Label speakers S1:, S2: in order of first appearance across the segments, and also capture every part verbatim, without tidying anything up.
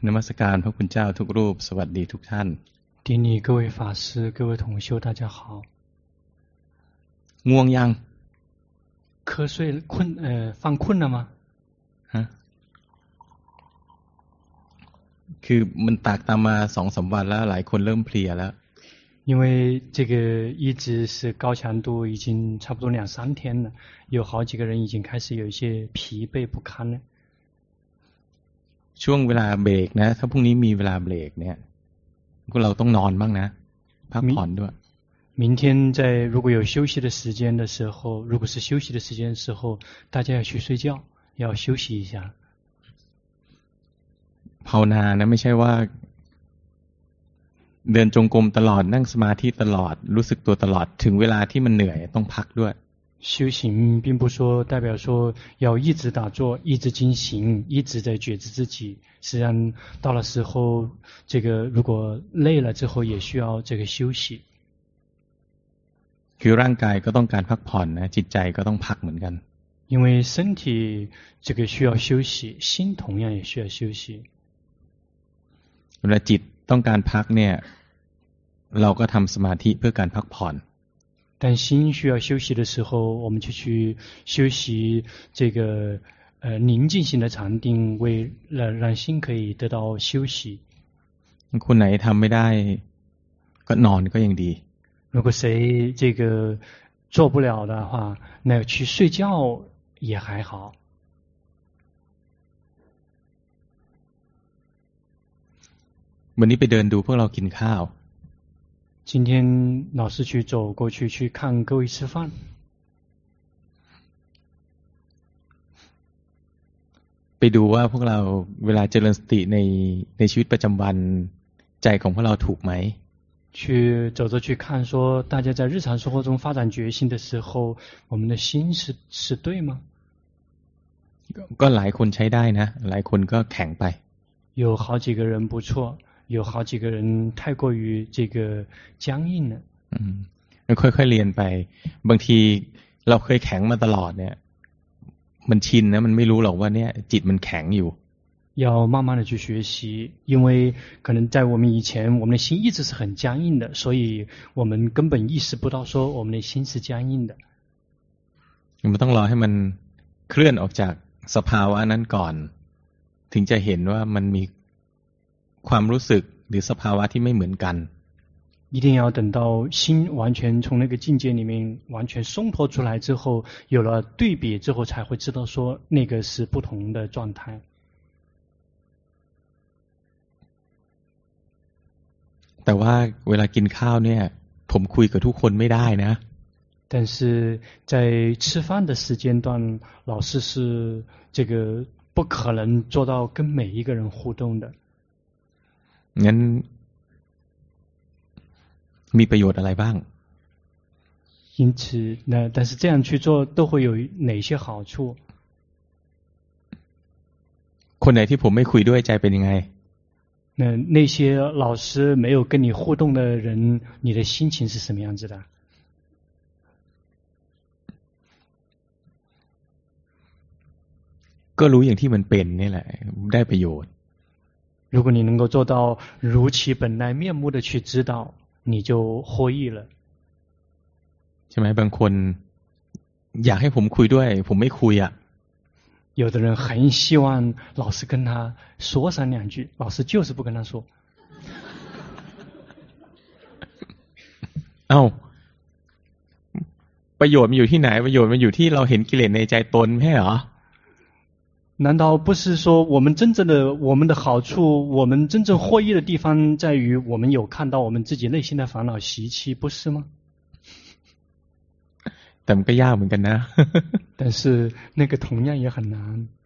S1: นมัสการพระคุณเจ้าทุกรูปสวัสดีทุกท่าน
S2: 顶礼各位法师各位同修大家好
S1: ง่วงยัง
S2: 瞌睡困呃犯困了吗
S1: ฮะคือมันตากตามมาสองสามวันแล้วหลายคนเริ่มเพลียแล้ว
S2: 因为这个一直是高强度已经差不多两三天了有好几个人已经开始有一些疲惫不堪了
S1: ช่วงเวลาเบรกนะถ้าพรุ่งนี้มีเวลาเบรกเนี่ยพวกเราต้องนอนบ้างนะพักผ่อนด้วย
S2: 明天在如果有休息的时间的时候如果是休息的时间的时候大家要去睡觉要休息一下
S1: ภาวนานะไม่ใช่ว่าเดินจงกรมตลอดนั่งสมาธิตลอดรู้สึกตัวตลอดถึงเวลาที่มันเหนื่อยต้องพักด้วย
S2: 修行并不说代表说要一直打坐一直精行一直在觉知自己实际上到了时候这个如果累了之后也需要这个休息
S1: คือร่างกายก็ต้องการพักผ่อนนะจิตใจก็ต้องพักเหมือนกัน
S2: 因为身体这个需要休息心同样也需要休息
S1: เวลาจิตต้องการพักเนี่ยเราก็ทำสมาธิเพื่อการพักผ่อน
S2: 但心需要休息的时候我们就去休息这个呃宁静型的禅定为了让心可以得到休息
S1: คนไหนทำไม่ได้ก็นอนก็ยังดี
S2: 如果谁这个做不了的话那去睡觉也还好
S1: วันนี้ไปเดินดูพวกเรากินข้าว
S2: 今天老师去走过去去看各位吃饭
S1: ไปดูว่าพวกเราเวลาเจริญสติในในชีวิตประจำวันใจของพวกเราถูกไหม
S2: 去走着去看说大家在日常生活中发展决心的时候我们的心是是对吗
S1: ก็หลายคนใช้ได้นะหลายคนก็แข็งไป
S2: 有好几个人不错有好几个人太过于这个僵硬了
S1: อืมค่อยๆเรียนไปบางทีเราเคยแข็งมาตลอดเนี่ยมันชินนะมันไม่รู้หรอกว่าเนี่ยจิตมันแข็งอยู่
S2: 要慢慢的去学习因为可能在我们以前我们的心一直是很僵硬的所以我们根本意识不到说我们的心是僵硬的
S1: มันต้องรอให้มันเคลื่อนออกจากสภาวะนั้นก่อนถึงจะเห็นว่ามันมีความรู้สึกหรือสภาวะที่ไม่เหมือนกัน
S2: 一定要等到心完全从那个境界里面完全松脱出来之后有了对比之后才会知道说那个是不同的状态
S1: แต่ว่าเวลากินข้าวเนี่ยผมคุยกับทุกคนไม่ได้นะ
S2: 但是在吃饭的时间段老师是这个不可能做到跟每一个人互动的
S1: งั้นมีประโยชน์อะไรบ้าง
S2: 因此那但是这样去做都会有哪些好处
S1: คนไหนที่ผมไม่คุยด้วยใจเป็นยังไง
S2: 那那些老师没有跟你互动的人你的心情是什么样子的
S1: ก็รู้อย่างที่มันเป็นนี่แหละได้ประโยชน์
S2: 如果你能够做到如其本来面目的去知道你就获益了
S1: ใช่ไหมบางคนอยากให้ผมคุยด้วยผมไม่คุยอ่ะ
S2: 有的人很希望老师跟他说上两句老师就是不跟他说
S1: เอ้าประโยชน์มันอยู่ที่ไหนประโยชน์มันอยู่ที่เราเห็นกิเลสในใจตนไม่ใช่เหรอ
S2: 难道不是说我们真正的我们的好处我们真正获益的地方在于我们有看到我们自己内心的烦恼习气不是吗
S1: แต่มันก็ยากเหมือนกันนะ
S2: 但是那个同样也很难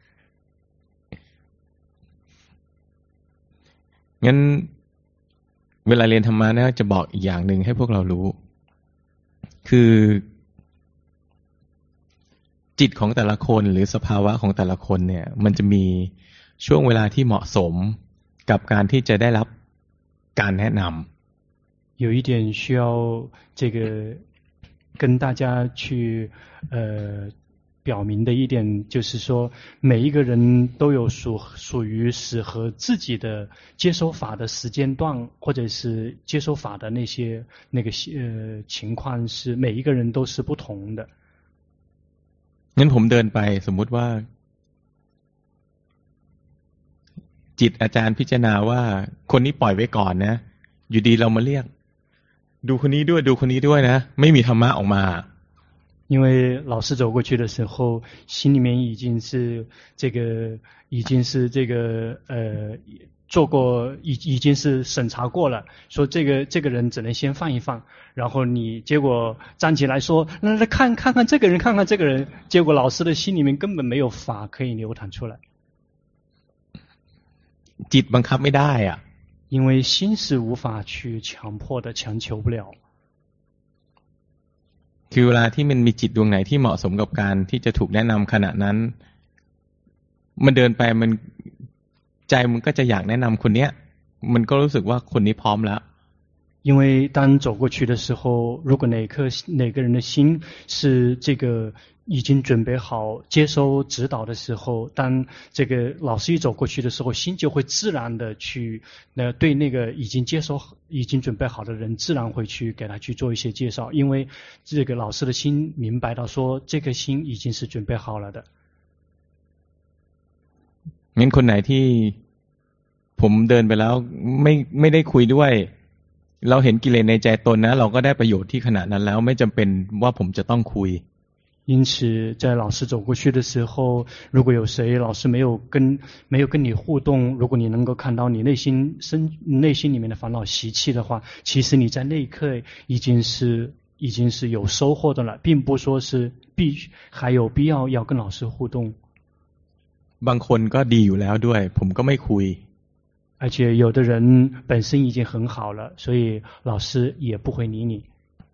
S1: งั้นเวลาเรียนธรรมะนะจะบอกอีกอย่างหนึ่งให้พวกเรารู้คือจิตของแต่ละคนหรือสภาวะของแต่ละคนเนี่ยมันจะมีช่วงเวลาที่เหมาะสมกับการที่จะได้รับการแนะนำ
S2: 有一点需要这个跟大家去呃表表明的一点就是说，每一个人都有属属于适合自己的接收法的时间段，或者是接收法的那些那个呃情况是每一个人都是不同的。
S1: งั้นผมเดินไปสมมุติว่าจิตอาจารย์พิจารณาว่าคนนี้ปล่อยไว้ก่อนนะอยู่ดีเรามาเรียกดูคนนี้ด้วยดูคนนี้ด้วยนะไม่มีธรรมะออกมา
S2: 因为老师走过去的时候，心里面已经是这个，已经是这个呃做过，已已经是审查过了，说这个这个人只能先放一放，然后你结果站起来说，那那看看看这个人，看看这个人，结果老师的心里面根本没有法可以流淌出来。
S1: จิตบังคับไม่ได้อ่ะ
S2: 因为心是无法去强迫的，强求不了。
S1: คือเวลาที่มันมีจิตดวงไหนที่เหมาะสมกับการที่จะถูกแนะนำขณะนั้นมันเดินไปมันใจมันก็จะอยากแนะนำคนเนี้ยมันก็รู้สึกว่าคนนี้พร้อมแล้ว
S2: 因为当走过去的时候，如果哪颗哪个人的心是这个已经准备好接收指导的时候，当这个老师一走过去的时候，心就会自然的去呃对那个已经接收已经准备好的人，自然会去给他去做一些介绍，因为这个老师的心明白到说这个心已经是准备好了的。
S1: งั้นคนไหนที่ผมเดินไปแล้วไม่ไม่ได้คุยด้วยเราเห็นกิเลสในใจตนนะเราก็ได้ประโยชน์ที่ขณะนั้นแล้วไม่จำเป็นว่าผมจะต้องคุย
S2: 因此在老师走过去的时候，如果有谁老师没有跟没有跟你互动，如果你能够看到你内心深内心里面的烦恼习气的话，其实你在那一刻已经是已经是有收获的了，并不说是必还有必要要跟老师互动。
S1: บางคนก็ดีอยู่แล้วด้วยผมก็ไม่คุย
S2: 而且有的人本身已经很好了，所以老师也不会理你。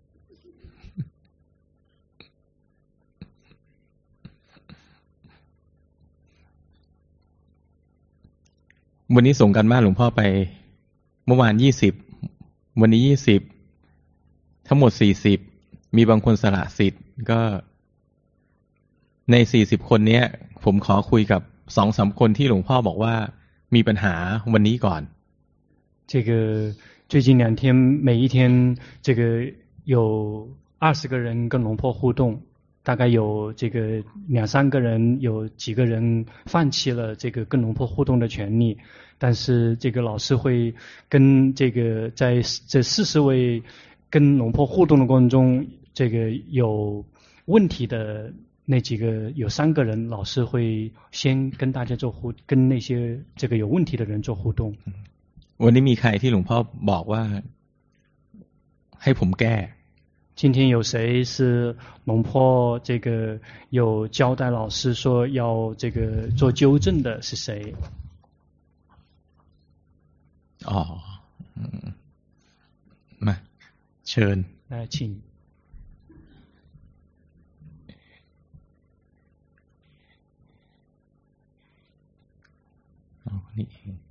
S1: วันนี้ส่งกันบ้านหลวงพ่อไปเมื่อวานยี่สิบวันนี้ยี่สิบทั้งหมดสี่สิบมีบางคนสละสิทธิ์ก็ในสี่สิบคนนี้ผมขอคุยกับสองสามคนที่หลวงพ่อบอกว่ามีปัญหาวันนี้ก่อน
S2: 这个最近两天每一天这个有二十个人跟龙婆互动，大概有这个两三个人有几个人放弃了这个跟龙婆互动的权利，但是这个老师会跟这个在这四十位跟龙婆互动的过程中，这个有问题的那几个有三个人，老师会先跟大家做互，跟那些这个有问题的人做互动。
S1: วันนี้มีใครที่หลวงพ่อบอกว่าให้ผมแก้
S2: 今天有谁是龙婆这个有交代老师说要这个做纠正的是谁？
S1: อ๋อมาเชิญ
S2: 来请
S1: อ๋อนี่เอง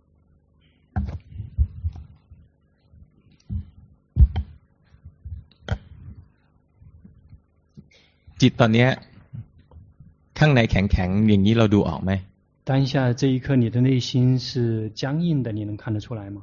S1: จิตตอนนี้ข้างในแข็งๆอย่างนี้เราดูออกไหม
S2: 当下这一刻你的内心是僵硬的，你能看得出来吗？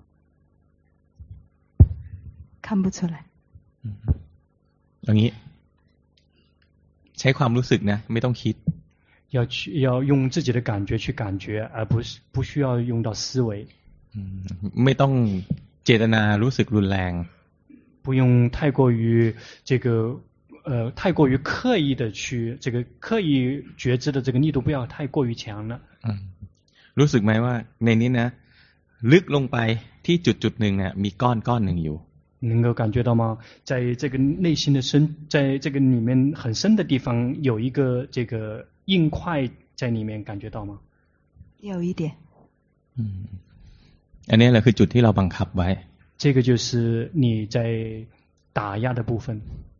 S3: 看不出来。
S1: อย่างนี้ใช้ความรู้สึกนะไม่ต้องคิด
S2: 要去要用自己的感觉去感觉，而不是不需要用到思维。
S1: ไม่ต้องเจตนารู้สึกรุนแรง
S2: 不用太过于这个呃太过于刻意的去这个刻意觉知的这个力度不要太过于强了。
S1: รู้สึกไหมว่าในนี้นะลึกลงไปที่จุดจุดหนึ่งอ่ะมีก้อนก้อนหนึ่งอยู่
S2: 能够感觉到吗？在这个内心的深，在这个里面很深的地方有一个这个硬块在里面，感觉到吗？
S3: 有一点。
S1: 嗯，อันนี้แหละคือจุดที่เราบังคับไว้
S2: 这个就是你在打压的部分。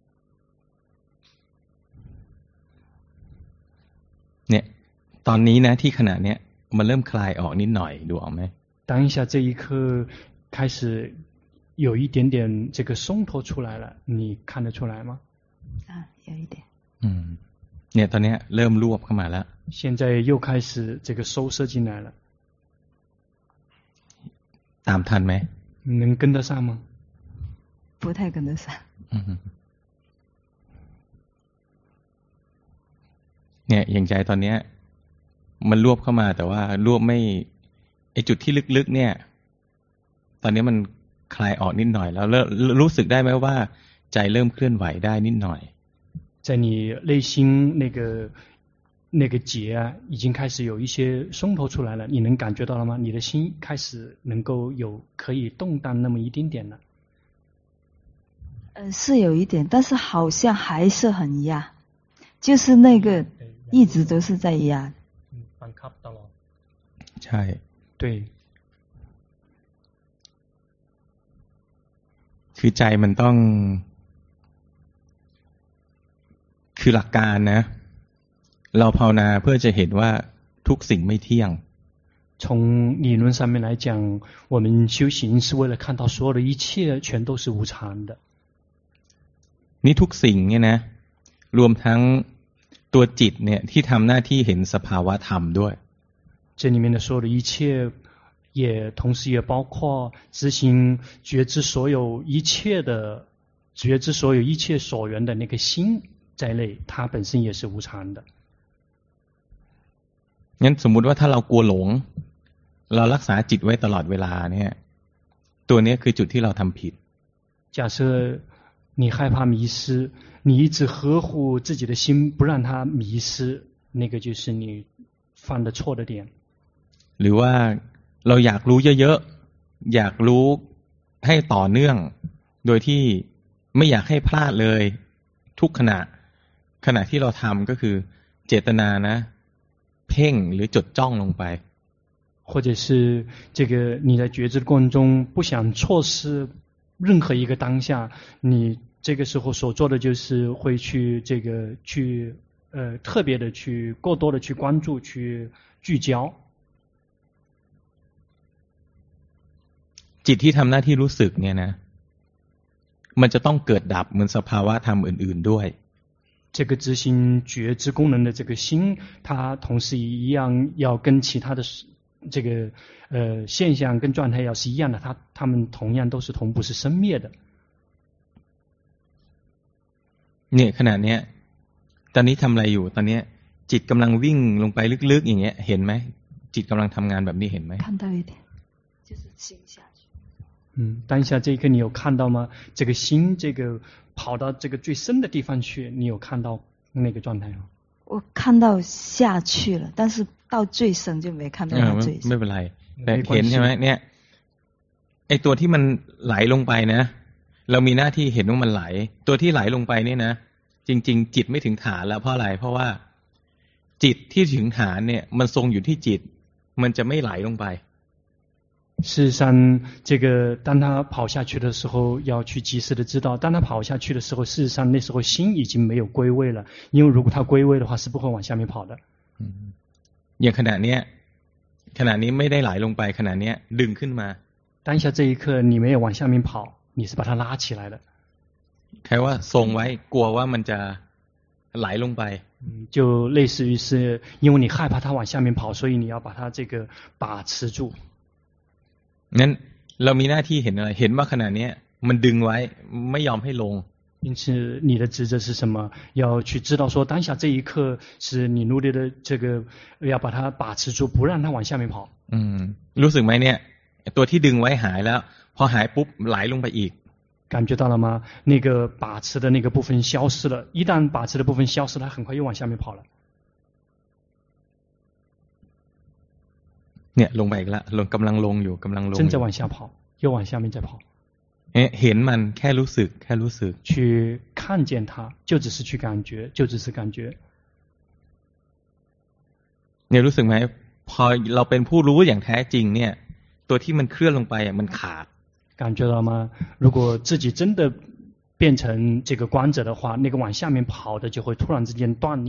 S1: เนี่ยตอนนี้นะที่ขณะเนี้ยมันเริ่มคลายออกนิดหน่อยดูออกไหม
S2: 当下这一刻开始有一点点这个松脱出来了，你看得出来吗？
S3: 啊，有一点。
S1: 嗯， เนี่ยตอนนี้เริ่มรวบเข้ามาแล้ว
S2: 现在又开始这个收摄进来了
S1: ตามทันไหม
S2: 能跟得上吗
S3: 不太跟得上
S1: เนี่ยอย่างใจตอนเนี้ยมันรวบเข้ามาแต่ว่ารวบไม่ไอจุดที่ลึกๆเนี่ยตอนนี้มันคลายออกนิดหน่อยแล้วรู้สึกได้ไหมว่าใจเริ่มเคลื่อนไหวได้นิดหน่อย
S2: 在你内心那个那个结啊已经开始有一些松头出来了你能感觉到了吗你的心开始能够有可以动荡那么一点点了
S3: 呃是有一点但是好像还是很压就是那个一直都是在压
S2: บังคับตลอด
S1: ใช่
S2: 对
S1: คือใจมันต้องคือหลักการนะเราภาวนาเพื่อจะเห็นว่าทุกสิ่งไม่เที่ยง
S2: 从理论上面来讲我们修行是为了看到所有的一切全都是无常的
S1: นี่ทุกสิ่งเนี่ยนะรวมทั้งตัวจิตเนี่ยที่ทำหน้าที่เห็นสภาวะธรรมด้วย
S2: 这里面的所有的一切也同时也包括执行觉知所有一切的觉知所有一切所缘的那个心在内它本身也是无常的
S1: งั้นสมมุติว่าถ้าเรากลัวหลงเรารักษาจิตไว้ตลอดเวลาเนี่ยตัวนี้คือจุดที่เราทำผิด
S2: 假设你害怕迷失你一直呵护自己的心不让它迷失那个就是你犯的错的点
S1: หรือว่าเราอยากรู้เยอะๆอยากรู้ให้ต่อเนื่องโดยที่ไม่อยากให้พลาดเลยทุกขณะขณะที่เราทำก็คือเจตนานะเพ่งหรือจดจ้องลงไป
S2: 或者是这个你在觉知的过程中不想错失任何一个当下你这个时候所做的就是会去这个去呃特别的去过多的去关注去聚焦
S1: จิตที่ทำหน้าที่รู้สึกเนี่ยนะมันจะต้องเกิดดับเหมือนสภาวะธรรมอื่นๆด้วย
S2: 这个执行觉知功能的这个心它同时一样要跟其他的这个呃现象跟状态要是一样的它它们同样都是同步是生灭的
S1: เนี่ยขณะเนี้ยตอนนี้ทำอะไรอยู่ตอนนี้จิตกำลังวิ่งลงไปลึกๆอย่างเงี้ยเห็นไหมจิตกำลังทำงานแบบนี้เห็นไหม
S3: 看到一点就是心下去
S2: 嗯当下这一刻你有看到吗这个心这个跑到这个最深的地方去你有看到那个状态吗
S3: 我看到下去了但是到最深就没看到它最深
S1: ไม่เป็นไรแต่เห็นใช่ไหมเนี่ยไอตัวที่มันไหลลงไปนะเรามีหน้าที่เห็นว่ามันไหลตัวที่ไหลลงไปนี่นะจริงๆจิตไม่ถึงฐานแล้วเพราะอะไรเพราะว่าจิตที่ถึงฐานเนี่ยมันทรงอยู่ที่จิตมันจะไม่ไหลลงไป
S2: 事实上这个当他跑下去的时候要去及时的知道当他跑下去的时候事实上那时候心已经没有归位了因为如果他归位的话是不会往下面跑的
S1: อย่างขณะเนี้ยขณะนี้ไม่ได้ไหลลงไปขณะเนี้ยดึงขึ้นมา
S2: 当下这一刻你没有往下面跑你是把它拉起来的
S1: แค่ว่าทรงไว้กลัวว่ามันจะไหลลงไป
S2: 就类似于是因为你害怕它往下面跑所以你要把它这个把持住
S1: งั้นเรามีหน้าที่เห็นอะไรเห็นว่าขณะเนี้ยมันดึงไว้ไม่ยอมให้ลง
S2: 因此你的职责是什么要去知道说当下这一刻是你努力的这个要把它把持住不让它往下面跑
S1: อืมรู้สึกไหมเนี่ยตัวที่ดึงไว้หายแล้วพอหายปุ๊บไหลลงไปอีก
S2: 感觉到了吗那个把持的那个部分消失了一旦把持的部分消失它很快又往下面跑了
S1: เนี่ยลงไปอีกแล้วลงกำลังลงอยู่กำลังลง
S2: 正在往下跑又往下面在跑
S1: เอ๊ะเห็นมันแค่รู้สึกแค่รู้สึก
S2: 去看见它就只是去感觉就只是感觉
S1: เนี่ยรู้สึกไหมพอเราเป็นผู้รู้อย่างแท้จริงเนี่ยตัวที่มันเคลื่อนลงไปอ่ะมันขาด
S2: 感觉到吗如果自己真的变成这个观者的话那个往下面跑的就会突然之间断裂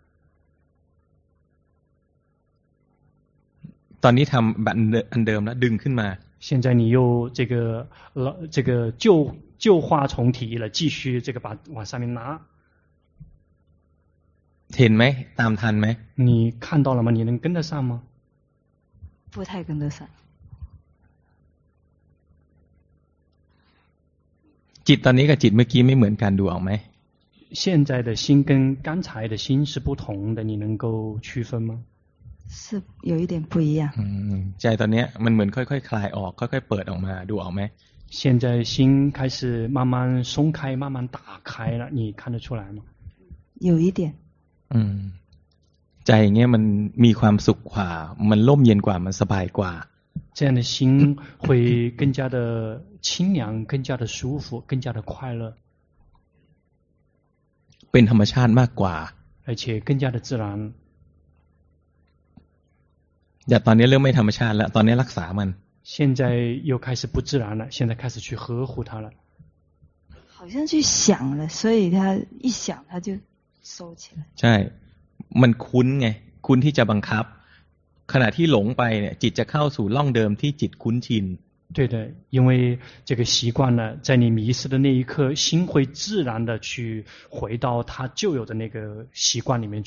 S1: ตอนนี้ทำแบบอันเดิมแล้วดึงขึ้นมา
S2: 现在你又这个这个旧旧话重提了继续这个把往上面拿
S1: เห็นไหมตามทันไหม
S2: 你看到了吗？你能跟得上吗？
S3: 不太跟得上。
S1: จิตตอนนี้กับจิตเมื่อกี้ไม่เหมือนกันดูออกไหม
S2: 现在的心跟刚才的心是不同的，你能够区分吗？
S3: 是有一点不一样。
S1: ใจตอนนี้มันเหมือนค่อยๆคลายออกค่อยๆเปิดออกมาดูออกไหม
S2: 现在心开始慢慢松开，慢慢打开了，你看得出来吗？
S3: 有一点。
S1: อืมใจอย่างเงี้ยมันมีความสุขกว่ามันร่มเย็นกว่ามันสบายกว่า
S2: 这样的心会更加的清凉，更加的舒服，更加的快乐，
S1: เป็นธรรมชาติมากกว่า
S2: 而且更加的自然。
S1: แต่ตอนนี้เริ่มไม่ธรรมชาติแล้วตอนนี้รักษามัน
S2: 现在又开始不自然了，现在开始去呵护它了。
S3: 好像去想了，所以他一想他就收起来。
S1: ใช่มันคุ้นไงคุ้นที่จะบังคับขณะที่หลงไปเนี่ยจิตจะเข้าสู่ร่องเดิมที่จิตคุ้นชิน
S2: 对的，因为这个习惯了，在你迷失的那一刻，心会自然的去回到它旧有的那个习惯里面去。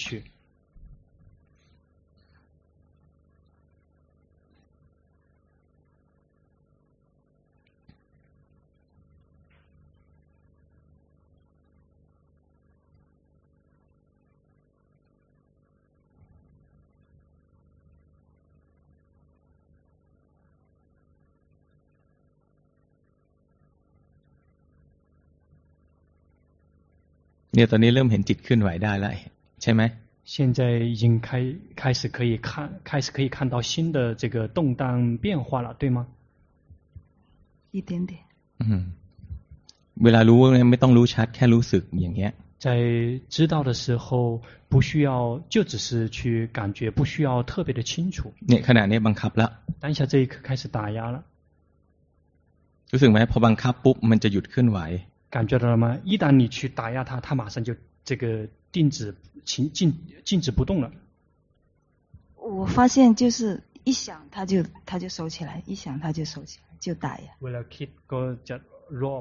S1: เนี่ยตอนนี้เริ่มเห็นจิตเคลื่อนไหวได้แล้วใช่ไหม
S2: 现在已经开开始可以看开始可以看到新的这个动荡变化了，对吗？
S3: 一点点。
S1: อืมเวลารู้เนี่ยไม่ต้องรู้ชัดแค่รู้สึกอย่างเงี้ย
S2: 在知道的时候不需要就只是去感觉，不需要特别的清楚。
S1: เนี่ยขณะนี้บังคับแล้ว
S2: 当下这一刻开始打压了，
S1: รู้สึกไหมพอบังคับปุ๊บมันจะหยุดเคลื่อนไหว
S2: 感觉到了吗？一旦你去打压它，它马上就这个定止静静静止不动了。
S3: 我发现就是一想它就它就收起来，一想它就收起来，就打压。
S2: เวลาคิดก็จะรอบ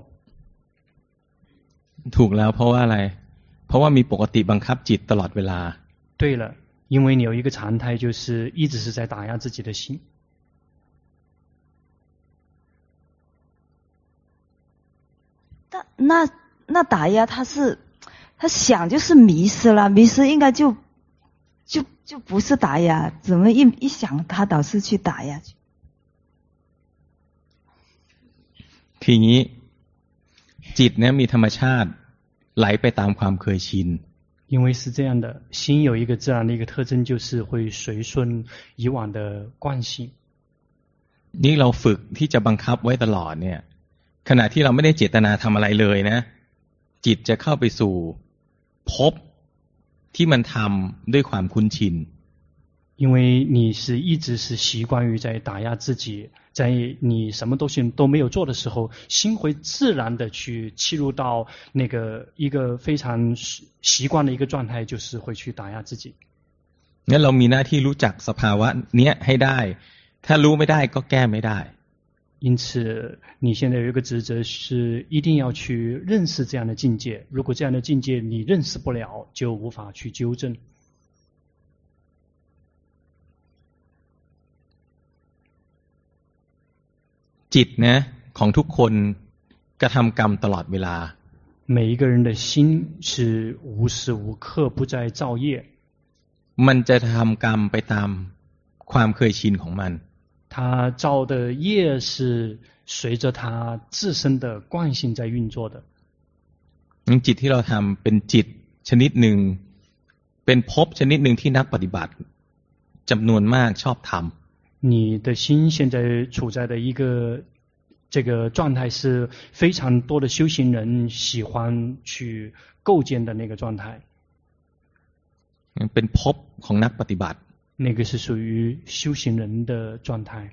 S1: ถูกแล้วเพราะว่าอะไรเพราะว่ามีปกติบังคับจิตตลอดเวลา
S2: 对了，因为你有一个常态，就是一直是在打压自己的心。
S3: 那那那打压他是他想就是迷失了，迷失应该就就就不是打压，怎么一一想他倒是去打压去？
S1: คืออย่างนี้จิตเนี่ยมีธรรมชาติไหลไปตามความเคยชิน
S2: 因为是这样的，心有一个自然的一个特征，就是会随顺以往的惯性。
S1: นี่เราฝึกที่จะบังคับไว้ตลอดเนี่ยขณะที่เราไม่ได้เจตนาทำอะไรเลยนะจิตจะเข้าไปสู่ภพที่มันทำด้วยความคุ้นชิน
S2: 因为你是一直是习惯于在打压自己，在你什么东西都没有做的时候，心会自然的去切入到那个一个非常习惯的一个状态，就是会去打压自己。
S1: งั้นเรามีหน้าที่รู้จักสภาวะเนี้ยให้ได้ถ้ารู้ไม่ได้ก็แก้ไม่ได้
S2: 因此你现在有一个职责是一定要去认识这样的境界，如果这样的境界你认识不了，就无法去纠正。
S1: จิตนะของทุกคนกระทำกรรมตลอดเวลา
S2: 每一个人的心是无时无刻不在造业
S1: มันจะทำกรรมไปตามความเคยชินของมัน
S2: 他造的业是随着他自身的惯性在运作的
S1: จิตที่เราทำเป็นจิตชนิดหนึ่งเป็นภพชนิดหนึ่งที่นักปฏิบัติจำนวนมากชอบทำ
S2: 你的心现在处在的一个这个状态是非常多的修行人喜欢去构建的那个状态
S1: เป็นภพของนักปฏิบัติ
S2: 那个是属于修行人的状态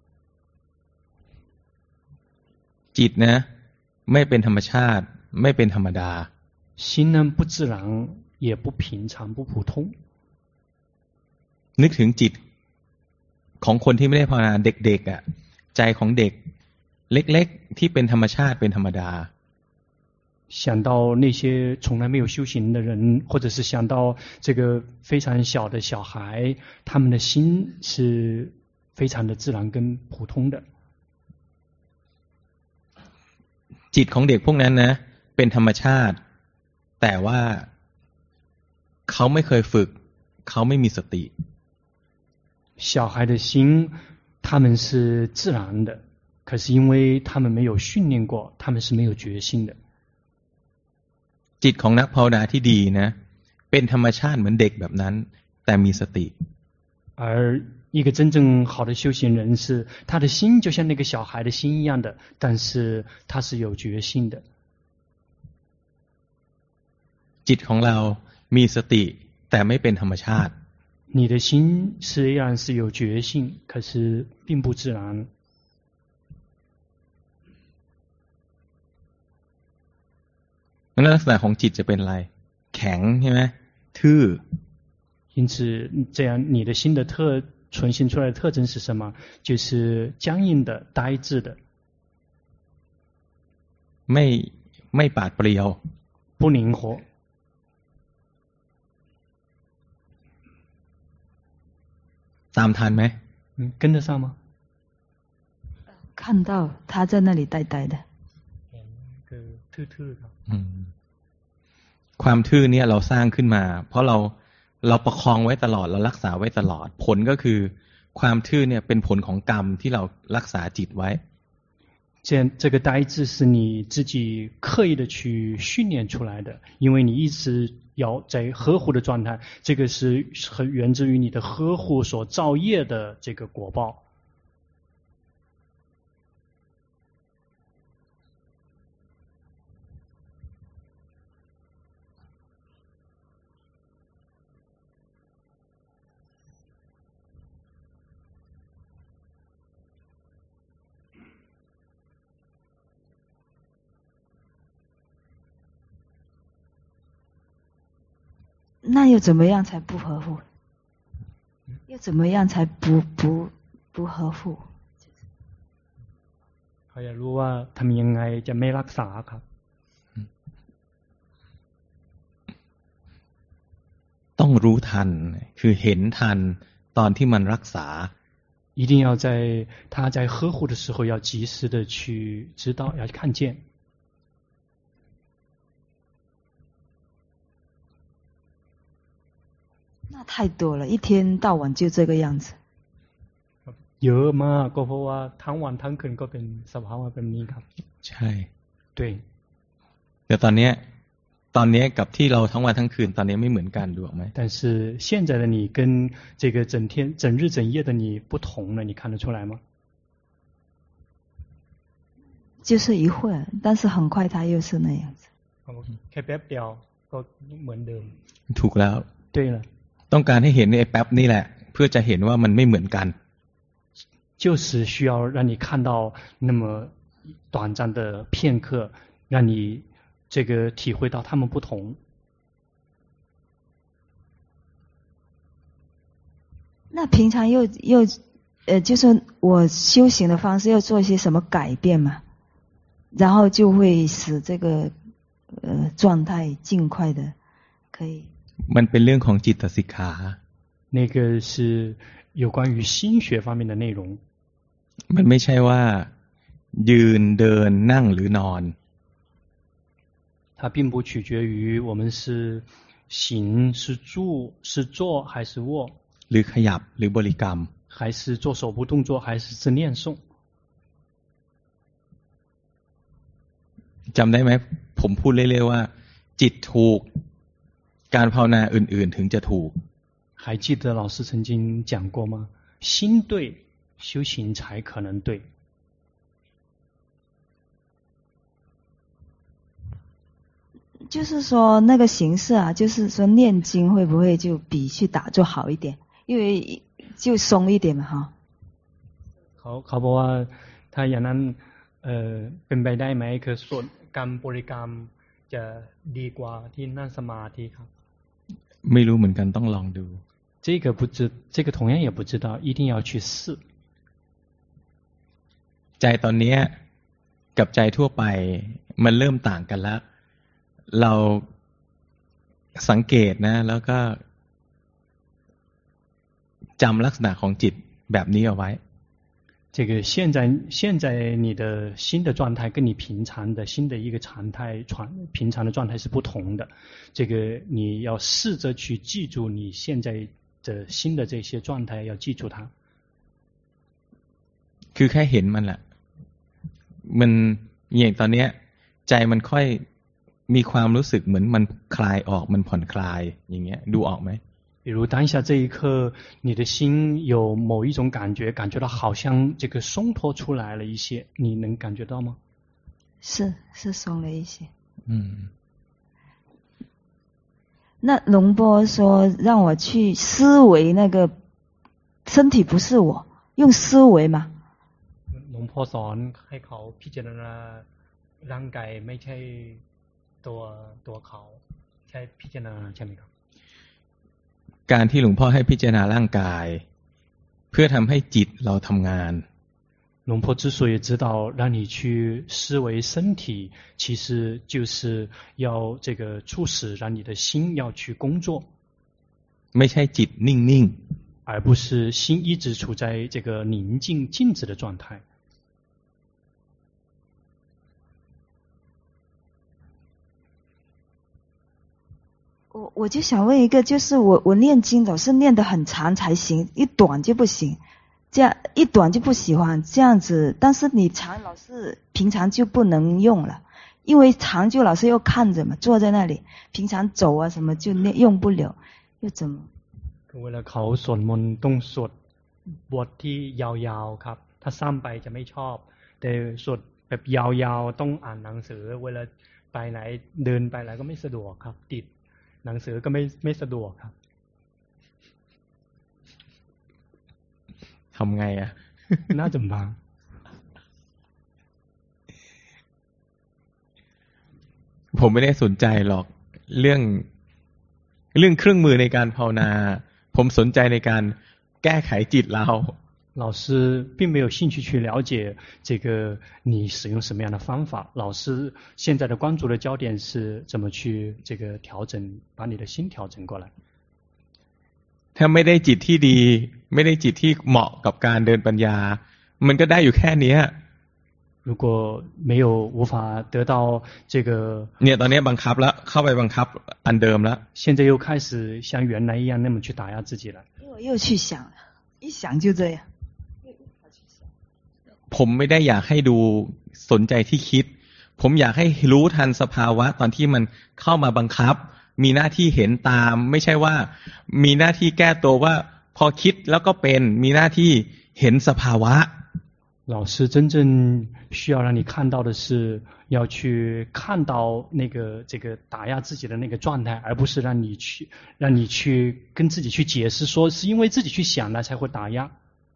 S1: จิตนะไม่เป็นธรรมชาติไม่เป็นธรรมดา
S2: 心呢不自然也不平常不普通
S1: นึกถึงจิตของคนที่ไม่ได้ภาวนาเด็กๆอ่ะใจของเด็กเล็กๆที่เป็นธรรมชาติเป็นธรรมดา
S2: 想到那些从来没有修行的人，或者是想到这个非常小的小孩，他们的心是非常的自然跟普通的。
S1: จิตของเด็กพวกนั้นนะเป็นธรรมชาติแต่ว่าเขาไม่เคยฝึกเขาไม่มีสติ
S2: 小孩的心他们是自然的，可是因为他们没有训练过，他们是没有决心的。
S1: จิตของนักภาวนาที่ดีนะเป็นธรรมชาติเหมือนเด็กแบบนั้นแต่มีสติ
S2: 而一个真正好的修行人是他的心就像那个小孩的心一样的，但是他是有决心的。
S1: จิตของเรามีสติแต่ไม่เป็นธรรมชาติ
S2: 你的心虽然是有决心，可是并不自然。
S1: ลักษณะของจิตจะเป็นอะไรแข็งใช่ไหมทื่อ
S2: 因此这样你的心的特呈现出来的特征是什么？就是僵硬的、呆滞的，
S1: ไม่ไม่ปราดเปรียว
S2: 不灵活。
S1: ตามทันไหม
S2: 嗯，跟得上吗？
S3: 看到他在那里呆呆的
S2: ทื่อๆครับ
S1: ความทื่อเนี่ยเราสร้างขึ้นมาเพราะเราเราประคองไว้ตลอดเรารักษาไว้ตลอดผลก็คือความทื่อเนี่ยเป็นผลของกรรมที่เรารักษาจิตไว้
S2: 这样这个呆滞是你自己刻意的去训练出来的，因为你一直要在呵护的状态，这个是很源自于你的呵护所造业的这个果报。
S3: 那又怎么样才不合乎？又怎么样才不不不合乎？
S2: เขาอยากรู้ว่าทำยังไงจะไม่รักษาครับ
S1: ต้องรู้ทันคือเห็นทันตอนที่มันรักษา
S2: 一定要在他在呵护的时候要及时的去知道，要看见。
S3: 那太多了，一天到晚就这个样子。
S2: เยอะมากก็เพราะว่าทั้งวันทั้งคืนก็เป็นสภาวะแบบนี้ครับ
S1: ใช่
S2: 对
S1: แต่ตอนเนี้ยตอนนี้กับที่เราทั้งวันทั้งคืนตอนนี้ไม่เหมือนกันดูออกไหม
S2: 但是现在的你跟这个整天整日整夜的你不同了，你看得出来吗？
S3: 就是一会儿，但是很快他又是那样子。
S2: แค่แป๊บเดียวก็เหมือนเดิม
S1: ถูกแล้ว
S2: 对了
S1: ต้องการให้เห็นไอ้แป๊บนี่แหละเพื่อจะเห็นว่ามันไม่เหมือนกัน
S2: 就是需要让你看到那么短暂的片刻，让你这个体会到他们不同。
S3: 那平常又又呃，就是我修行的方式要做一些什么改变嘛，然后就会使这个呃状态尽快的可以。
S1: มันเป็นเรื่องของจิตสิกขา
S2: 那个是有关于心学方面的内容。
S1: มันไม่ใช่ว่ายืนเดินนั่งหรือนอน
S2: 它并不取决于我们是行是住是坐还是卧
S1: หรือขยับหรือบริกรรม
S2: 还是做手部动作还是是念诵
S1: จำได้ไหมผมพูดเรื่อยๆว่าจิตถูกการภาวนาอื่นๆถึงจะถูก
S2: 还记得老师曾经讲过吗？心对修行才可能对
S3: 就是说那个形式啊，就是说念经会不会就比去打坐好一点？因为就松一点嘛哈。
S2: เขาเขาบอกว่าถ้าอย่างนั้นเอ่อเป็นไปได้ไหมคือสวดกรรมบริกรรมจะดีกว่าที่นั่งสมาธิครับ
S1: ไม่รู้เหมือนกันต้องลองดู
S2: 这个不知这个同样也不知道一定要去试
S1: ใจตอนนี้กับใจทั่วไปมันเริ่มต่างกันแล้วเราสังเกตนะแล้วก็จำลักษณะของจิตแบบนี้เอาไว้
S2: 这个现在现在你的新的状态跟你平常的新的一个常态传平常的状态是不同的，这个你要试着去记住你现在的新的这些状态，要记住它。
S1: คือแค่เห็นมันแหละมันอย่างตอนเนี้ยใจมันค่อยมีความรู้สึกเหมือนมันคลายออกมันผ่อนคลายอย่างเงี้ยดูออกไหม
S2: 比如当下这一刻，你的心有某一种感觉，感觉到好像这个松脱出来了一些，你能感觉到吗？
S3: 是是松了一些。
S1: 嗯。
S3: 那龙波说让我去思维那个身体不是我，用思维嘛。
S2: 龙波สอนให้เขาพิจารณาร่างกายไม่ใช่ตัวตัวเขาใช่พิจารณาใช่ไหมครับ
S1: การที่หลวงพ่อให้พิจารณาร่างกายเพื่อทำให้จิตเราทำงาน
S2: 龙婆之所以知道让你去思维身体，其实就是要这个促使让你的心要去工作，
S1: ไม่ใช่จิตนิ่งๆ
S2: 而不是心一直处在这个宁静静止的状态。
S3: 我我就想问一个，就是我我念经总是念得很长才行，一短就不行，这样一短就不喜欢这样子。但是你长老是平常就不能用了，因为长就老是要看着嘛，坐在那里，平常走啊什么就念用不了，又怎么？
S2: เวลาเขาสวดมนต์ต้องสวดบทที่ยาวๆครับถ้าสั้นไปจะไม่ชอบแต่สวดแบบยาวๆต้องอ่านหนังสือเวลาไปไหนเดินไปไหนก็ไม่สะดวกครับติดหนังสือก็ไม่ไม่สะดวกครับ
S1: ทำไงอ่ะ
S2: น่าจะมา
S1: ผมไม่ได้สนใจหรอกเรื่องเรื่องเครื่องมือในการภาวนาผมสนใจในการแก้ไขจิตเรา
S2: 老师并没有兴趣去了解这个你使用什么样的方法，老师现在的关注的焦点是怎么去这个调整，把你的心调整过来。
S1: ถ้าไม่ได้จิตที่ดีไม่ได้จิตที่เหมาะกับการเดินปัญญามันก็ได้อยู่แค่นี้
S2: 如果没有无法得到这个
S1: เนี่ยตอนนี้บังคับแล้วเข้าไปบังคับอันเดิมแล้ว
S2: 现在又开始像原来一样那么去打压自己了
S3: 因为又去想了一想就这样
S1: ผมไม่ได้อยากให้ดูสนใจที่คิดผมอยากให้รู้ทันสภาวะตอนที่มันเข้ามาบังคับมีหน้าที่เห็นตามไม่ใช่ว่ามีหน้าที่แก้ตัวว่าพอคิดแล้วก็เป็นมีหน้าที่เห็นสภาวะ
S2: 老师真正需要让你看到的是要去看到那个这个打压自己的那个状态，而不是让你去让你去跟自己去解释说是因为自己去想了才会打压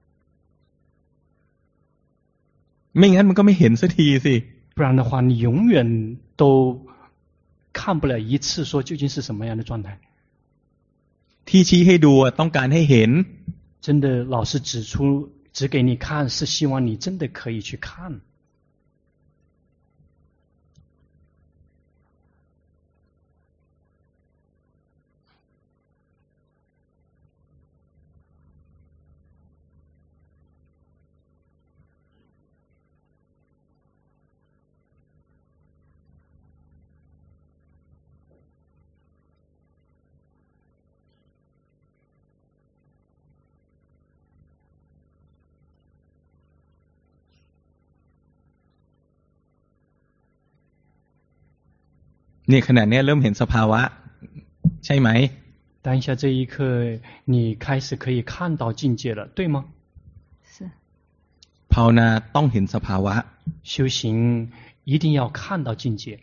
S1: ไม่งั้นมันก็ไม่เห็นสักทีสิ
S2: 不然的话你永远都看不了一次说究竟是什么样的状态
S1: ที่ชี้ให้ดูต้องการให้เห็น
S2: 真的老师指出指给你看是希望你真的可以去看
S1: เนี่ยขณะนี้เริ่มเห็นสภาวะใช่ไหม
S2: 当下这一刻你开始可以看到境界了对吗
S3: 是
S1: ภาวนาต้องเห็นสภาวะ
S2: 修行一定要看到境界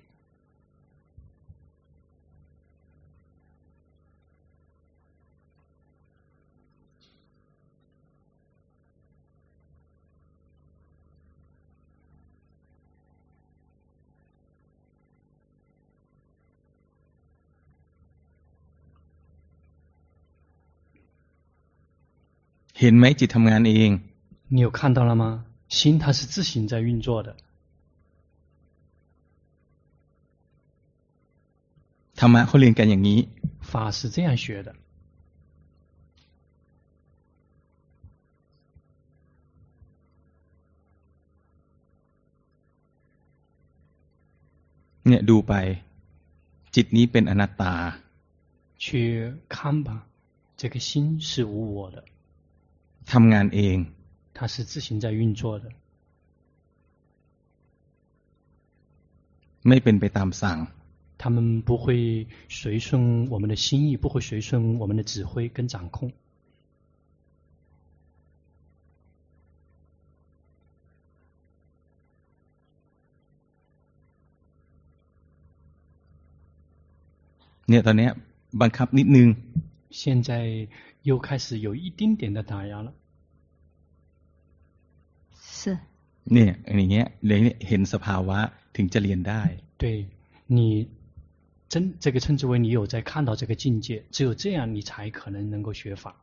S1: เห็นไหมจิตทำงานเอง
S2: 你有看到了吗心它是自行在运作的
S1: รรมะเขาเรียนกันอย่างนี้
S2: 法是这样学的。
S1: เนี่ยดูไปจิตนี้เป็นอนัตตา
S2: 去看吧，这个心是无我的，
S1: ทำงานเอง
S2: 它是自行在运作的，
S1: ไม่เป็นไปตามสั่ง
S2: 他们不会随顺我们的心意，不会随顺我们的指挥跟掌控。
S1: เนี่ยตอนนี้บังคับนิดนึง
S2: 现在又开始有一丁点的打压了。
S3: 是。
S1: เนี่ยอย่างเงี้ยเลยเห็นสภาวะถึงจะเรียนได้
S2: 对你真这个称之为你有在看到这个境界，只有这样你才可能能够学法。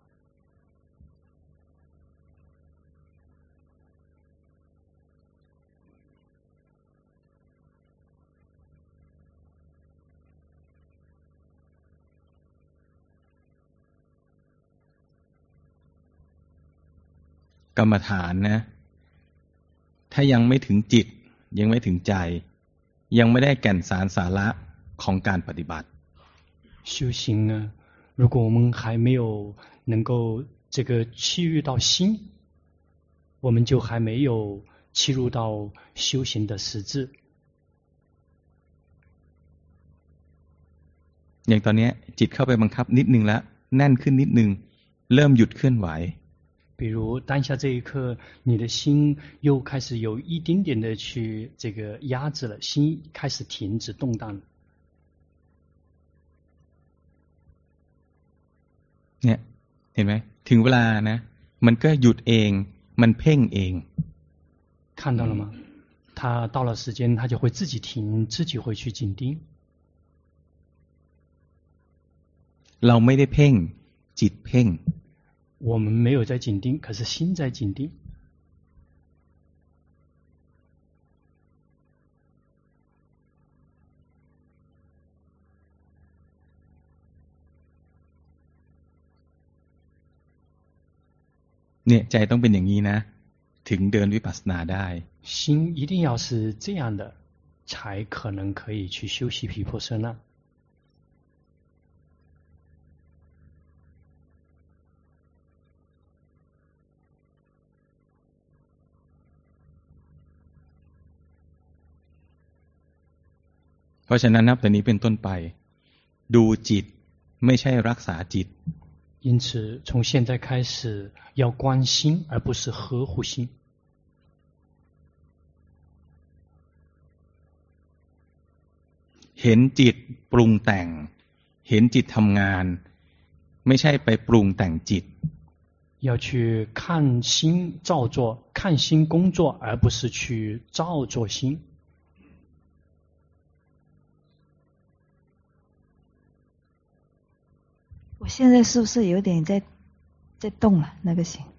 S1: กรรมฐานนะถ้ายังไม่ถึงจิตยังไม่ถึงใจยังไม่ได้แก่นสารสาระของการปฏิบัติ
S2: 修行呢，如果我们还没有能够这个契入到心，我们就还没有契入到修行的实质。
S1: อย่างตอนนี้จิตเข้าไปบังคับนิดนึงแล้วแน่นขึ้นนิดนึงเริ่มหยุดเคลื่อนไหว
S2: 比如当下这一刻，你的心又开始有一丁点的去这个压制了，心开始停止动荡了。
S1: เนี่ยเห็นไหมถึงเวลานะมันก็หยุดเองมันเพ่งเอง
S2: 看到了吗？他到了时间，他就会自己停，自己会去紧盯。
S1: เราไม่ได้เพ่งจิตเพ่ง
S2: 我们没有在紧盯，可是心在紧盯。
S1: เนี่ยใจต้องเป็นอย่างนี้นะถึงเดินวิปัสสนาได้
S2: 心一定要是这样的，才可能可以去修习毗婆舍那。
S1: เพราะฉะนั้นนับแต่นี้เป็นต้นไปดูจิตไม่ใช่รักษาจิต
S2: 因此从现在开始要观心而不是呵护心
S1: เห็นจิตปรุงแต่งเห็นจิตทำงานไม่ใช่ไปปรุงแต่งจิต
S2: 要去看心造作看心工作而不是去造作心
S3: 我现在是不是有点在在动了那个心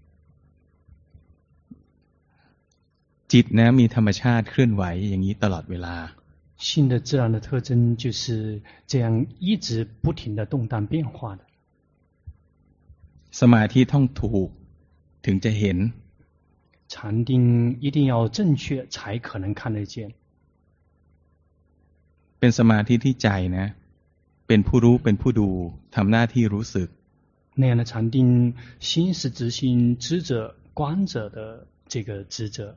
S1: จิตนะมีธรรมชาติเคลื่อนไหวอย่างนี้ตลอดเวลา
S2: 心的自然的特征就是这样一直不停的动荡变化的
S1: สมาธิต้องถูกถึงจะเห็น
S2: 禅定一定要正确才可能看得见
S1: เป็นสมาธิที่ใจนะเป็นผู้รู้เป็นผู้ดูทำหน้าที่รู้สึก
S2: 那样的禅定心是执行知者观者的这个职责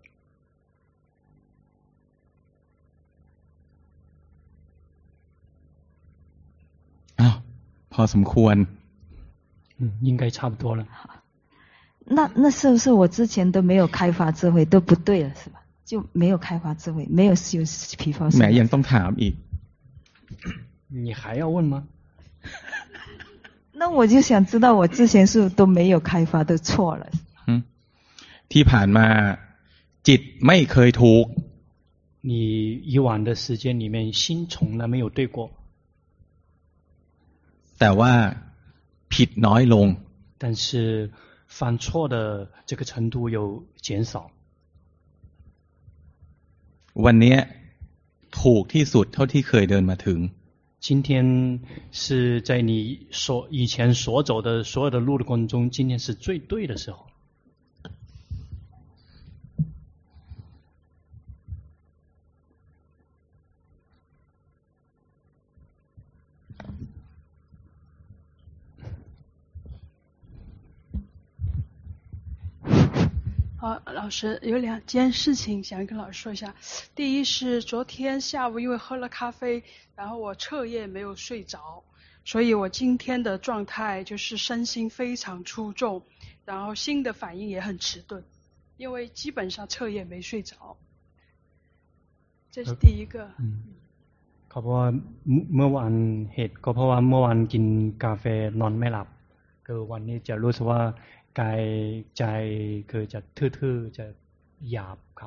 S1: อ้าวพอสมควร
S2: 嗯应该差不多了
S3: 那那是不是我之前都没有开发智慧都不对了是吧就没有开发智慧没有修毗婆舍
S1: แหมยังต้องถามอีก
S2: 你还要问吗
S3: 那我就想知道我之前是不是都没有开发都错了
S1: ที่ผ่านมาจิตไม่เคยถูก
S2: 你以往的时间里面心从来没有对过
S1: แต่ว่าผิดน้อยลง
S2: 但是犯错的这个程度有减少
S1: วันนี้ถูกที่สุดเท่าที่เคยเดินมาถึง
S2: 今天是在你所以前所走的所有的路的过程中，今天是最对的时候。
S4: 好，老师有两件事情想跟老师说一下。第一是昨天下午因为喝了咖啡，然后我彻夜没有睡着，所以我今天的状态就是身心非常出众，然后心的反应也很迟钝，因为基本上彻夜没睡着。这是第一个。
S2: 嗯เขาบอกว่าเมื่อวานเหตุก็เพราะว่าเมื่อวานกินกาแฟนอนไม่หลับคือวันนี้จะรู้สึกว่ากายใจคือจะทื่อๆจะหยาบครับ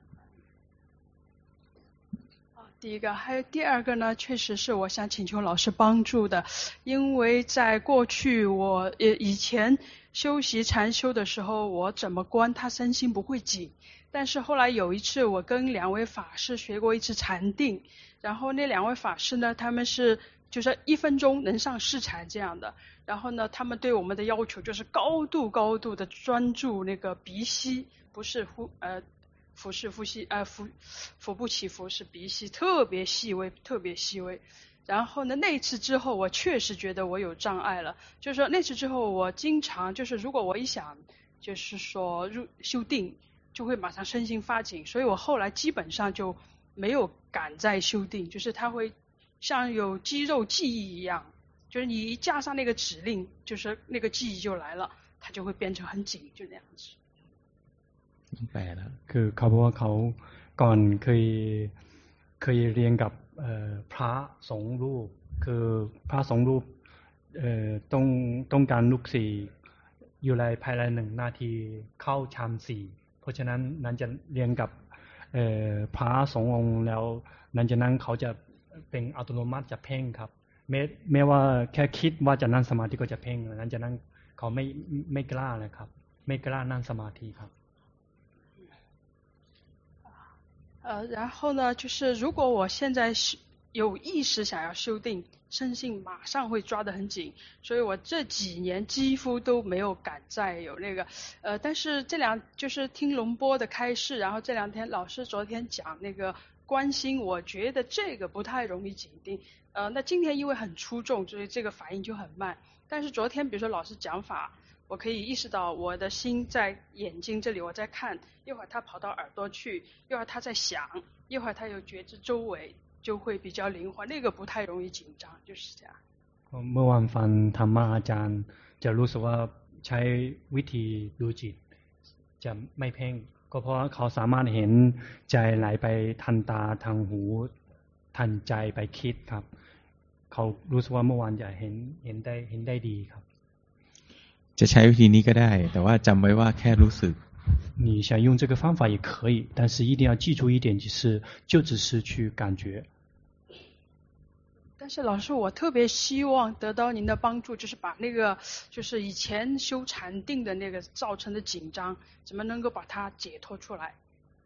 S4: 第一个，还有第二个呢，确实是我想请求老师帮助的，因为在过去我也以前修习禅修的时候，我怎么观他身心不会紧，但是后来有一次我跟两位法师学过一次禅定，然后那两位法师呢，他们是就是一分钟能上四禅这样的，然后呢，他们对我们的要求就是高度高度的专注那个鼻息，不是呼呃。腹式呼吸，呃，腹腹部起伏是鼻息，特别细微，特别细微。然后呢，那次之后，我确实觉得我有障碍了。就是说，那次之后，我经常就是，如果我一想，就是说入修定，就会马上身心发紧。所以我后来基本上就没有敢再修定，就是它会像有肌肉记忆一样，就是你一加上那个指令，就是那个记忆就来了，它就会变成很紧，就那样子。
S1: แปลแล้ว
S2: คือเขาบอกว่าเขาก่อนเคยเคยเรียนกับพระสองรูปคือพระสองรูปต้องต้องการลูกศิษย์อยู่ในภายในหนึ่งนาทีเข้าฌานสี่เพราะฉะนั้นนั้นจะเรียนกับพระสององค์แล้วนั้นจะนั่งเขาจะเป็นอัตโนมัติจะเพ่งครับแม้แม้ว่าแค่คิดว่าจะนั่งสมาธิก็จะเพ่งนั้นจะนั่งเขาไม่ไม่กล้าเลยครับไม่กล้านั่งสมาธิครับ
S4: 呃，然后呢，就是如果我现在是有意识想要修定，身心马上会抓得很紧，所以我这几年几乎都没有敢再有那个，呃，但是这两就是听龙波的开示，然后这两天老师昨天讲那个观心，我觉得这个不太容易紧定，呃，那今天因为很出众，所以这个反应就很慢，但是昨天比如说老师讲法。我可以意识到我的心在眼睛这里，我在看，一会儿它跑到耳朵去，一会儿它在想，一会儿它有觉知周围，就会比较灵活，那个不太容易紧张，就是这样。
S2: เมื่อวานฟังธรรมะอาจารย์จะรู้สึกว่าใช้วิธีดูจิตจะไม่เพ่งก็เพราะเขาสามารถเห็นใจไหลไปทางตาทางหูทันใจไปคิดครับเขารู้สึกว่าเมื่อวานจะเห็นเห็นได้เห็นได้ดีครับ
S1: จะใช้วิธีนี้ก็ได้แต่ว่าจำไว้ว่าแค่รู้สึก
S2: 你想用这个方法也可以但是一定要记住一点就是就只是去感觉
S4: 但是老师我特别希望得到您的帮助就是把那个就是以前修禅定的那个造成的紧张怎么能够把它解脱出来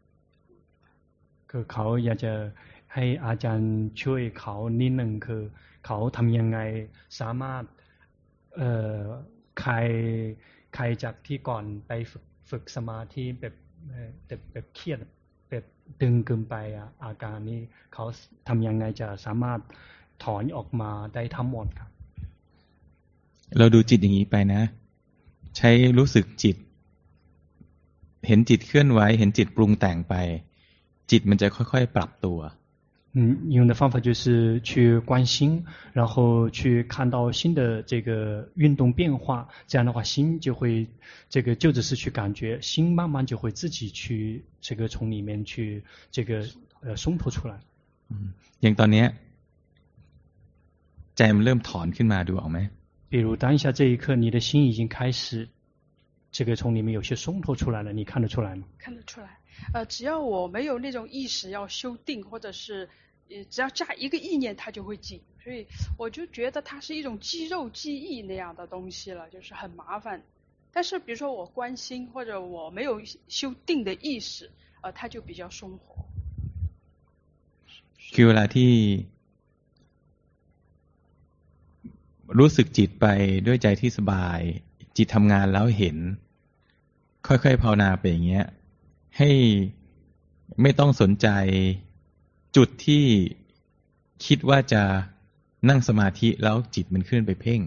S2: คือเขาอยากจะให้อาจารย์ช่วยเขานิดนึงคือเขาทำยังไงสามารถเอ่อใครใครจากที่ก่อนไปฝึกฝึกสมาธิแบบแบบแบบเครียดแบบตึงเกินไปอาการนี้เขาทำยังไงจะสามารถถอนออกมาได้ทั้งหมดครับ
S1: เราดูจิตอย่างนี้ไปนะใช้รู้สึกจิตเห็นจิตเคลื่อนไหวเห็นจิตปรุงแต่งไปจิตมันจะค่อยๆปรับตัว
S2: 嗯，用的方法就是去观心，然后去看到心的这个运动变化，这样的话心就会这个就只是去感觉，心慢慢就会自己去这个从里面去这个呃松脱出来。
S1: 嗯，อย่างตอนนี้ใจมันเริ่มถอนขึ้นมาดูออกไหม
S2: 比如当下这一刻，你的心已经开始这个从里面有些松脱出来了，你看得出来吗？
S4: 看得出来。呃，只要我没有那种意识要修定，或者是呃，只要加一个意念，它就会紧，所以我就觉得它是一种肌肉记忆那样的东西了，就是很麻烦。但是比如说我观心或者我没有修定的意识，呃，它就比较松活。
S1: คือเวลาที่รู้สึกจิตไปด้วยใจที่สบายจิตทำงานแล้วเห็นค่อยๆภาวนาไปอย่างเงี้ยให้ไม่ต้องสนใจจุดที่คิดว่าจะนั่งสมาธิแล้วจิตมันเคลื่อนไปเพ่ง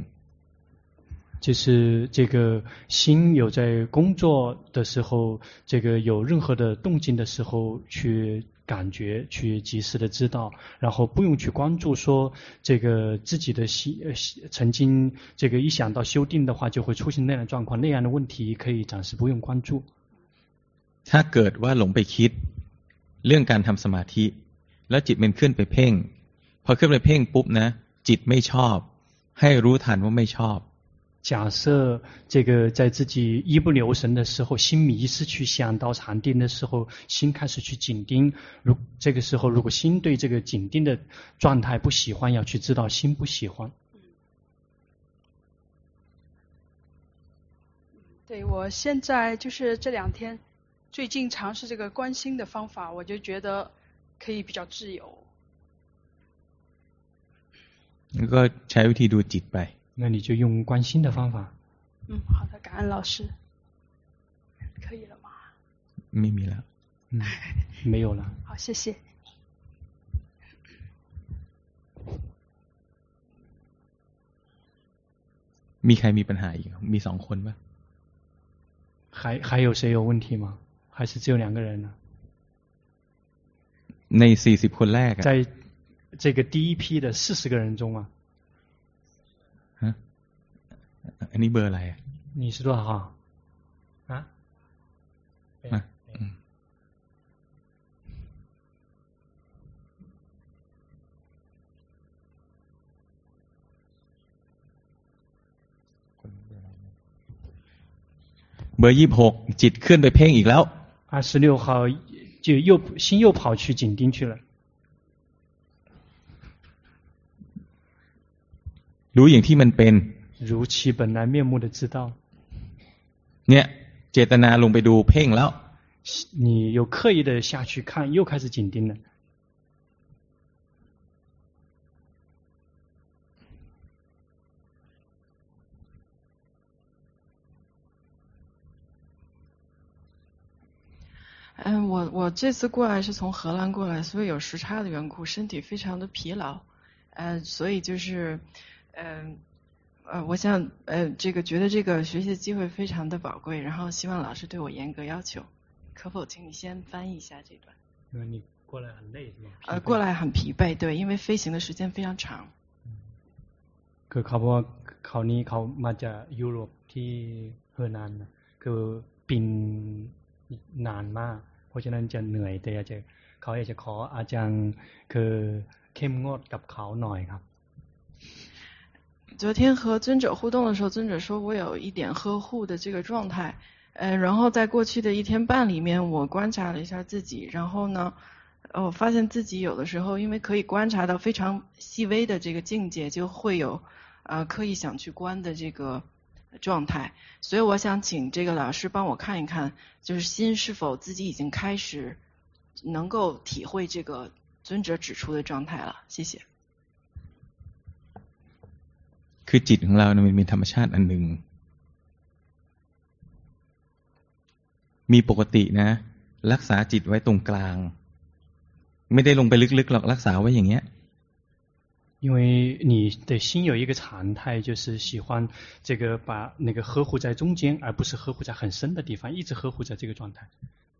S2: 就是这个心有在工作的时候，这个有任何的动静的时候，去感觉，去及时的知道，然后不用去关注说这个自己的心呃曾经这个一想到修定的话就会出现那样的状况，那样的问题可以暂时不用关注。
S1: ถ้าเกิดว่าหลงไปคิดเรื่องการทำสมาธิแล้วจิตมันขึ้นไปเพ่งพอขึ้นไปเพ่งปุ๊บนะจิตไม่ชอบให้รู้ทันว่าไม่ชอบ
S2: 假设这个在自己一不留神的时候，心迷失去想到禅定的时候，心开始去紧盯。如这个时候，如果心对这个紧盯的状态不喜欢，要去知道心不喜欢。
S4: 对，我现在就是这两天最近尝试这个观心的方法，我就觉得可以比较自由。
S1: แล้วก็ใช้วิธีดูจิตไป
S2: 那你就用观心的方法。
S4: 嗯，好的，感恩老师。可以了吗？
S1: ไม่มีแล้ว
S2: 嗯，没有了。
S4: 好，谢谢。
S1: มีใครมีปัญหาอีกมีสองคนป่ะ
S2: 还还有谁有问题吗？还是只有两个人呢？
S1: ในสี่สิบคนแรก
S2: 在这个第一批的四十个人中啊。
S1: อันนี้เบอร์อะไร
S2: 你是多少号啊
S1: อ่ะเบอร์ยี่สิบหกจิตขึ้นไปเพ่งอีกแล้ว
S2: 二十六号就又心又跑去紧盯去了
S1: รู้อย่างที่มันเป็น
S2: 如其本来面目的知道
S1: เนี่ยเจตนาลงไปดูเพ่งแล้ว
S2: 你又刻意的下去看又开始紧盯了
S5: 嗯，我我这次过来是从荷兰过来，所以有时差的缘故，身体非常的疲劳，呃，所以就是嗯。呃，呃，我想呃，这个觉得这个学习的机会非常的宝贵，然后希望老师对我严格要求，可否请你先翻译一下这段？
S2: 因为你过来很累是吗？
S5: 呃，过来很疲惫，对，因为飞行的时间非常长。
S2: คือเขาบอกเขานี้เขามาจากยุโรปที่เฮอร์นันคือบินนานมากเพราะฉะนั้นจะเหนื่อยแต่อยากจะเขาอยากจะขออาจารย์คือเข้มงวดกับเขาหน่อยครับ
S5: 昨天和尊者互动的时候，尊者说我有一点呵护的这个状态，呃，然后在过去的一天半里面，我观察了一下自己，然后呢，我发现自己有的时候因为可以观察到非常细微的这个境界，就会有呃刻意想去观的这个状态，所以我想请这个老师帮我看一看，就是心是否自己已经开始能够体会这个尊者指出的状态了，谢谢。
S1: คือจิตของเราเนี่ยมันมีธรรมชาติอันหนึ่งมีปกตินะรักษาจิตไว้ตรงกลางไม่ได้ลงไปลึกๆหรอกรักษาไว้อย่างเงี้ย
S2: 因为你的心有一个常态，就是喜欢这个把那个呵护在中间，而不是呵护在很深的地方，一直呵护在这个状态。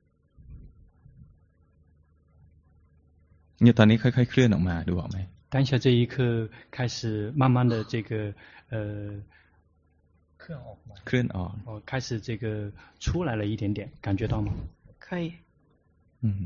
S1: เนี่ยตอนนี้ค่อยๆเคลื่อนออกมาดูออกไหม
S2: 当下这一刻开始慢慢的这个呃เคลื่อนออกมา
S1: เคลื่อนออก
S2: 哦开始这个出来了一点点感觉到吗
S5: 可以
S1: อืม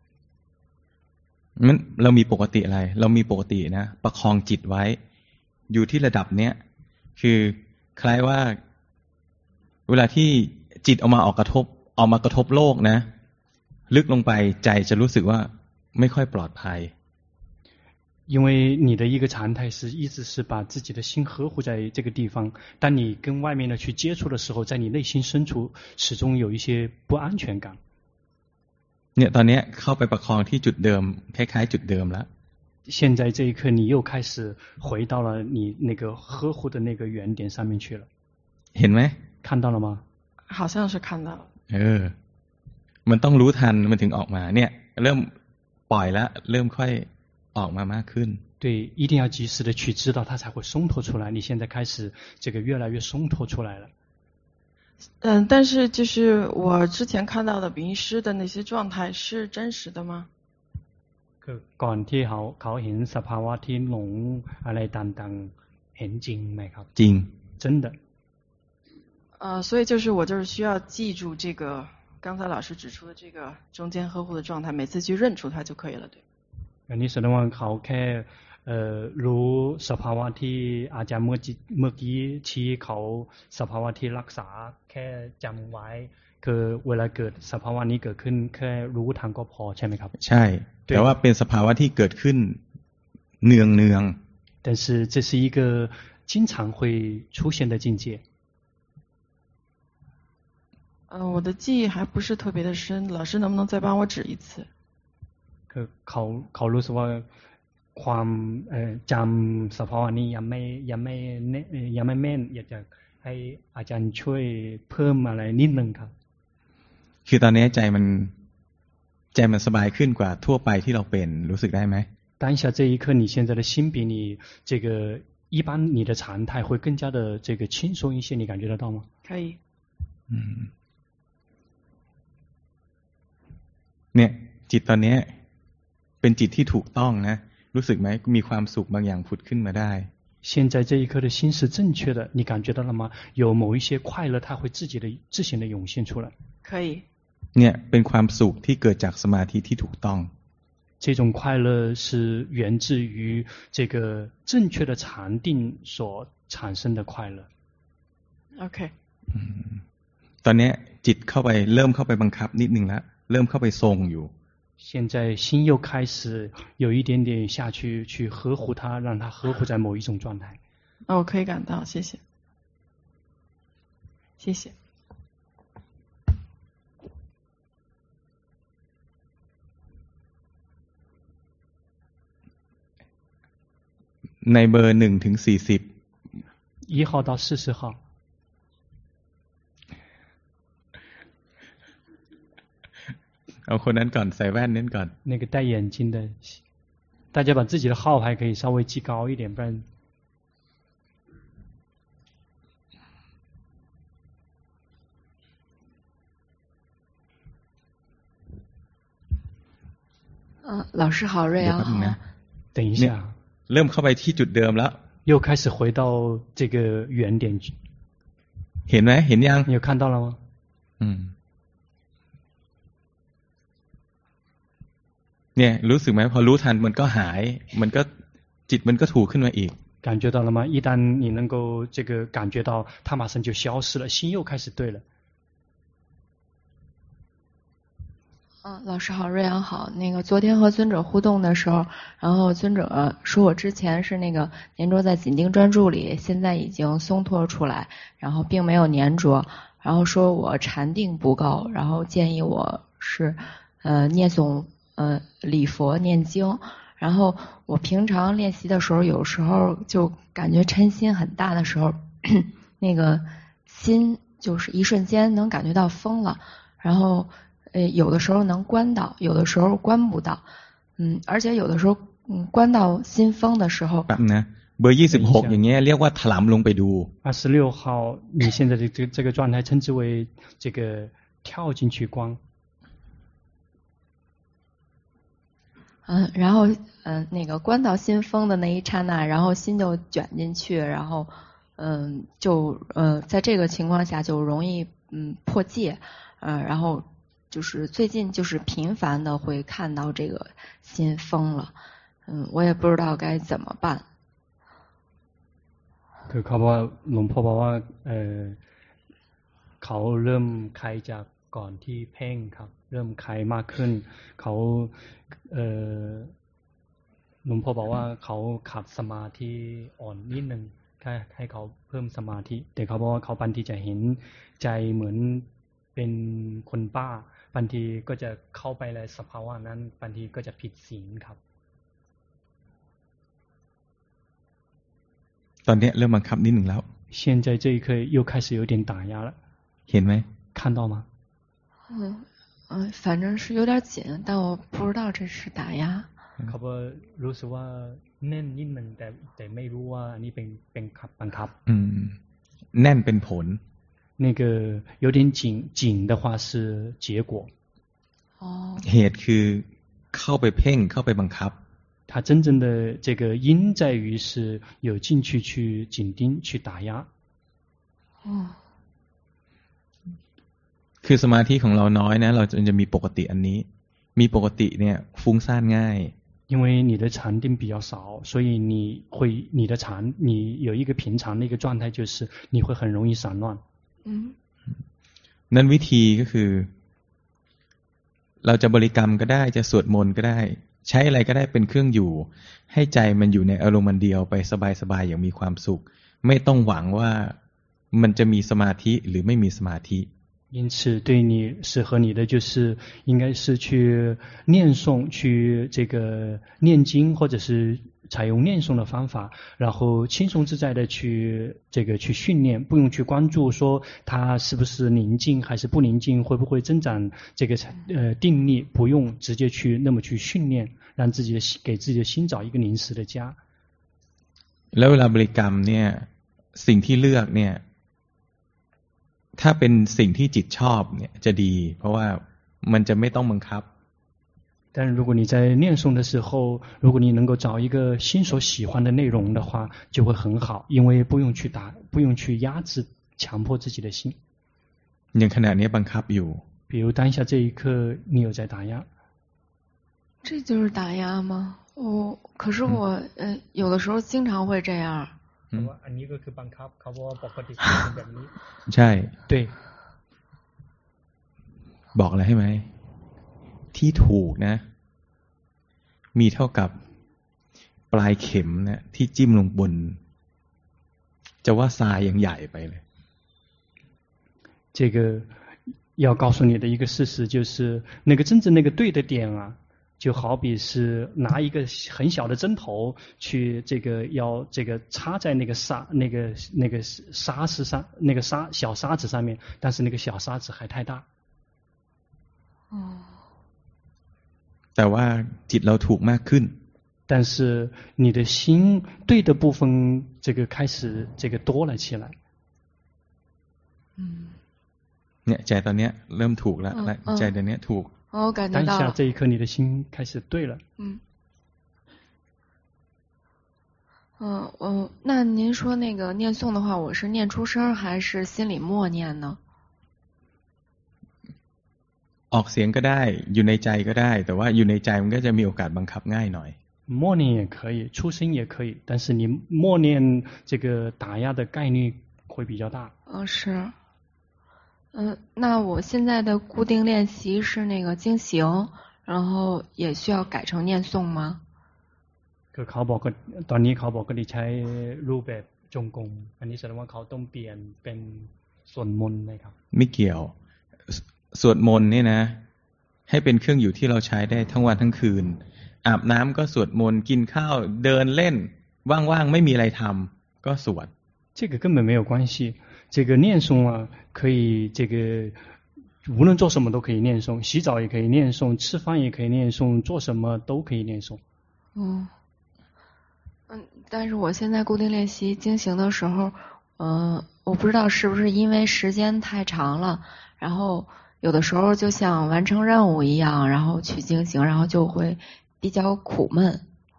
S1: งั้นเรามีปกติอะไรเรามีปกตินะประคองจิตไว้อยู่ที่ระดับเนี้ยคือคล้ายว่าเวลาที่จิตออกมาออกกระทบออกมากระทบโลกนะลึกลงไปใจจะรู้สึกว่าไม่ค่อยปลอดภัย
S2: 因为你的一个常态是一直是把自己的心呵护在这个地方，当你跟外面的去接触的时候，在你内心深处始终有一些不安全感。
S1: เนี่ยตอนนี้เข้าไปประคองที่จุดเดิมคล้ายๆจุดเดิมแล้ว
S2: 现在这一刻你又开始回到了你那个呵护的那个原点上面去了。
S1: เห็นไหม
S2: 看到了吗？
S5: 好像是看到了。
S1: เออมันต้องรู้ทันมันถึงออกมาเนี่ยเริ่มปล่อยแล้วเริ่มค่อยออกมามากขึ้น
S2: 对，一定要及时的去知道它才会松脱出来。你现在开始这个越来越松脱出来了。
S5: 嗯，但是就是我之前看到的迷失的那些状态是真实的吗？
S2: คือก่อนที่เขาเขาเห็นสภาวะที่หลงอะไรต่างๆเห็นจริงไหมครับ
S1: จริง
S2: 真的。
S5: 呃，所以就是我就是需要记住这个刚才老师指出的这个中间呵护的状态，每次去认出它就可以了，对。
S2: อันนี้แสดงว่าเขาแค่เอ่อรู้สภาวะที่อาจารย์เมื่อเมื่อกี้ชี้เขาสภาวะที่รักษาแค่จำไว้คือเวลาเกิดสภาวะนี้เกิดขึ้นแค่รู้ทันก็พอใช่ไหมครับ
S1: ใช่แต่ว่าเป็นสภาวะที่เกิดขึ้นเนืองเนือง
S2: 但是这是一个经常会出现的境界。
S5: 嗯、呃，我的记忆还不是特别的深，老师能不能再帮我指一次？
S2: คือเขาเขารู้สึกว่าความเอ่อจำสภาวะนี้ยังไม่ยังไม่ยังไม่แม่นอยากจะให้อาจารย์ช่วยเพิ่มอะไรนิดนึงครับ
S1: คือตอนนี้ใจมันใจมันสบายขึ้นกว่าทั่วไปที่เราเป็นรู้สึกได้ไหม
S2: 当下这一刻，你现在的心比你这个一般你的常态会更加的这个轻松一些，你感觉得到吗？
S5: 可以。
S1: 嗯。เนี่ยจิตตอนนี้เป็นจิตที่ถูกต้องนะรู้สึกไหมมีความสุขบางอย่างผุดขึ้นมาได้
S2: 现在这一刻的心是正确的，你感觉到了吗？有某一些快乐，它会自己的自行的涌现出来。
S5: 可以。
S1: เนี่ยเป็นความสุขที่เกิดจากสมาธิที่ถูกต้อง
S2: 这种快乐是源自于这个正确的禅定所产生的快乐。
S5: OK。
S1: ตอนนี้จิตเข้าไปเริ่มเข้าไปบังคับนิดนึงแล้วเริ่มเข้าไปทรงอยู่
S2: 现在心又开始有一点点下去去呵护它，让它呵护在某一种状态。
S5: 哦，我可以感到，谢谢，谢谢。
S1: ในเบอร์หนึ่งถึงสี่สิบ
S2: 一号到四十号。
S1: เอาคนนั้นก่อนใส่แว่นนั้นก่อน
S2: 那个戴眼镜的，大家把自己的号牌可以稍微记高一点，不然。
S6: 嗯，老师好，瑞阳好。
S2: 等一下。
S1: เริ่มเข้าไปที่จุดเดิมแล้ว
S2: 又开始回到这个原点去。
S1: เห็นไหมเห็นยัง
S2: 你有看到了吗？
S1: 嗯。เนี่ยรู้สึกไหมพอรู้ทันมันก็หายมันก็จิตมันก็ถูกขึ้นมาอีก
S2: 感觉到了吗？一旦你能够这个感觉到，它马上就消失了，心又开始对了。
S6: 嗯，老师好，瑞阳好。那个昨天和尊者互动的时候，然后尊者说我之前是那个粘着在紧盯专注里，现在已经松脱出来，然后并没有粘着，然后说我禅定不够，然后建议我是呃念诵。呃，礼佛念经，然后我平常练习的时候，有时候就感觉嗔心很大的时候，那个心就是一瞬间能感觉到疯了，然后呃有的时候能关到，有的时候关不到，嗯，而且有的时候嗯关到心疯的时候。
S1: แบบนะเบอร์ยี่สิบหกอย่างเงี้ยเรียกว่าถลำลงไปดู
S2: 二十六号，你现在的这这个状态称之为这个跳进去光。
S6: 嗯，然后嗯，那个关到心封的那一刹那，然后心就卷进去，然后嗯，就呃，在这个情况下就容易嗯破戒，呃，然后就是最近就是频繁的会看到这个心封了，嗯，我也不知道该怎么办。
S2: คือเขาบอกหลวงพ่อบอกว่าเออเขาเริ่มคลายจากก่อนที่เพ่งครับเริ่มคลายมากขึ้นเขาเออหลวงพ่อบอกว่าเขาขาดสมาธิอ่อนนิดนึงแค่ให้เขาเพิ่มสมาธิแต่เขาบอกว่าเขาบางทีจะเห็นใจเหมือนเป็นคนบ้าบางทีก็จะเข้าไปในสภาวะนั้นบางทีก็จะผิดศีลครับ
S1: ตอนนี้เริ่มบังคับนิดหนึ่งแล้ว
S2: 现在这一刻又开始有点打压了，
S1: เห็นไหม
S2: 看到吗？
S6: 嗯嗯，反正是有点紧，但我不知道这是打压。
S2: เขาบอกรู้สึกว่าแน่นนิดนึงแต่แต่ไม่รู้ว่าอันนี้เป็นเป็นขับบังคับ
S1: อืมแน่นเป็นผล
S2: 那个有点紧紧的话是结果
S6: 哦
S1: เหตุคือเข้าไปเพ่งเข้าไปบังคับ
S2: 它真正的这个因在于是有进去去紧盯去打压
S6: 哦
S1: คือสมาธิของเราน้อยนะเราจะมีปกติอันนี้มีปกติเนี่ยฟุ้งซ่านง่าย
S2: 因为你的禅定比较少，所以你会你的禅你有一个平常的一个状态，就是你会很容易散乱。
S6: 嗯，
S1: นั้นวิธีก็คือเราจะบริกรรมก็ได้จะสวดมนต์ก็ได้ใช้อะไรก็ได้เป็นเครื่องอยู่ให้ใจมันอยู่ในอารมณ์เดียวไปสบายๆอย่างมีความสุขไม่ต้องหวังว่ามันจะมีสมาธิหรือไม่มีสมาธิ
S2: 因此对你适合你的就是应该是去念诵去这个念经或者是采用念诵的方法然后轻松自在的去这个去训练不用去关注说它是不是宁静还是不宁静会不会增长这个呃定力不用直接去那么去训练让自己的给自己的心找一个临时的家
S1: แล้วเวลาบริกรรมเนี่ยสิ่งที่เลือกเนี่ยถ้าเป็นสิ่งที่จิตชอบเนี่ยจะดีเพราะว่ามันจะไม่ต้องบังคับ
S2: 但是如果你在念诵的时候如果你能够找一个心所喜欢的内容的话就会很好因为不用去打不用去压制强迫自己的心
S1: อย่างขณะนี้บังคับอยู่
S2: 比如当下这一刻你有在打压
S6: 这就是打压吗我可是我、嗯、呃有的时候经常会这样
S2: อันนี้ก็คือบังคับเขาว่าปกติแบบนี้
S1: ใช่
S2: 对
S1: บอกอะไรให้ไหมที่ถูกนะมีเท่ากับปลายเข็มนะที่จิ้มลงบนจะว่าทรายยังใหญ่ไปเลย
S2: 这个要告诉你的一个事实就是那个真正那个对的点啊就好比是拿一个很小的针头去这个要这个插在那个沙那个那个沙石上那个沙小沙子上面但是那个小沙子还太大
S6: 哦
S1: แต่ว่าจิตเราถูกมากขึ้น
S2: 但是你的心对的部分这个开始这个多了起来
S6: 嗯
S1: เนี่ยใจตอนเนี้ยเริ่มถูกแล้วใจตอนเนี้ยถูก
S6: 哦，我感觉到了。
S2: 当下这一刻，你的心开始对了。
S6: 嗯。嗯，我那您说那个念诵的话，我是念出声还是心里默念呢？
S1: ออกเสียงก็ได้อยู่ในใจก็ได้แต่ว่าอยู่ในใจมันก็จะมีโอกาสบังคับง่ายหน่อย
S2: 默念也可以，出声也可以，但是你默念这个打压的概率会比较大。
S6: 嗯，是。嗯，那我现在的固定练习是那个经行，然后也需要改成念诵吗？
S2: คือเขาบอกว่าตอนนี้เขาบอกว่าได้ใช้รูปแบบจงกรมอันนี้แสดงว่าเขาต้องเปลี่ยนเป็นสวดมนต์ไหมครับ
S1: ไม่เกี่ยวสวดมนต์นี่นะให้เป็นเครื่องอยู่ที่เราใช้ได้ทั้งวันทั้งคืนอาบน้ำก็สวดมนต์กินข้าวเดินเล่นว่างๆไม่มีอะไรทำก็สวด
S2: 这个根本没有关系这个念诵啊可以这个无论做什么都可以念诵洗澡也可以念诵吃饭也可以念诵做什么都可以念诵
S6: 嗯嗯但是我现在固定练习经行的时候呃我不知道是不是因为时间太长了然后有的时候就像完成任务一样然后去经行然后就会比较苦闷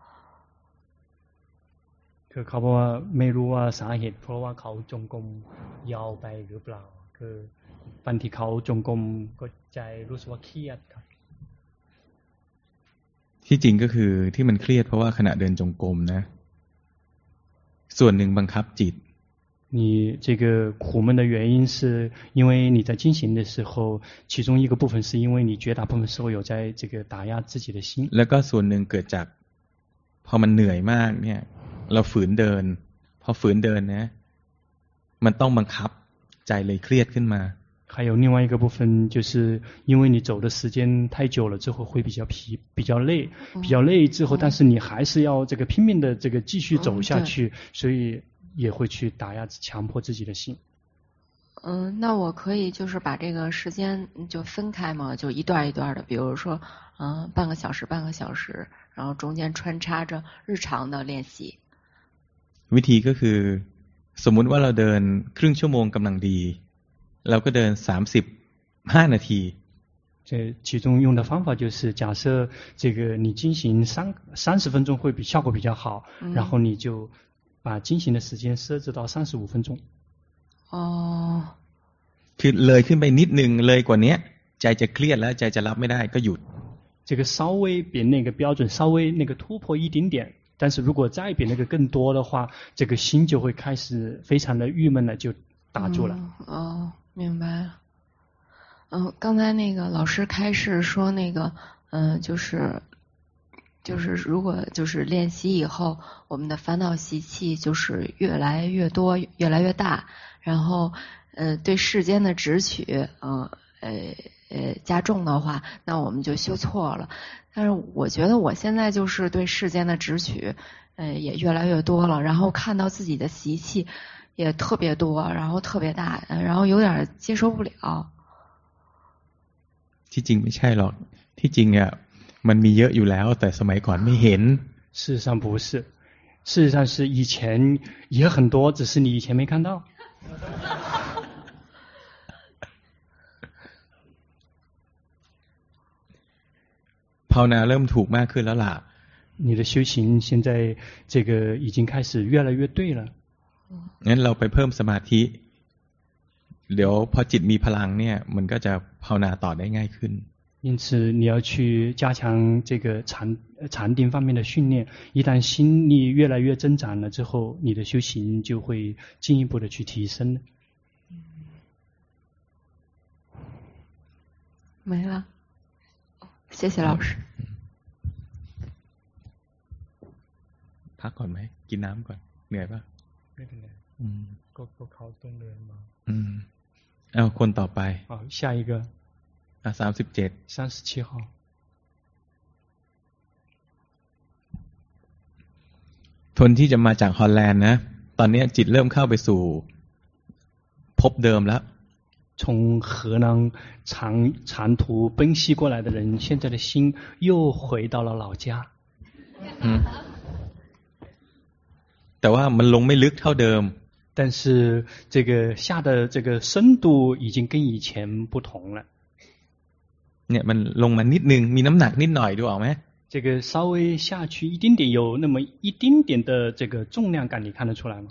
S2: คือเขาบอกว่าไม่รู้ว่าสาเหตุเพราะว่าเขาจงกรมยาวไปหรือเปล่าคือตอนที่เขาจงกรมก็ใจรู้สึกว่าเครียดครับ
S1: ที่จริงก็คือที่มันเครียดเพราะว่าขณะเดินจงกรมนะส่วนหนึ่งบังคับจิต
S2: 你这个苦闷的原因是因为你在进行的时候其中一个部分是因为你绝大部分时候有在这个打压自己的心
S1: แล้วก็ส่วนหนึ่งเกิดจากพอมันเหนื่อยมากเนี่ยเราฝืนเดินพอฝืนเดินนะมันต้องบังคับใจเลยเครียดขึ้นมา
S2: 还有另外一个部分就是因为你走的时间太久了之后会比较疲比较累比较累之后但是你还是要这个拼命的这个继续走下去所以也会去打压强迫自己的心。
S6: 嗯，那我可以就是把这个时间就分开嘛，就一段一段的，比如说嗯半个小时半个小时，然后中间穿插着日常的练习。
S1: วิธีก็คือสมมุติว่าเราเดินครึ่งชั่วโมงกำลังดีเราก็เดินสามสิบห้านาที
S2: 这其中用的方法就是，假设这个你进行三三十分钟会比效果比较好，嗯、然后你就把进行的时间设置到三十五分钟。
S6: 哦，
S1: คือเลยขึ้นไปนิดนึงเลยกว่านี้ใจจะเครียดแล้วใจจะรับไม่ได้ก็หยุด。
S2: 这个稍微比那个标准稍微那个突破一丁点，但是如果再比那个更多的话，这个心就会开始非常的郁闷了，就打住了。
S6: 嗯、哦，明白了。嗯，刚才那个老师开示说那个，嗯、呃，就是就是如果就是练习以后，我们的烦恼习气就是越来越多，越来越大，然后呃对世间的执取，呃呃呃加重的话，那我们就修错了。但是我觉得我现在就是对世间的执取，呃也越来越多了，然后看到自己的习气也特别多，然后特别大，然后有点接受不了。
S1: ที่จริงไม่ใช่หรอกที่จริงเนี่ยมันมีเยอะอยู่แล้วแต่สมัยก่อนไม่เห็น
S2: 事实上不是事实上是以前也很多只是你以前没看到
S1: ภาวนาเริ่มถูกมากขึ้นแล้วล่ะ
S2: 你的修行现在这个已经开始越来越对了
S1: งั้นเราไปเพิ่มสมาธิเดี๋ยวพอจิตมีพลังเนี่ยมันก็จะภาวนาต่อได้ง่ายขึ้น
S2: 因此你要去加强这个禅禅定方面的训练一旦心力越来越增长了之后你的修行就会进一步的去提升
S6: 没了谢谢老师
S1: พักก่อนไหมกินน้ำก่อนเหนื่อยป่ะ
S2: ไม่เป็นไร
S1: อืม
S2: ก็ก็เขาต้องเดินมา
S1: อืมเอาคนต่อไป
S2: 好下一个
S1: อ่ะสามสิบเจ็ด
S2: 三十七号
S1: คนที่จะมาจากฮอลแลนด์นะตอนนี้จิตเริ่มเข้าไปสู่ภพเดิมแล้ว
S2: 从河南长长途奔袭过来的人现在的心又回到了老家
S1: 嗯แต่ว่ามันลงไม่ลึกเท่าเดิม
S2: 但是这个下的这个深度已经跟以前不同了
S1: เนี่ยมันลงมานิดนึงมีน้ำหนักนิดหน่อยดูออกไหม
S2: 这个稍微下去一丁点有那么一丁点的这个重量感你看得出来吗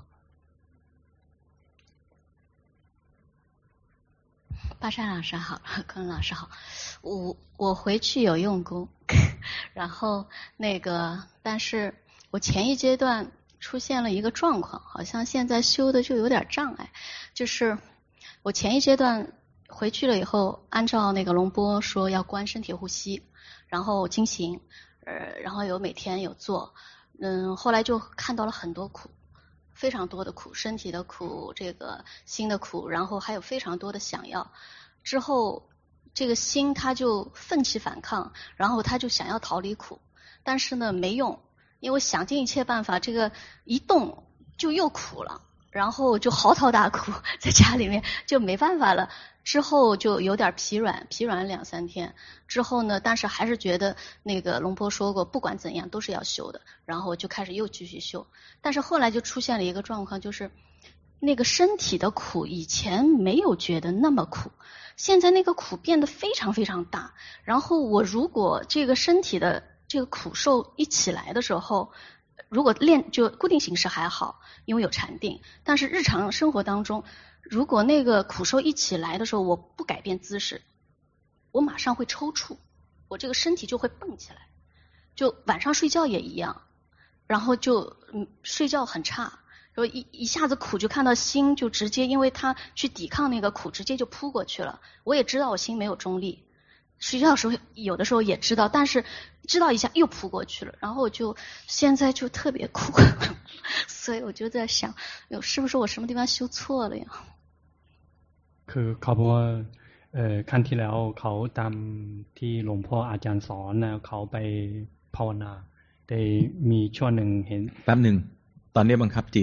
S7: 巴山老师好坤老师好我我回去有用功然后那个但是我前一阶段出现了一个状况好像现在修的就有点障碍就是我前一阶段回去了以后按照那个龙波说要观身体呼吸然后精行呃然后有每天有做嗯后来就看到了很多苦非常多的苦身体的苦这个心的苦然后还有非常多的想要之后这个心它就奋起反抗然后它就想要逃离苦但是呢没用因为想尽一切办法这个一动就又苦了然后就嚎啕大哭在家里面就没办法了之后就有点疲软疲软两三天之后呢但是还是觉得那个龙波说过不管怎样都是要修的然后就开始又继续修但是后来就出现了一个状况就是那个身体的苦以前没有觉得那么苦现在那个苦变得非常非常大然后我如果这个身体的这个苦受一起来的时候如果练就固定形式还好因为有禅定但是日常生活当中如果那个苦受一起来的时候我不改变姿势我马上会抽搐我这个身体就会蹦起来就晚上睡觉也一样然后就嗯睡觉很差然后一一下子苦就看到心就直接因为他去抵抗那个苦直接就扑过去了我也知道我心没有中立睡觉的时候有的时候也知道但是知道一下又扑过去了然后我就现在就特别苦所以我就在想是不是我什么地方修错了呀
S2: คือเขาบอกว่าเอ่อครั้งที่แล้วเขาตามที่หลวงพ่ออาจารย์สอนนะเขาไปภาวนาแต่มีช่วงหนึ่งเห็น
S1: แป๊บหนึ่งตอนนี้บังคับจิต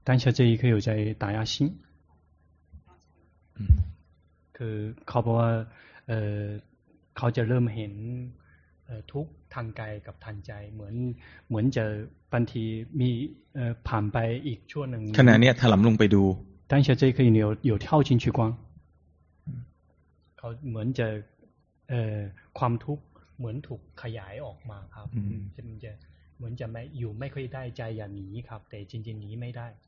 S2: 当下这一刻有在打压心คือเขาบอกว่าเอ่อเขาจะเริ่มเห็นทุกข์ทางกายกับทางใจเหมือนเหมือนจะบางทีมีผ่านไปอีกช่วงหนึ่ง
S1: ขณะนี้ถลำลงไปดู
S2: 当下这一刻有有跳进去光เขาเหมือนจะเอ่อความทุกข์เหมือนถูกขยายออกมาครับจะมันจะเหมือนจะไม่อยู่ไม่ค่อยได้ใจอย่าหนีครับแต่จริงๆหนีไม่ได้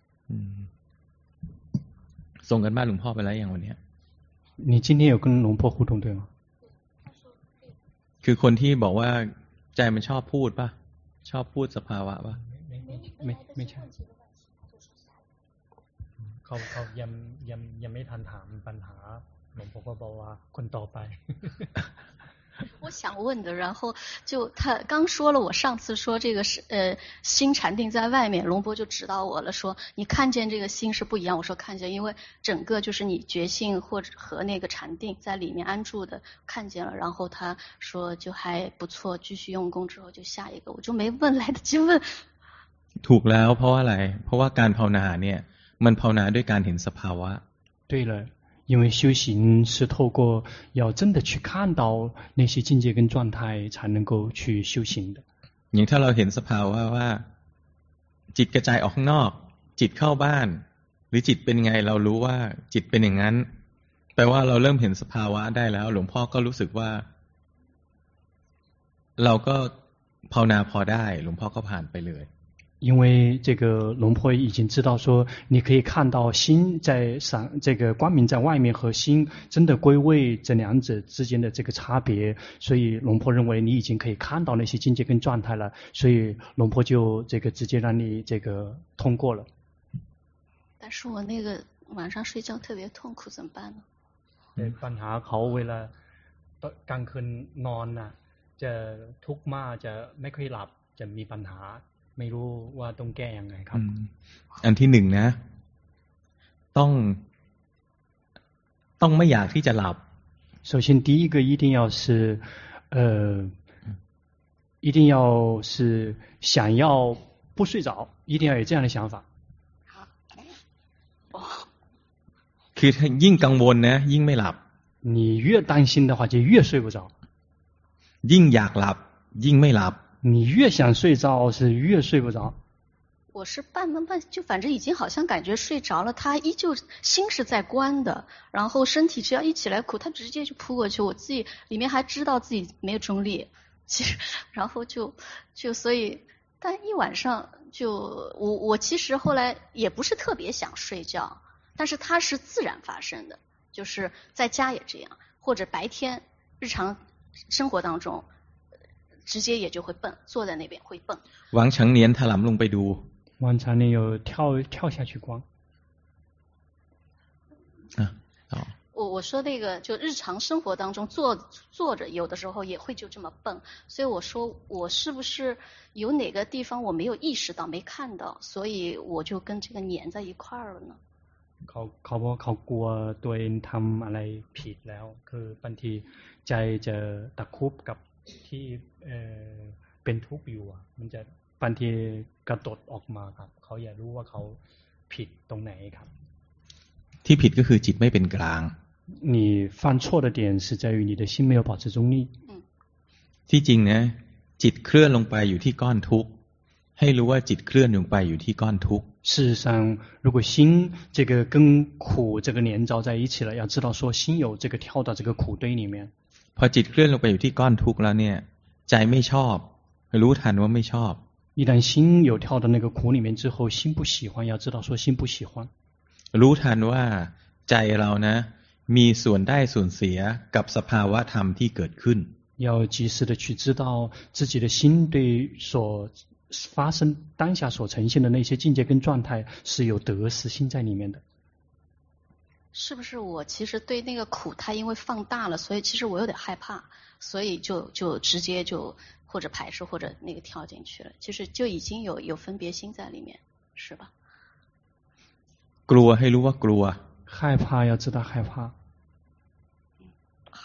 S1: ส่งกันบ้านหลวงพ่อไปแล้วอย่างวันนี้
S2: 你今天有跟龙婆互动对吗
S1: คือคนที่บอกว่าใจมันชอบพูดป่ะชอบพูดสภาวะป่ะ
S2: ไม่ไม่ไม่ไม่ใช่เขาเขายังยังยังไม่ทันถามปัญหาหลวงพ่อก็บอกว่าคนต่อไป
S7: 我想问的，然后就他刚说了，我上次说这个是呃心禅定在外面，龙波就指导我了，说你看见这个心是不一样。我说看见，因为整个就是你觉性或者和那个禅定在里面安住的看见了。然后他说就还不错，继续用功之后就下一个，我就没问，来得及问。
S1: ถูกแล้วเพราะว่าอะไรเพราะว่าการภาวนาเนี่ยมันภาวนาด้วยการเห็นสภาวะ
S2: 对了因为修行是透过要真的去看到那些境界跟状态才能够去修行的
S1: อย่างถ้าเราเห็นสภาวะว่าจิตกระจายออกข้างนอกจิตเข้าบ้านหรือจิตเป็นไงเรารู้ว่าจิตเป็นอย่างนั้นแปลว่าเราเริ่มเห็นสภาวะได้แล้วหลวงพ่อก็รู้สึกว่าเราก็ภาวนาพอได้หลวงพ่อก็ผ่านไปเลย
S2: 因为这个龙婆已经知道说你可以看到心在上这个光明在外面和心真的归位这两者之间的这个差别所以龙婆认为你已经可以看到那些境界跟状态了所以龙婆就这个直接让你这个通过了
S7: 但是我那个晚上睡觉特别痛苦怎么办呢
S2: ปัญหาเขาเวลากลางคืนนอนน่ะจะทุกข์มากจะไม่ค่อยหลับจะมีปัญหาไม่รู้ว่าต้องแก้ยังไงครับ
S1: อันที่หนึ่งนะต้องต้องไม่อยากที่จะหลับ
S2: 首先第一个一定要是呃一定要是想要不睡着一定要有这样的想法
S1: คือยิ่งกังวลนะยิ่งไม่หลับ
S2: 你越担心的话就越睡不着
S1: ยิ่งอยากหลับยิ่งไม่หลับ
S2: 你越想睡着是越睡不着
S7: 我是半梦半就反正已经好像感觉睡着了他依旧心是在关的然后身体只要一起来苦他直接就扑过去我自己里面还知道自己没有中立其实然后就就所以但一晚上就我我其实后来也不是特别想睡觉但是它是自然发生的就是在家也这样或者白天日常生活当中直接也就会蹦坐在那边会蹦
S1: 王成年ถลำลงไปดู
S2: 王成年有跳跳下去光
S1: 啊好
S7: 我我说那个就日常生活当中坐坐着有的时候也会就这么蹦所以我说我是不是有哪个地方我没有意识到没看到所以我就跟这个粘在一块儿了呢
S2: เขาเขาบอกเขากลัวตัวเองทำอะไรผิดแล้วคือบางทีใจจะตะคุบกับที่เอ่อเป็นทุกข์อยู่มันจะบางทีกระโดดออกมาครับเขาอยากรู้ว่าเขาผิดตรงไหนครับ
S1: ที่ผิดก็คือจิตไม่เป็นกลาง
S2: 你犯错的点是在于你的心没有保持中立
S1: ที่จริงนะจิตเคลื่อนลงไปอยู่ที่ก้อนทุกข์ให้รู้ว่าจิตเคลื่อนลงไปอยู่ที่ก้อนทุกข์
S2: 事实上如果心这个跟苦这个连着在一起了要知道说心有这个跳到这个苦堆里面
S1: พอจิตเคลื่อนลงไปอยู่ที่ก้อนทุกข์แล้วเนี่ยใจไม่ชอบรู้ทันว่าไม่ชอบ
S2: 一旦心有跳到那个苦里面之后心不喜欢要知道说心不喜欢
S1: รู้ทันว่าใจเรานะมีส่วนได้ส่วนเสียกับสภาวะธรรมที่เกิดขึ้น
S2: 要及时的去知道自己的心对所发生当下所呈现的那些境界跟状态是有得失心在里面的
S7: 是不是我其实对那个苦它因为放大了所以其实我有点害怕所以就就直接就或者排斥或者那个跳进去了其实就已经有有分别心在里面是吧
S1: กลัวให้รู้ว่ากลัว
S2: 害怕要知道害怕
S7: 好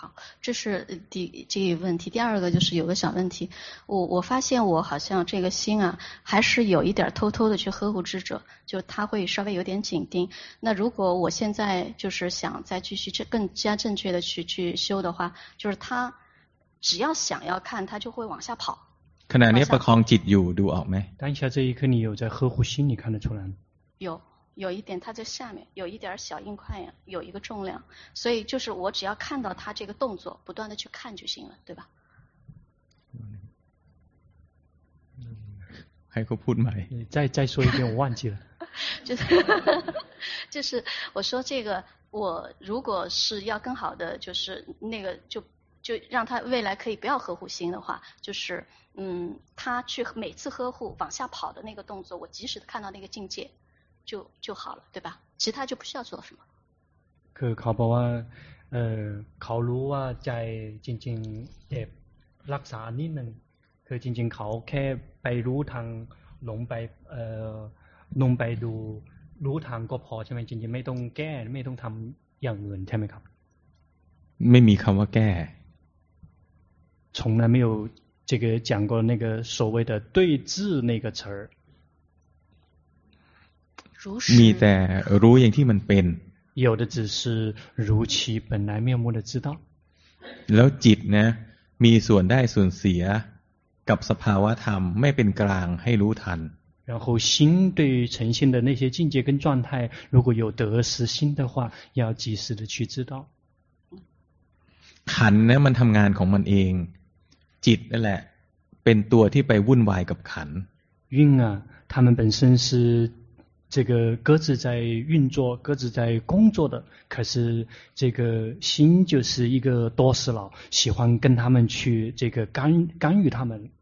S7: 这是第这个问题。第二个就是有个小问题，我我发现我好像这个心啊，还是有一点偷偷的去呵护智者，就他会稍微有点紧盯。那如果我现在就是想再继续这更加正确的去去修的话，就是他只要想要看，他就会往下跑。
S1: ขณะนี้ประคองจิตอยู่ดูออกไหม？
S2: 当下这一刻你有在呵护心，你看得出来吗？
S7: 有。有一点，它在下面有一点小硬块呀，有一个重量，所以就是我只要看到它这个动作，不断的去看就行了，对吧？
S1: ให้เขาพูดใหม่
S2: 再再说一遍，我忘记了。
S7: 就是就是我说这个，我如果是要更好的，就是那个就就让他未来可以不要呵护心的话，就是嗯，他去每次呵护往下跑的那个动作，我及时的看到那个境界。就就好了，对吧？其他就不需要做什么。
S2: คือเขาบอกว่าเออเขารู้ว่าใจจริงๆเจ็บรักษานิดนึงคือจริงๆเขาแค่ไปรู้ทางหลงไปเอ่อลงไปดูรู้ทางก็พอใช่ไหมจริงๆไม่ต้องแก้ไม่ต้องทำอย่างอื่นใช่ไหมครับ
S1: ไม่มีคำว่าแก้
S2: 从来没有这个讲过那个所谓的对治那个词儿
S1: มีแต่รู้อย่างที่มันเป็น
S2: 有的只是如其本来面目的知道
S1: แล้วจิตนะมีส่วนได้ส่วนเสียกับสภาวะธรรมไม่เป็นกลางให้รู้ทัน
S2: 然后心对于呈现的那些境界跟状态如果有得失心的话要及时的去知道
S1: ขันธ์นะมันทำงานของมันเองจิตนั่นแหละเป็นตัวที่ไปวุ่นวายกับขันธ์
S2: 运啊他们本身是这个各自在运作各自在工作的可是这个心就是一个多事佬喜欢跟他们去这个干干预他们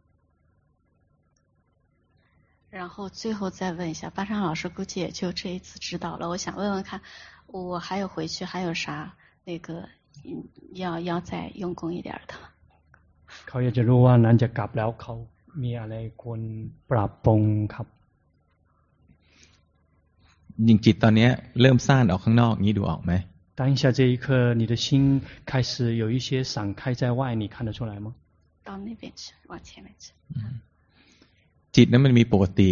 S7: 然后最后再问一下巴昌老师估计也就这一次知道了我想问问看我还有回去还有啥那个要要再用功一点的
S2: เขาอยากจะรู้ว่านั้นจะกลับแล้วเขามีอะไรควรปรับปรุงครับ
S1: ยิงจิตตอนนี้เริ่มซ่านออกข้างนอกนี้ดูออกไหม
S2: 当下这一刻你的心开始有一些散开在外你看得出来吗
S7: 到那边去往前面去
S1: จิตนั้นมันมีปกติ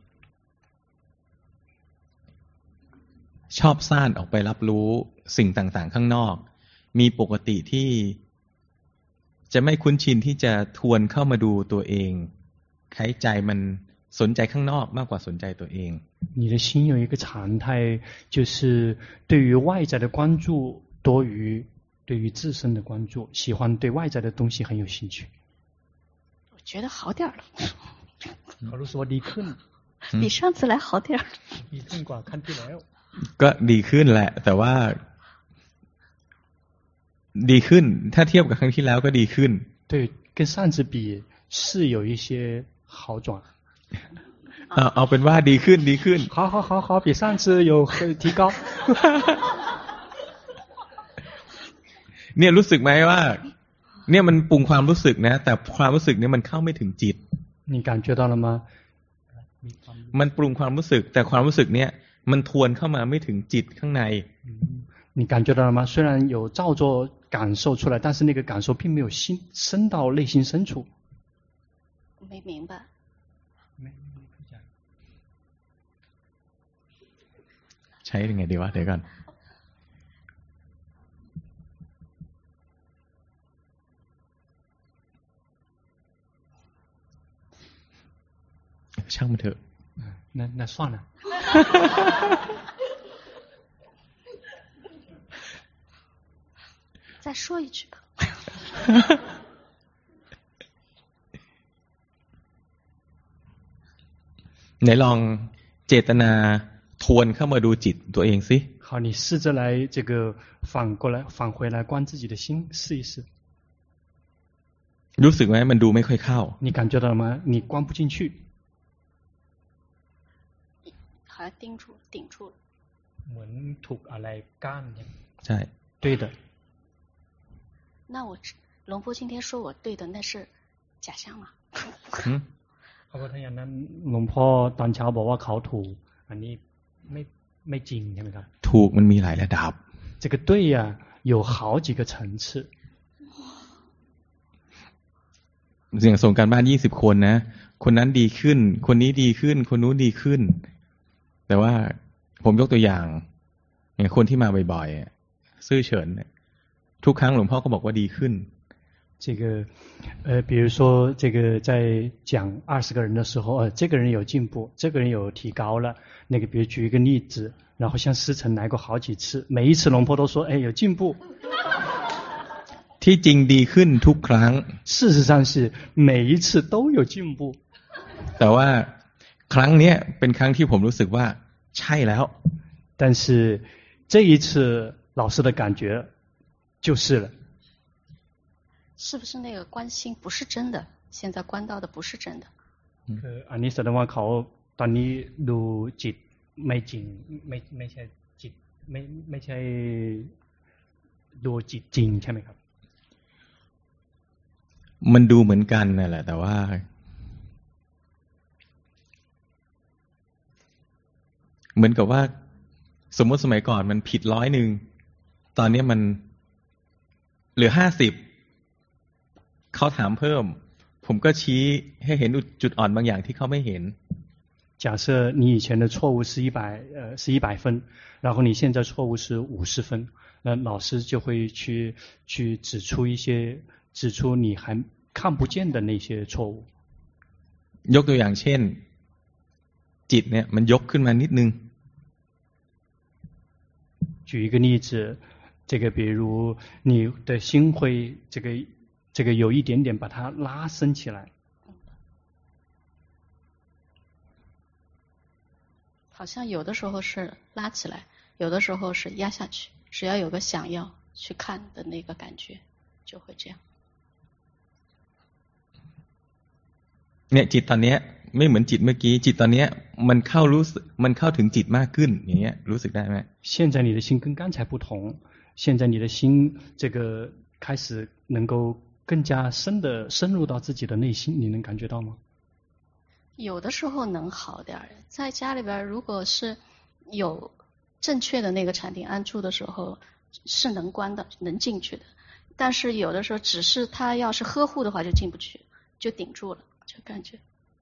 S1: ชอบซ่านออกไปรับรู้สิ่งต่างๆข้างนอกมีปกติที่จะไม่คุ้นชินที่จะทวนเข้ามาดูตัวเองใช้ใจมันสนใจข้างนอกมากกว่าสนใจตัวเอง
S2: 你的心有一个常态就是对于外在的关注多于对于自身的关注喜欢对外在的东西很有兴趣
S7: 我觉得好点了
S2: เขารู้สึกว่าดีขึ้น
S7: 比上次来好点
S2: ดีขึ้นกว่าครั้งที่แล้ว
S1: ก็ดีขึ้นแหละแต่ว่าดีขึ้นถ้าเทียบกับครั้งที่แล้วก็ดีขึ้น
S2: 对跟上次比是有一些好转
S1: เอาเอาเป็นว่าดีขึ้นดีขึ้น
S2: 好好好好比上次有提高
S1: เนี่ยรู้สึกไหมว่าเนี่ยมันปรุงความรู้สึกนะแต่ความรู้สึกเนี่ยมันเข้าไม่ถึงจิต
S2: 你感觉到了吗
S1: มันปรุงความรู้สึกแต่ความรู้สึกเนี่ยมันทวนเข้ามาไม่ถึงจิตข้างใน
S2: 你感觉到了吗虽然有照作感受出来但是那个感受并没有心深到内心深处
S7: 没明白
S1: ใช้ยังไงดีวะเดี๋ยวก่อนช่างมันเถอะ
S2: 那那算了
S7: 再说一句吧
S1: ไหนลองเจตนาทวนเข้ามาดูจิตตัวเองสิ
S2: 好你试着来这个反过来返回来观自己的心试一试
S1: รู้สึกไหมมันดูไม่ค่อยเข้า
S2: 你感觉到了吗你关不进去
S7: 好像盯住顶住了
S2: เหมือนถูกอะไรก้าน
S1: ใช่
S2: 对的
S7: 那我龙波今天说我对的那是假象吗
S2: เขาบอกถ้าอย่างนั้นหลวงพ่อตอนเช้าบอกว่าเขาถูกอันนี้ไม่ไม่จริงใช่ไหมครับ
S1: ถูกมันมีหลายระดับ
S2: 这个对呀有好几个层次
S1: อย่างส่งการบ้านยี่สิบคนนะคนนั้นดีขึ้นคนนี้ดีขึ้นคนนู้นดีขึ้นแต่ว่าผมยกตัวอย่างอย่างคนที่มาบ่อยๆซื่อเฉินทุกครั้งหลวงพ่อก็บอกว่าดีขึ้น
S2: 这个呃比如说这个在讲二十个人的时候呃这个人有进步这个人有提高了那个比如举一个例子然后像师承来过好几次每一次龙婆都说哎有进步
S1: ที่จริงดีขึ้นทุกครั้ง
S2: 事实上是每一次都有进步
S1: แต่ว่าครั้งนี้เป็นครั้งที่ผมรู้สึกว่าใช่แล้ว
S2: 但是这一次老师的感觉就是了
S7: 是不是那个观心不是真的现在观到的不是真的
S2: คืออันนี้แสดงว่าเขาตอนนี้ดูจิตไม่จริงไม่ไม่ใช่จิตไม่ไม่ใช่ดูจิตจริงใช่ไหมครับ
S1: มันดูเหมือนกันนั่นแหละแต่ว่าเหมือนกับว่าสมมติสมัยก่อนมันผิดร้อยหนึ่งตอนนี้มันเหลือห้าสิบเขาถามเพิ่มผมก็ชี้ให้เห็นจุดอ่อนบางอย่างที่เขาไม่เห็น
S2: 假设你以前的错误是一百呃是一百分然后你现在错误是五十分那老师就会去去指出一些指出你还看不见的那些错误
S1: ยกตัวอย่างเช่นจิตเนี่ยมันยกขึ้นมานิดนึง
S2: 举一个例子这个比如你的心会这个这个有一点点把它拉伸起来
S7: 好像有的时候是拉起来有的时候是压下去只要有个想要去看的那个感觉就会这样
S1: เนี่ยจิตตอนนี้ไม่เหมือนจิตเมื่อกี้จิตตอนนี้มันเข้ารู้สึกมันเข้าถึงจิตมากขึ้นอย่างเงี้ยรู้สึกได้ไหม
S2: 现在你的心跟刚才不同现在你的心这个开始能够更加深的深入到自己的内心你能感觉到吗
S7: 有的时候能好点在家里边如果是有正确的那个禅定安住的时候是能关的能进去的但是有的时候只是他要是呵护的话就进不去就顶住了就感觉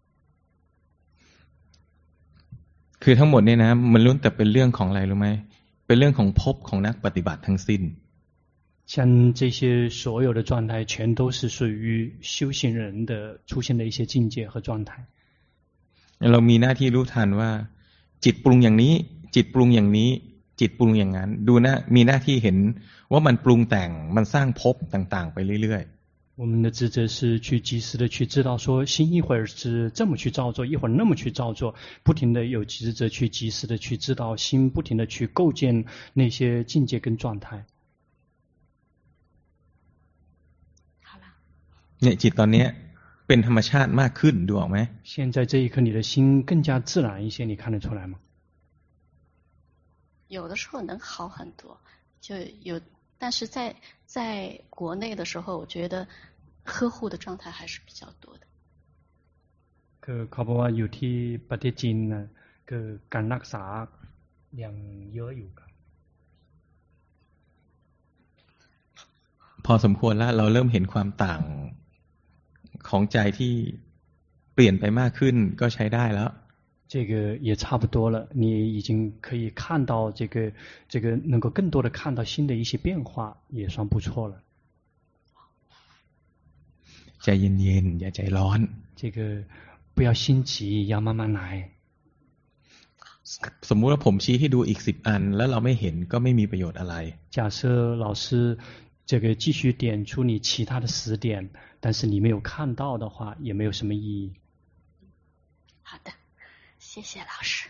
S1: คือทั้งหมดเนี่ยนะมันล้วนแต่เป็นเรื่องของอะไรรู้ไหมเป็นเรื่องของภพของนักปฏิบัติทั้งสิ้น
S2: 像这些所有的状态全都是属于修行人的出现的一些境界和状态
S1: เรามีหน้าที่รู้ทันว่าจิตปรุงอย่างนี้จิตปรุงอย่างนี้จิตปรุงอย่างนั้นดูนะมีหน้าที่เห็นว่ามันปรุงแต่งมันสร้างภพต่างๆไปเรื่อยๆ
S2: 我们的职责是去及时的去知道说心一会儿是这么去照做一会儿那么去照做不停的有职责去及时的去知道心不停的去构建那些境界跟状态
S7: 好了
S1: เนี่ยจิตตอนนี้เป็นธรรมชาติมากขึ้นดูออกไหม
S2: 现在这一刻你的心更加自然一些你看得出来吗
S7: 有的时候能好很多就有但是在在国内的时候我觉得呵护的状态还是比较多的
S2: คือเขาบอกว่าอยู่ที่ประเทศจีนนะคือการรักษายังเยอะอยู่ครับ
S1: พอสมควรแล้วเราเริ่มเห็นความต่างของใจที่เปลี่ยนไปมากขึ้นก็ใช้ได้แล้ว
S2: 这个也差不多了你已经可以看到这个这个能够更多的看到新的一些变化也算不错了
S1: ใจเย็นๆอย่าใจร้อน
S2: 这个不要心急要慢慢来
S1: สมมุติว่าผมชี้ให้ดูอีกสิบอันแล้วเราไม่เห็นก็ไม่มีประโยชน์อะไร
S2: 假设老师这个继续点出你其他的十点但是你没有看到的话也没有什么意义
S7: 好的谢谢老师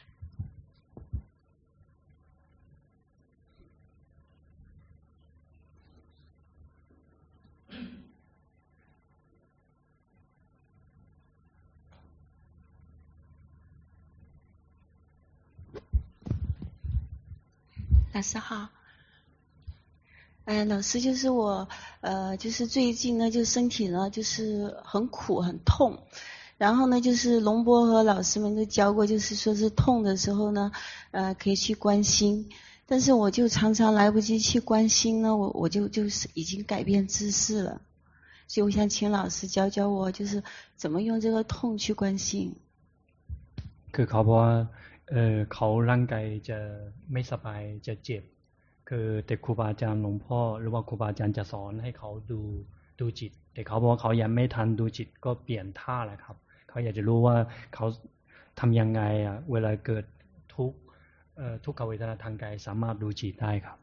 S8: 老师好呃，老师就是我呃，就是最近呢就身体呢就是很苦很痛然后呢就是龙波和老师们都教过就是说是痛的时候呢呃，可以去观心但是我就常常来不及去观心呢我我就就是已经改变姿势了所以我想请老师教教我，就是怎么用这个痛去观心。
S2: คือเขาบอกว่าเออเขาร่างกายจะไม่สบายจะเจ็บคือแต่ครูบาอาจารย์หลวงพ่อหรือว่าครูบาอาจารย์จะสอนให้เขาดูดูจิตแต่เขาบอกว่าเขายังไม่ทันดูจิตก็เปลี่ยนท่าแหละครับเขาอยากจะรู้ว่าเขาทำยังไงอ่ะเวลาเกิดทุกข์เอ่อทุกขเวทนาทางกายสามารถดูจิตได้ครับ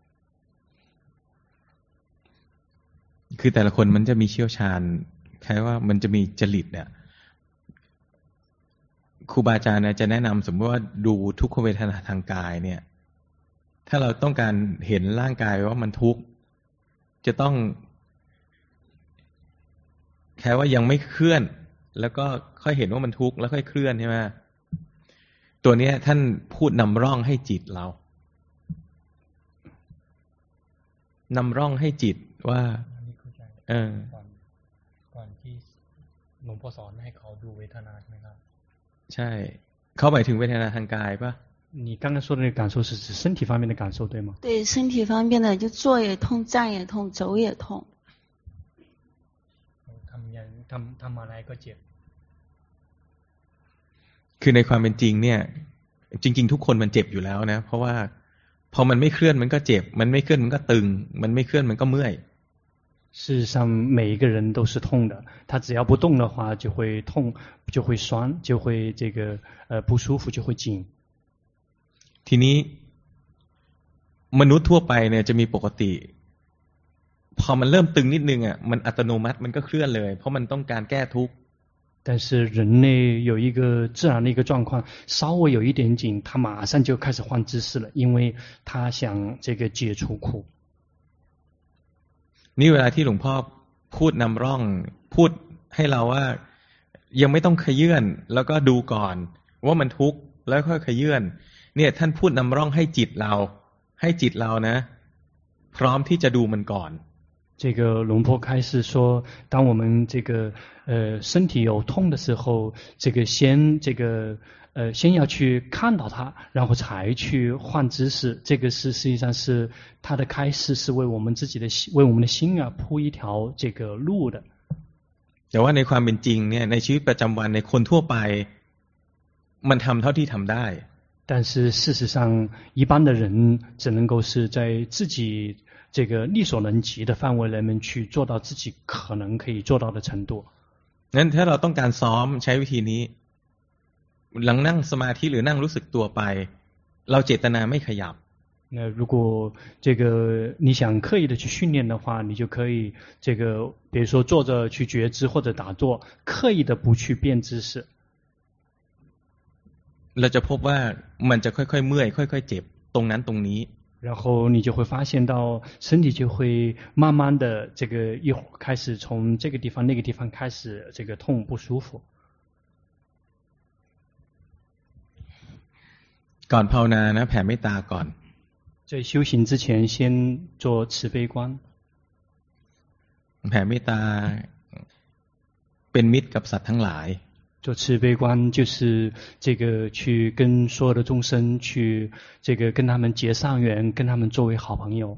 S1: คือแต่ละคนมันจะมีเชี่ยวชาญแค่ว่ามันจะมีจริตเนี่ยครูบาอาจารย์จะแนะนำสมมติว่าดูทุกขเวทนาทางกายเนี่ยถ้าเราต้องการเห็นร่างกายว่ามันทุกข์จะต้องแค่ว่ายังไม่เคลื่อนแล้วก็ค่อยเห็นว่ามันทุกข์แล้วค่อยเคลื่อนใช่ไหมตัวนี้ท่านพูดนำร่องให้จิตเรานำร่องให้จิตว่าเออ
S2: ก่อนที่หลวงพ่อสอนให้เขาดูเวทนาใช่ไหมครับ
S1: ใช่เขาหมายถึงเวทนาทางกายป่ะ
S2: 你刚刚说的那个感受是指身体方面的感受对吗？
S8: 对，身体方面的就坐也痛，站也痛，走也痛。
S2: ทำยังทำทำอะไรก็เจ็บ
S1: คือในความเป็นจริงเนี่ยจริงๆทุกคนมันเจ็บอยู่แล้วนะเพราะว่าพอมันไม่เคลื่อนมันก็เจ็บมันไม่เคลื่อนมันก็ตึงมันไม่เคลื่อนมันก็เมื่อย
S2: 事实上每一个人都是痛的他只要不动的话就会痛就会酸就会这个呃不舒服就会紧
S1: ทีนี้มนุษย์ทั่วไปเนี่ยจะมีปกติพอมันเริ่มตึงนิดนึงอ่ะมันอัตโนมัติมันก็เคลื่อนเลยเพราะมันต้องการแก้ทุกข์
S2: 但是人类有一个自然的一个状况稍微有一点紧他马上就开始换姿势了因为他想这个解除苦
S1: นี่เวลาที่หลวงพ่อพูดนำร่องพูดให้เราว่ายังไม่ต้องขยื่นแล้วก็ดูก่อนว่ามันทุกข์แล้วค่อยขยื่นเนี่ยท่านพูดนำร่องให้จิตเราให้จิตเรานะพร้อมที่จะดูมันก่อน
S2: 这个龙婆开始说当我们这个呃身体有痛的时候这个先这个呃先要去看到它然后才去换姿势这个是实际上是它的开始是为我们自己的为我们的心啊铺一条这个路的
S1: แต่ว่าในความเป็นจริงเนี่ยในชีวิตประจำวันในคนทั่วไปมันทำเท่าที่ทำได้
S2: 但是事实上一般的人只能够是在自己这个力所能及的范围里面去做到自己可能可以做到的程度
S1: งั้นถ้าเราต้องการซ้อมใช้วิธีนี้หลังนั่งสมาธิหรือนั่งรู้สึกตัวไปเราเจตนาไม่ขยับ
S2: 那如果这个你想刻意的去训练的话你就可以这个比如说坐着去觉知或者打坐刻意的不去变姿势
S1: เราจะพบว่ามันจะค่อยๆเมื่อยค่อยๆเจ็บตรงนั้นตรงนี้
S2: 然后你就会发现到身体就会慢慢的这个一会儿开始从这个地方那个地方开始这个痛不舒服
S1: ก่อนภาวนานะแผ่เมตตาก่อน
S2: 在修行之前先做慈悲观
S1: แผ่เมตตาเป็นมิตรกับสัตว์ทั้งหลาย
S2: 做慈悲观就是这个去跟所有的众生去这个跟他们结善缘跟他们作为好朋友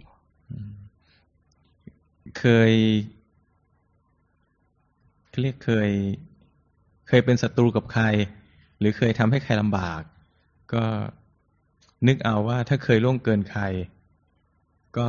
S1: เคยเรียกเคยเคยเป็นศัตรูกับใครหรือเคยทำให้ใครลำบากก็นึกเอาว่าถ้าเคยล่วงเกินใครก็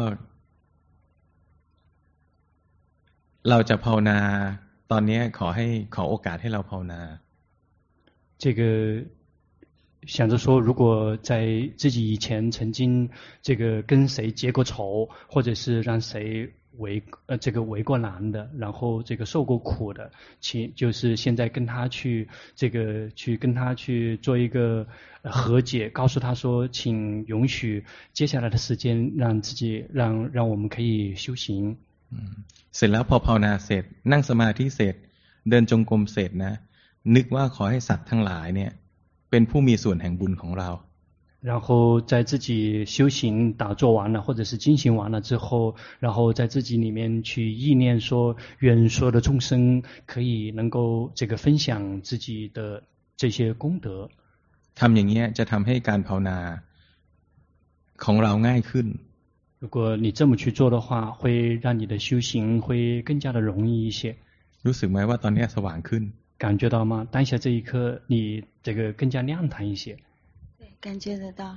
S1: เราจะภาวนาตอนนี้ขอให้ขอโอกาสให้เราภาวนา
S2: 这个想着说如果在自己以前曾经这个跟谁结过仇或者是让谁为呃这个为过难的然后这个受过苦的请就是现在跟他去这个去跟他去做一个和解告诉他说请允许接下来的时间让自己让让我们可以修行
S1: เสร็จแล้วพอภาวนาเสร็จนั่งสมาธิเสร็จเดินจงกรมเสร็จนะนึกว่าขอให้สัตว์ทั้งหลายเนี่ยเป็นผู้มีส่วนแห่งบุญของเรา
S2: 然后在自己修行打坐完了或者是进行完了之后然后在自己里面去意念说愿所有的众生可以能够这个分享自己的这些功德
S1: ทำอย่างนี้จะทำให้การภาวนาของเราง่ายขึ้น
S2: 如果你这么去做的话会让你的修行会更加的容易一些
S1: รู้สึกไหมว่าตอนนี้สว่างขึ้น
S2: 感觉到吗？当下这一刻，你这个更加亮堂一些。
S8: 对，感觉得到。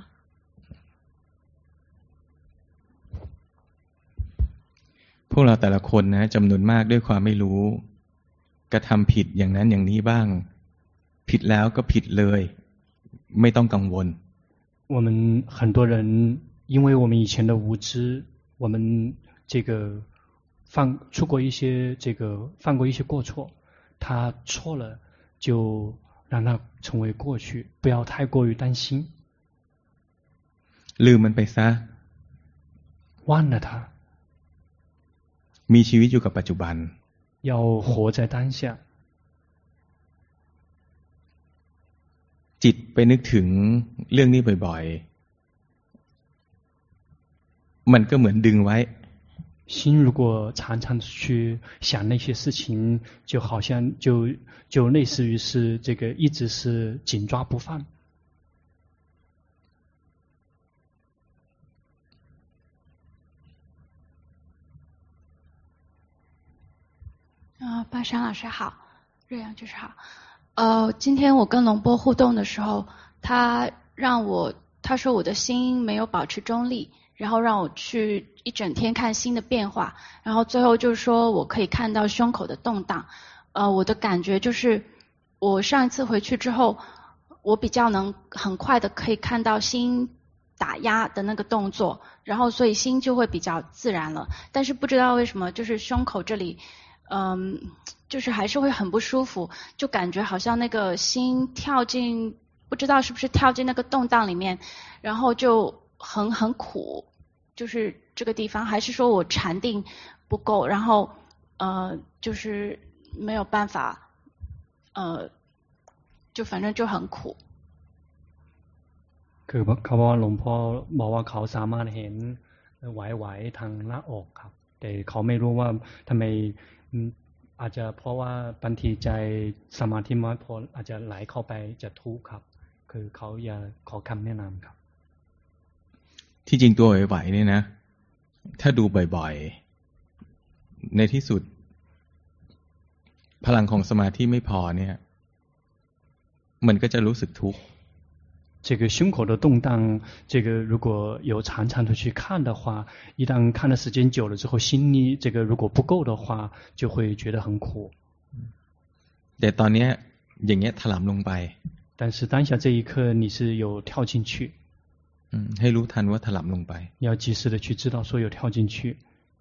S1: พวกเราแต่ละคนนะจำนวนมากด้วยความไม่รู้กระทำผิดอย่างนั้นอย่างนี้บ้างผิดแล้วก็ผิดเลยไม่ต้องกังวล
S2: 我们很多人因为我们以前的无知，我们这个犯出过一些这个犯过一些过错，他错了就让它成为过去，不要太过于担心。
S1: ลืมมันไปซะ
S2: 忘了它。
S1: มีชีวิตอยู่กับปัจจุบัน
S2: 要活在当下。
S1: จิตไปนึกถึงเรื่องนี้บ่อยๆมันก็เหมือนดึงไว้
S2: 心如果常常去想那些事情，就好像就就类似于是这个一直是紧抓不放。
S9: 啊、呃，巴山老师好，瑞阳居士好。呃，今天我跟龙波互动的时候，他让我他说我的心没有保持中立，然后让我去一整天看心的变化，然后最后就是说我可以看到胸口的动荡。呃，我的感觉就是我上一次回去之后，我比较能很快的可以看到心打压的那个动作，然后所以心就会比较自然了。但是不知道为什么，就是胸口这里。嗯，就是还是会很不舒服，就感觉好像那个心跳进，不知道是不是跳进那个动荡里面，然后就很很苦，就是这个地方，还是说我禅定不够，然后呃，就是没有办法，呃，就反正就很苦。
S2: คือเขาบอกว่าหลวงพ่อบอกว่าเขาสามารถเห็นไหวๆทางหน้าอกครับแต่เขาไม่รู้ว่าทำไมอาจจะเพราะว่าบางทีใจสมาธิน้อยพออาจจะไหลเข้าไปจะทุกข์ครับคือเขาอยากขอคำแนะนำครับ
S1: ที่จริงตัวไหวๆเนี่ยนะถ้าดูบ่อยๆในที่สุดพลังของสมาธิไม่พอเนี่ยมันก็จะรู้สึกทุกข์
S2: 这个胸口的动荡，这个如果有常常的去看的话，一旦看的时间久了之后，心力这个如果不够的话，就会觉得很苦。
S1: แต่ตอนนี้อย่างเงี้ยถลำลงไป
S2: 但是当下这一刻你是有跳进去，
S1: ให้รู้ทันว่าถลำลงไป
S2: 要及时的去知道说有跳进去。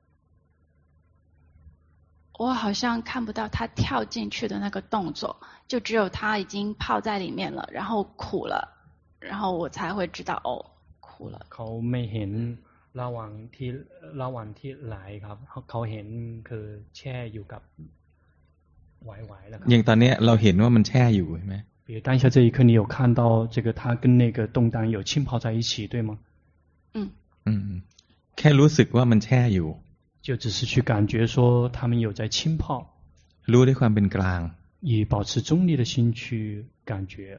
S9: 我好像看不到他跳进去的那个动作，就只有他已经泡在里面了，然后苦了。然后我才会知道哦，苦了。
S2: เขาไม่เห็นระหว่างที่ระหว่างที่ไหลครับเขาเห็นคือแช่อยู่กับไหวๆแล้วครับ
S1: อย่างตอนนี้เราเห็นว่ามันแช่อยู่ใช่ไหม
S2: 比如当下这一刻你有看到这个它跟那个动荡有浸泡在一起对吗
S9: 嗯
S1: 嗯แค่รู้สึกว่ามันแช่อยู่
S2: 就只是去感觉说他们有在浸泡
S1: รู้ด้วยความเป็นกลาง
S2: 以保持中立的心去感觉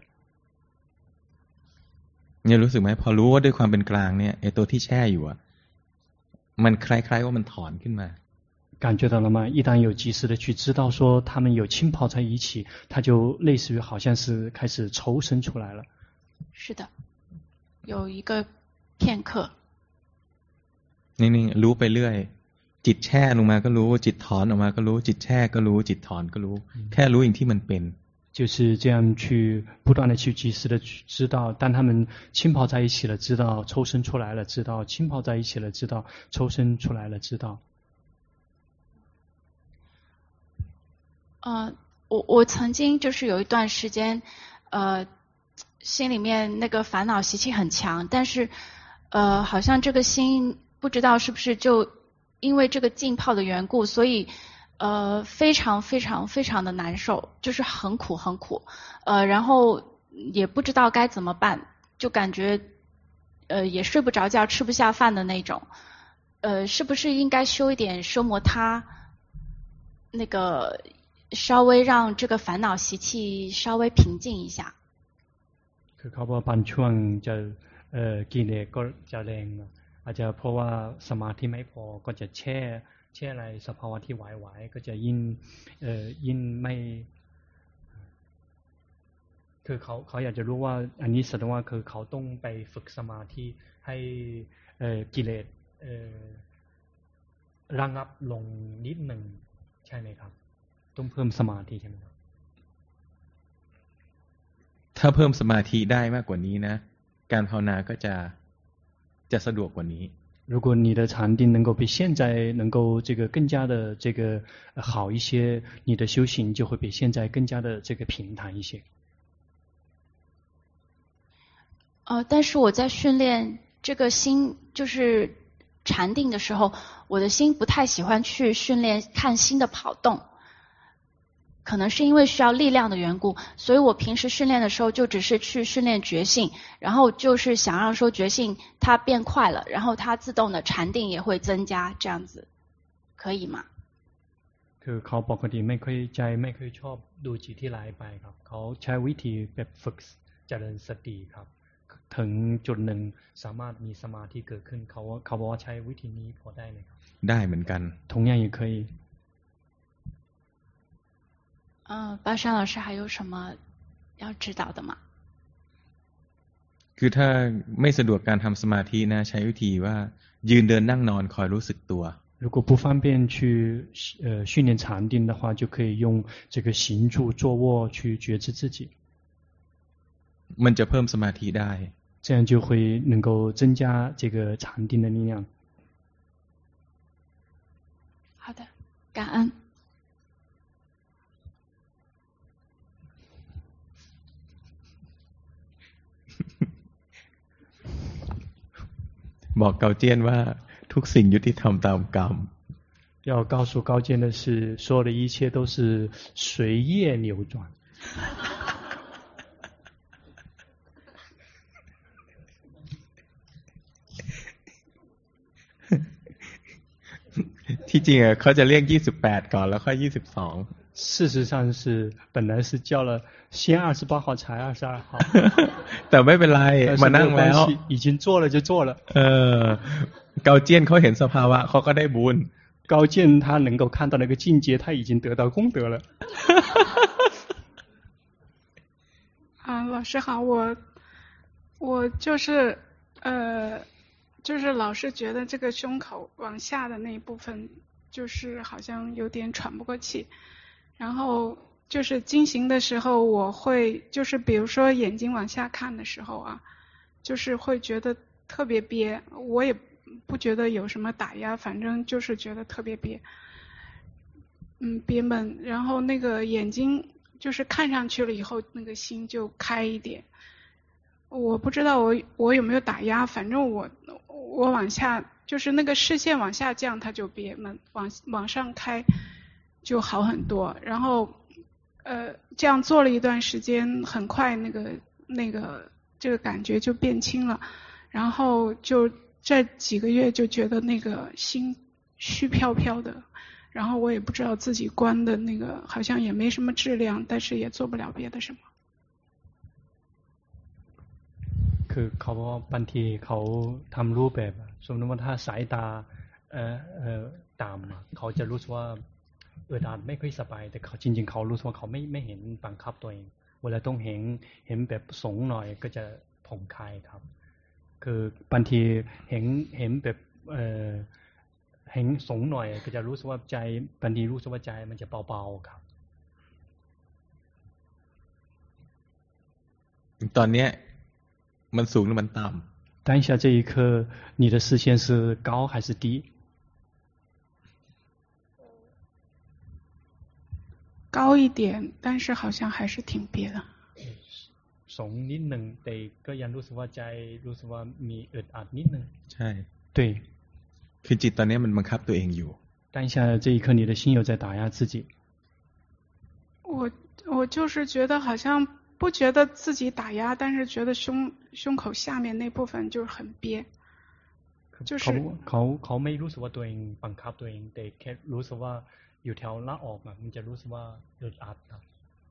S1: เนี่ยรู้สึกไหมพอรู้ว่าด้วยความเป็นกลางเนี่ยไอ้ตัวที่แช่อยู่อ่ะมันคล้ายๆว่ามันถอนขึ้นมา
S2: 感觉到了吗？一旦有及时的去知道说他们有浸泡在一起，它就类似于好像是开始抽身出来了。
S9: 是的，有一个片刻。
S1: นิ่งๆรู้ไปเรื่อยจิตแช่ลงมาก็รู้จิตถอนออกมาก็รู้จิตแช่ก็รู้จิตถอนก็รู้แค่รู้อย่างที่มันเป็น
S2: 就是这样去不断的去及时的去知道，当他们浸泡在一起了，知道抽身出来了，知道浸泡在一起了，知道抽身出来了，知道。
S9: 呃，我我曾经就是有一段时间，呃，心里面那个烦恼习气很强，但是呃，好像这个心不知道是不是就因为这个浸泡的缘故，所以。呃，非常非常非常的难受，就是很苦很苦，呃，然后也不知道该怎么办，就感觉呃也睡不着觉，吃不下饭的那种，呃，是不是应该修一点奢摩他，那个稍微让这个烦恼习气稍微平静一下？
S2: คือเขาบอกบางช่วงจะเอ่อกิเลสก็จะแรงอาจจะเพราะว่าสมาธิไม่พอก็จะแช่แช่อะไรสภาวะที่ไหวๆก็จะยิ่งเอ่อยิ่งไม่คือเขาเขาอยากจะรู้ว่าอันนี้แสดงว่าคือเขาต้องไปฝึกสมาธิให้เอ่อกิเลสเอ่อระงับลงนิดหนึ่งใช่ไหมครับต้องเพิ่มสมาธิใช่ไหมครับ
S1: ถ้าเพิ่มสมาธิได้มากกว่านี้นะการภาวนาก็จะจะสะดวกกว่านี้
S2: 如果你的禅定能够比现在能够这个更加的这个好一些，你的修行就会比现在更加的这个平坦一些。
S9: 呃，但是我在训练这个心，就是禅定的时候，我的心不太喜欢去训练看心的跑动，可能是因为需要力量的缘故，所以我平时训练的时候就只是去训练觉性，然后就是想让说觉性它变快了，然后它自动的禅定也会增加，这样子可以吗？
S2: คือเขาปกติไม่ค่อยใจไม่ค่อยชอบดูจิตที่ไหลไปครับเขาใช้วิธีแบบฝึกเจริญสติครับถึงจุดหนึ่งสามารถมีสมาธิเกิดขึ้นเขาเขาบอกว่าใช้วิธีนี้พอได้ไหมครับ
S1: ได้เหมือนกัน
S2: 同样也可以
S9: 嗯，巴山老师还有什么要指导的吗？
S1: คือถ้าไม่สะดวกการทำสมาธินะใช้วิธีว่ายืนเดินนั่งนอนคอยรู้สึกตัว
S2: 如果不方便去呃训练禅定的话，就可以用这个行住坐卧去觉知自己。
S1: มันจะเพิ่มสมาธิได้
S2: 这样就会能够增加这个禅定的力量。
S9: 好的，感恩。
S1: บอกเกาเจี้ยนว่าทุกสิ่งยุติธรรมตามกรรม
S2: 要告诉高见的是，所有的一切都是随业流转。
S1: ที่จริงอ่ะเขาจะเรียกยี่สิบแปดก่อนแล้วค่อยยี่สิบสอง
S2: 事实上是本来是叫了先二十八号才二十二号
S1: แต่ไม่เป็นไรมานั่งแล้ว
S2: 已经做了就做了
S1: เออเกาเจี้ยนเขาเห็นสภาวะเขาก็ได้บุญ
S2: 高见他能够看到那个境界他已经得到功德了
S4: 啊，老师好，我我就是呃就是老是觉得这个胸口往下的那一部分就是好像有点喘不过气，然后就是经行的时候我会就是比如说眼睛往下看的时候啊，就是会觉得特别憋，我也不觉得有什么打压，反正就是觉得特别憋，嗯，憋闷，然后那个眼睛就是看上去了以后那个心就开一点，我不知道我我有没有打压，反正我我往下就是那个视线往下降它就憋闷，往往上开就好很多，然后呃这样做了一段时间，很快那个那个这个感觉就变轻了，然后就这几个月就觉得那个心虚飘飘的，然后我也不知道自己观的那个好像也没什么质量，但是也做不了别的什么。
S2: คือเขาบอกบางทีเขาทำรูปแบบสมมติว่าถ้าสายตาเอ่อเอ่อต่ำเขาจะรู้สึกว่าเออดานไม่ค่อยสบายแต่เขาจริงๆเขารู้สึกว่าเขาไม่ไม่เห็นบังคับตัวเองเวลาต้องเห็นเห็นแบบสงหน่อยก็จะผ่อนคลายครับคือบางทีเห็นเห็นแบบเอ่อเห็นสงหน่อยก็จะรู้สึกว่าใจบางทีรู้สึกว่าใจมันจะเบาๆครับ
S1: ตอนเนี้ยมันสูงหรือมันต่ำ
S2: 当下这一刻你的视线是高还是低
S4: 高一点，但是好像还是挺憋的
S2: สูงนิดหนึ่งแต่ก็ยังรู้สึกว่าใจรู้สึกว่ามีอึดอัดนิดนึง
S1: ใช่
S2: 对
S1: คือจิตตอนนี้มันบังคับตัวเองอยู่
S2: 当下这一刻你的心有在打压自己
S4: 我我就是觉得好像不觉得自己打压，但是觉得胸胸口下面那部分就是很憋，就是
S2: เขาเขาไม่รู้สึกว่าตัวเองบังคับตัวเองแต่แค่รู้สึกว่าอยู่แถวหน้าอกอ่ะมันจะรู้สึกว่าอึดอัดครับ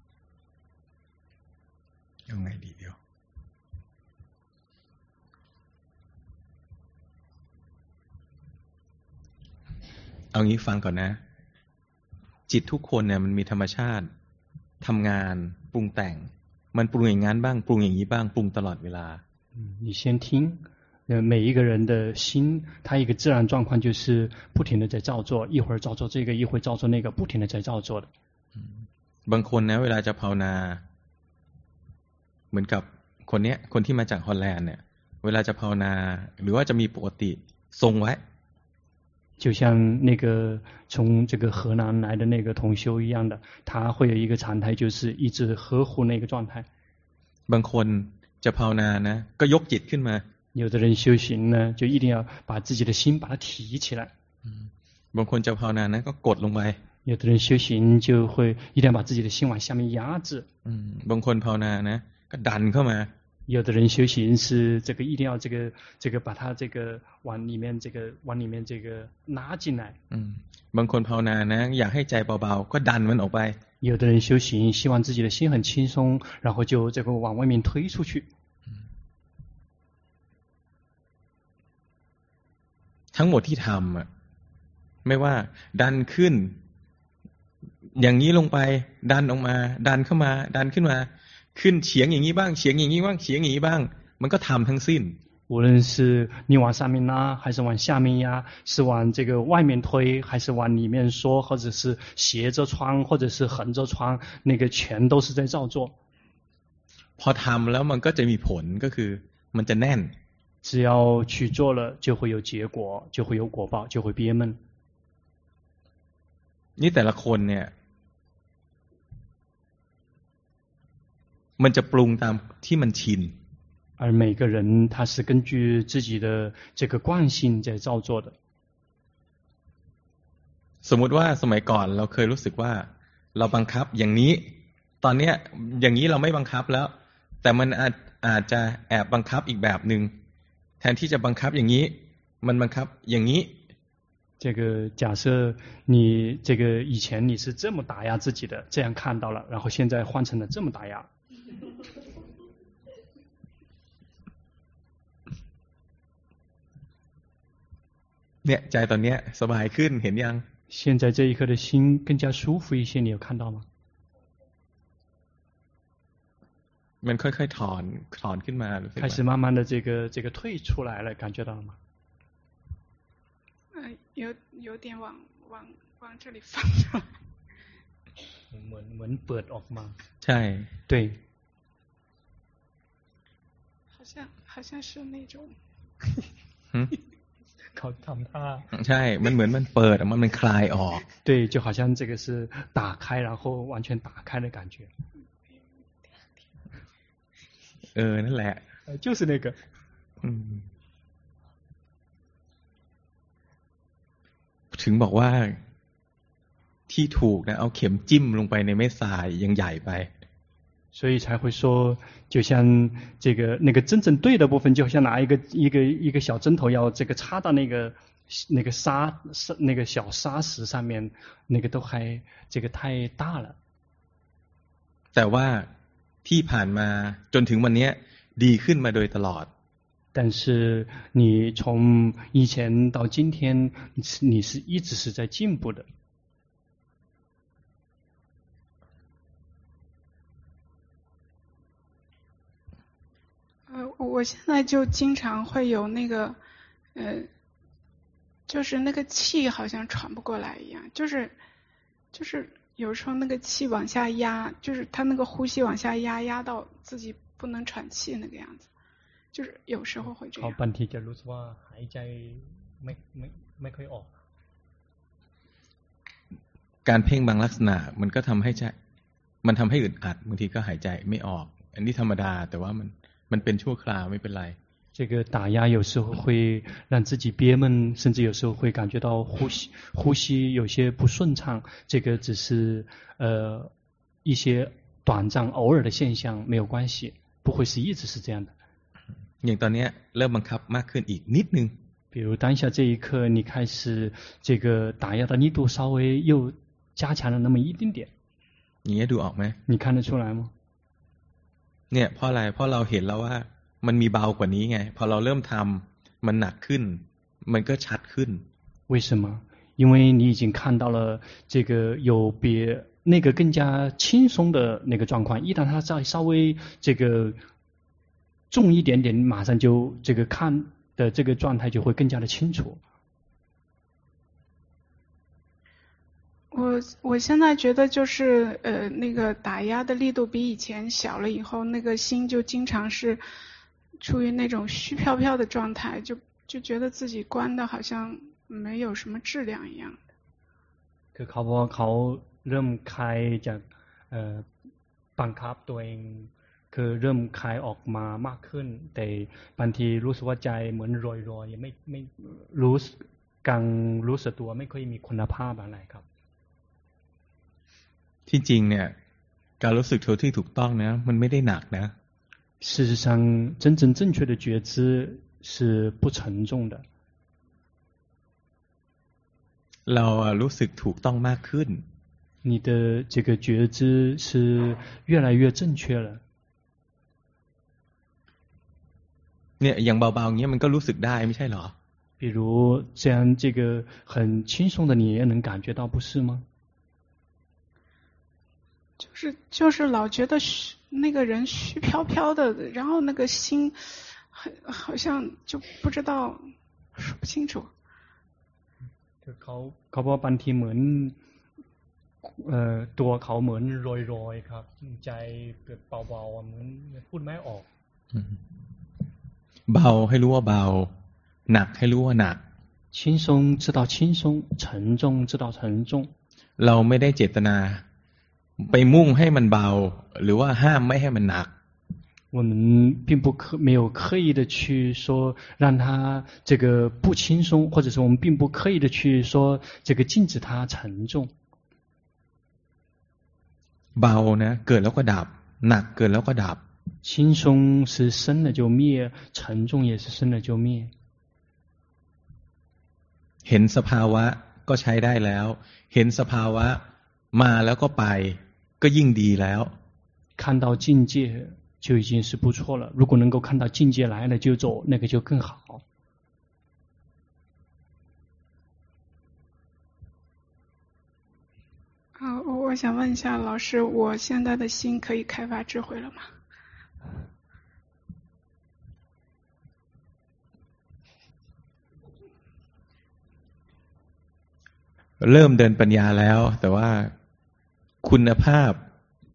S1: ยังไงดีเดียวเอางี้ฟังก่อนนะจิตทุกคนเนี่ยมันมีธรรมชาติทำงานปรุงแต่งมันปรุงอย่างนั้นบ้างปรุงอย่างนี้บ้างปรุงตลอดเวลา
S2: 你先听呃，每一个人的心，他一个自然状况就是不停的在造作，一会儿造作这个，一会儿造作那个，不停的在造作的。
S1: บางคนนะเวลาจะภาวนาเหมือนกับคนเนี้ยคนที่มาจากฮอลแลนด์เนี่ยเวลาจะภาวนาหรือว่าจะมีปกติทรงไว้
S2: 就像那个从这个河南来的那个同修一样的，他会有一个常态，就是一直呵护那个状态。
S1: บางคนจะภาวนานะก็ยกจิตขึ้นมา
S2: 有的人修行呢，就一定要把自己的心把它提起来。
S1: บางคนจะภาวนานะก็กดลงไป
S2: 有的人修行就会一定要把自己的心往下面压制。
S1: บางคนภาวนานะก็ดันเข้ามา
S2: 有的人修行是这个一定要这个这个把它这个往里面这个往里面这个拉进来。
S1: บางคนภาวนานะอยากให้ใจเบาๆก็ดันมันออกไป
S2: 有的人修行希望自己的心很轻松，然后就这个往外面推出去。
S1: ทั้งหมดที่ทำอ่ะไม่ว่าดันขึ้นอย่างนี้ลงไปดันออกมาดันเข้ามาดันขึ้นมาขึ้นเฉียงอย่างนี้บ้างเฉียงอย่างนี้บ้างเฉียงอย่างนี้บ้างมันก็ทำทั้งสิ้น
S2: 无论是你往上面拉还是往下面压，是往这个外面推还是往里面缩，或者是斜着穿或者是横着穿，那个全都是在造作。
S1: พอทำแล้วมันก็จะมีผลก็คือมันจะแน่น
S2: 只要去做了就会有结果，就会有果报，就会憋闷。
S1: นี่แต่ละคนเนี่ยมันจะปรุงตามที่มันชิน
S2: 而每个人他是根据自己的这个惯性在造作的。
S1: สมมุติว่าสมัยก่อนเราเคยรู้สึกว่าเราบังคับอย่างนี้ตอนเนี้ยอย่างนี้เราไม่บังคับแล้วแต่มันอาจอาจจะแอบบังคับอีกแบบนึงแทนที่จะบังคับอย่างนี้มันบังคับอย่างนี้
S2: 这个假设你这个以前你是这么打压自己的，这样看到了，然后现在换成了这么打压。
S1: เนี่ยใจตอนเนี้ยสบายขึ้นเห็นยัง
S2: 现在这一刻的心更加舒服一些，你有看到吗？
S1: มันค่อยๆถอนถอนขึ้นมา
S2: 开始慢慢的这个这个退出来了，感觉到了吗？
S4: 呃，有有点往往往这里放
S2: เหมือนเหมือนเปิดออกมา
S1: ใช่
S2: 对
S4: 好像好像是那种
S2: เขาทำท่า
S1: ใช่มันเหมือนมันเปิดมันมันคลายออก
S2: 对就好像这个是打开然后完全打开的感觉
S1: เออนั่นแหละ
S2: 就是那个
S1: ถึงบอกว่าที่ถูกนะเอาเข็มจิ้มลงไปในเม็ดทรายยังใหญ่ไป
S2: 所以才会说就像这个那个真正对的部分就像拿一个一个一个小针头要这个插到那个那个沙那个小沙石上面那个都还这个太大了
S1: แต่ว่าที่ผ่านมาจนถึงวันนี้ดีขึ้นมาโดยตลอด
S2: 但是你从以前到今天你是一直是在进步的
S4: 呃，我现在就经常会有那个，呃，就是那个气好像喘不过来一样，就是就是有时候那个气往下压，就是他那个呼吸往下压，压到自己不能喘气那个样子，就是有时候会这样。
S2: เขาบางทีจะรู้สึกว่าหายใจไม่ไม่ไม่ค่อยออก
S1: การเพ่งบางลักษณะมันก็ทำให้ใจมันทำให้อึดอัดบางทีก็หายใจไม่ออกอันนี้ธรรมดาแต่ว่ามันมันเป็นชั่วคราวไม่เป็นไร
S2: 这个打压有时候会让自己憋闷，甚至有时候会感觉到呼吸呼吸有些不顺畅，这个只是呃一些短暂偶尔的现象，没有关系，不会是一直是这样的。
S1: อย่างตอนนี้เริ่มบังคับมากขึ้นอีกนิดนึง
S2: 比如当下这一刻你开始这个打压的力度稍微又加强了那么一丁点
S1: อย่างนี้ดูออกไหม
S2: 你看得出来吗
S1: เนี่ยเพราะอะไรเพราะเราเห็นแล้วว่ามันมีเบากว่านี้ไงพอเราเริ่มทำมันหนักขึ้นมันก็ชัดขึ้น
S2: 为什么因为你已经看到了这个有别那个更加轻松的那个状况，一旦它再稍微这个重一点点，马上就这个看的这个状态就会更加的清楚。
S10: 我我现在觉得就是呃那个打压的力度比以前小了以后，那个心就经常是处于那种虚飘飘的状态，就就觉得自己观的好像没有什么质量一样的。
S2: คือเขาพอเขาเริ่มคลายจากเอ่อบังคับตัวเองคือเริ่มคลายออกมามากขึ้นแต่บางทีรู้สึกว่าใจเหมือนลอยๆยังไม่ไม่รู้การรู้สึกตัวไม่ค่อยมีคุณภาพอะไรครับ
S1: ที่จริงเนี่ยการรู้สึกตัวที่ถูกต้องนะมันไม่ได้หนักนะ
S2: 事实上真正正确的觉知是不沉重的
S1: เรารู้สึกถูกต้องมากขึ้น
S2: 你的这个觉知是越来越正确了
S1: เนี่ยอย่างเบาๆอย่างเงี้ยมันก็รู้สึกได้ไม่ใช่เหรอ
S2: 比如这样这个很轻松的你也能感觉到不是吗
S10: 就是就是老觉得虚那个人虚飘飘的，然后那个心很好像就不知道说不清楚。
S2: เขาเขาบอกบางทีเหมือนเอ่อตัวเขาเหมือนลอยๆครับใจเบาๆเหมือนพูดไม่ออก
S1: เบาให้รู้ว่าเบาหนักให้รู้ว่าหนัก
S2: 轻松知道轻松沉重知道沉重
S1: เราไม่ได้เจตนาไปมุ่งให้มันเบาหรือว่าห้ามไม่ให้มันหนัก
S2: 我们并不刻没有刻意的去说让它这个不轻松，或者是我们并不刻意的去说这个禁止它沉重。
S1: เบานะเกิดแล้วก็ดับหนักเกิดแล้วก็ดับ
S2: 轻松是生了就灭，沉重也是生了就灭。
S1: เห็นสภาวะก็ใช้ได้แล้วเห็นสภาวะมาแล้วก็ไปก็ยิ่งดีแล้ว
S2: 看到境界就已经是不错了，如果能够看到境界来了就走，那个就更好。
S10: 啊，我想问一下老师，我现在的心可以开发智慧了吗？
S1: เริ่มเดินปัญญาแล้วแต่ว่าคุณภาพ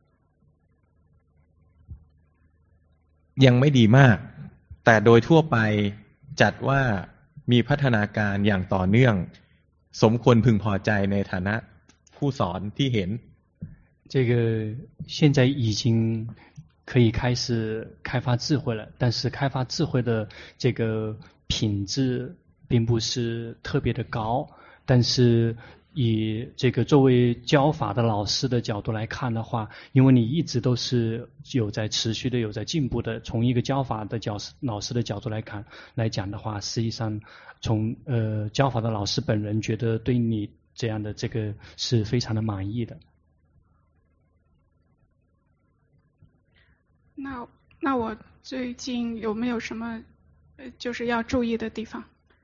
S1: ยังไม่ดีมากแต่โดยทั่วไปจัดว่ามีพัฒนาการอย่างต่อเนื่องสมควรพึงพอใจในฐานะผู้สอนที่เห็น
S2: 这个现在已经可以开始开发智慧了，但是开发智慧的这个品质并不是特别的高，但是以这个作为教法的老师的角度来看的话，因为你一直都是有在持续的有在进步的，从一个教法的角老师的角度来看来讲的话，实际上从呃教法的老师本人觉得对你这样的这个是非常的满意的。
S10: 那那我最近有没有什么就是要注意的地方？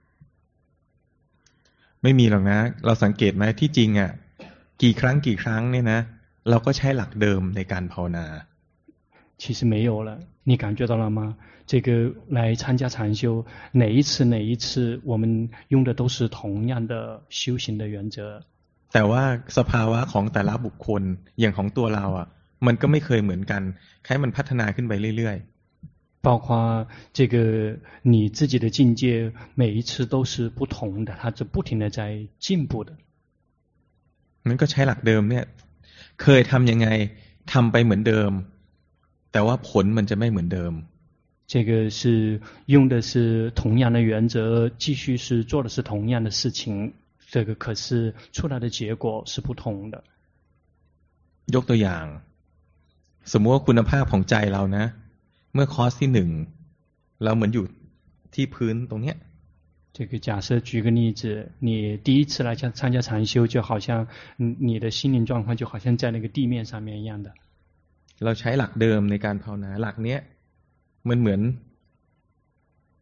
S1: ไม่มีหรอกนะเราสังเกตไหมที่จริงอ่ะกี่ครั้งกี่ครั้งเนี่ยนะเราก็ใช้หลักเดิมในการภาวนา
S2: 其实没有了你感觉到了吗这个来参加禅修哪一次哪一次我们用的都是同样的修行的原则
S1: แต่ว่าสภาวะของแต่ละบุคคลอย่างของตัวเราอ่ะมันก็ไม่เคยเหมือนกันแค่มันพัฒนาขึ้นไปเรื่อยๆ
S2: 包括这个你自己的境界每一次都是不同的它是不停的在进步的
S1: มันก็ใช้หลักเดิมเนี่ยเคยทำยังไงทำไปเหมือนเดิมแต่ว่าผลมันจะไม่เหมือนเดิม
S2: 这个是用的是同样的原则继续是做的是同样的事情这个可是出来的结果是不同的
S1: ยกตัวอย่างสมมติว่าคุณภาพของใจเรานะเมื่อคอร์สที่หนึ่งเราเหมือนอยู่ที่พื้นตรงเนี้ย
S2: 这个假设举个例子你第一次来参加禅修就好像你的心灵状况就好像在那个地面上面一样的
S1: เราใช้หลักเดิมในการภาวนาหลักเนี้ยมันเหมือน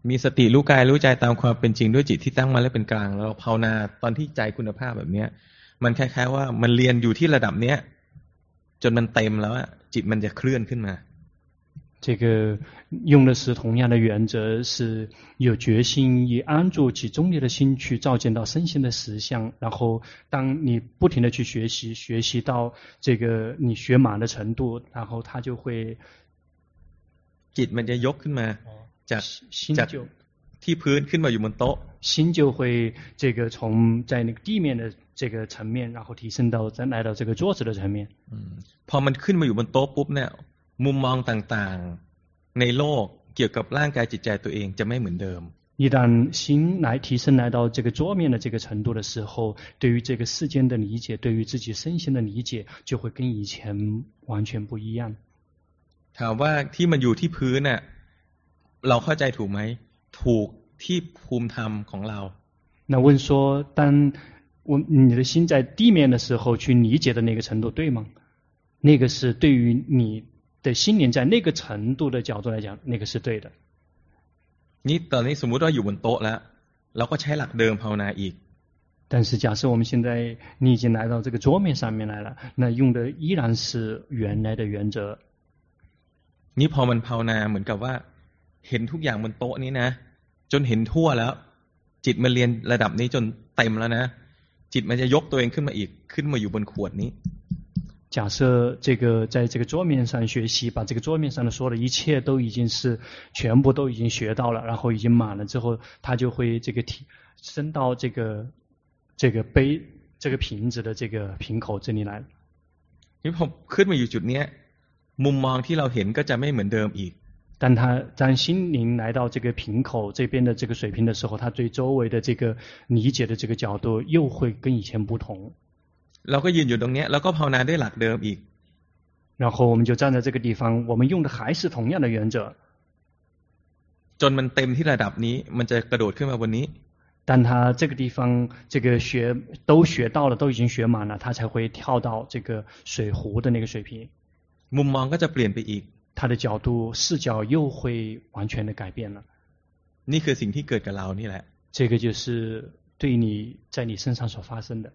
S1: มีสติรู้กายรู้ใจตามความเป็นจริงด้วยจิตที่ตั้งมาและเป็นกลางแล้วภาวนาตอนที่ใจคุณภาพแบบเนี้ยมันคล้ายๆว่ามันเรียนอยู่ที่ระดับเนี้ยจนมันเต็มแล้วอะจิตมันจะเคลื่อนขึ้นมา
S2: 这个用的是同样的原则，是有决心，以安住其中立的心去照见到身心的实相。然后，当你不停的去学习，学习到这个你学满的程度，然后它就会
S1: จิตมันจะยกขึ้นมาจากจากที่พื้นขึ้นมาอยู่บนโต๊ะ
S2: 心就会这个从在那个地面的这个层面，然后提升到再来到这个桌子的层面。
S1: พอมันขึ้นมาอยู่บนโต๊ะปุ๊บเนี่ยมุมมองต่างๆในโลกเกี่ยวกับร่างกายจิตใจตัวเองจะไม่เหมือนเดิม
S2: 一旦心来提升来到这个桌面的这个程度的时候，对于这个世间的理解，对于自己身心的理解，就会跟以前完全不一样。
S1: ถามว่าที่มันอยู่ที่พื้นน่ะเราเข้าใจถูกไหมถูกที่ภูมิธรรมของเรา
S2: 那问说，当我你的心在地面的时候去理解的那个程度对吗？那个是对于你的心灵在那个程度的角度来讲，那个是对的。
S1: นี่ตอนนี้สมมุติว่าอยู่บนโต๊ะแล้วเราก็ใช้หลักเดิมภาวนาอีก
S2: 但是假设我们现在你已经来到这个桌面上面来了，那用的依然是原来的原则。
S1: นี่พอมันภาวนาเหมือนกับว่าเห็นทุกอย่างบนโต๊ะนี้นะจนเห็นทั่วแล้วจิตมันเรียนระดับนี้จนเต็มแล้วนะจิตมันจะยกตัวเองขึ้นมาอีกขึ้นมาอยู่บนขวดนี้
S2: 假设这个在这个桌面上学习，把这个桌面上的所有的一切都已经是全部都已经学到了，然后已经满了之后，他就会这个提升到这个这个杯这个瓶子的这个瓶口这里来。
S1: นี่พอขึ้นมาอยู่จุดนี้มุมมองที่เราเห็นก็จะไม่เหมือนเดิมอีก
S2: 当他当心灵来到这个瓶口这边的这个水平的时候，他对周围的这个理解的这个角度又会跟以前不同。
S1: เราก็ยืนอยู่ตรงนี้แล้วก็ภาวนาด้วยหลักเดิมอีก
S2: 然后我们就站在这个地方，我们用的还是同样的原则。
S1: จนมันเต็มที่ระดับนี้มันจะกระโดดขึ้นมาบนนี้
S2: 当他这个地方这个学都学到了，都已经学满了，他才会跳到这个水壶的那个水平。
S1: มุมมองก็จะเปลี่ยนไปอีก
S2: 他的角度视角又会完全的改变了。
S1: นี่คือสิ่งที่เกิดกับเรานี่แหละ
S2: 这个就是对你在你身上所发生的。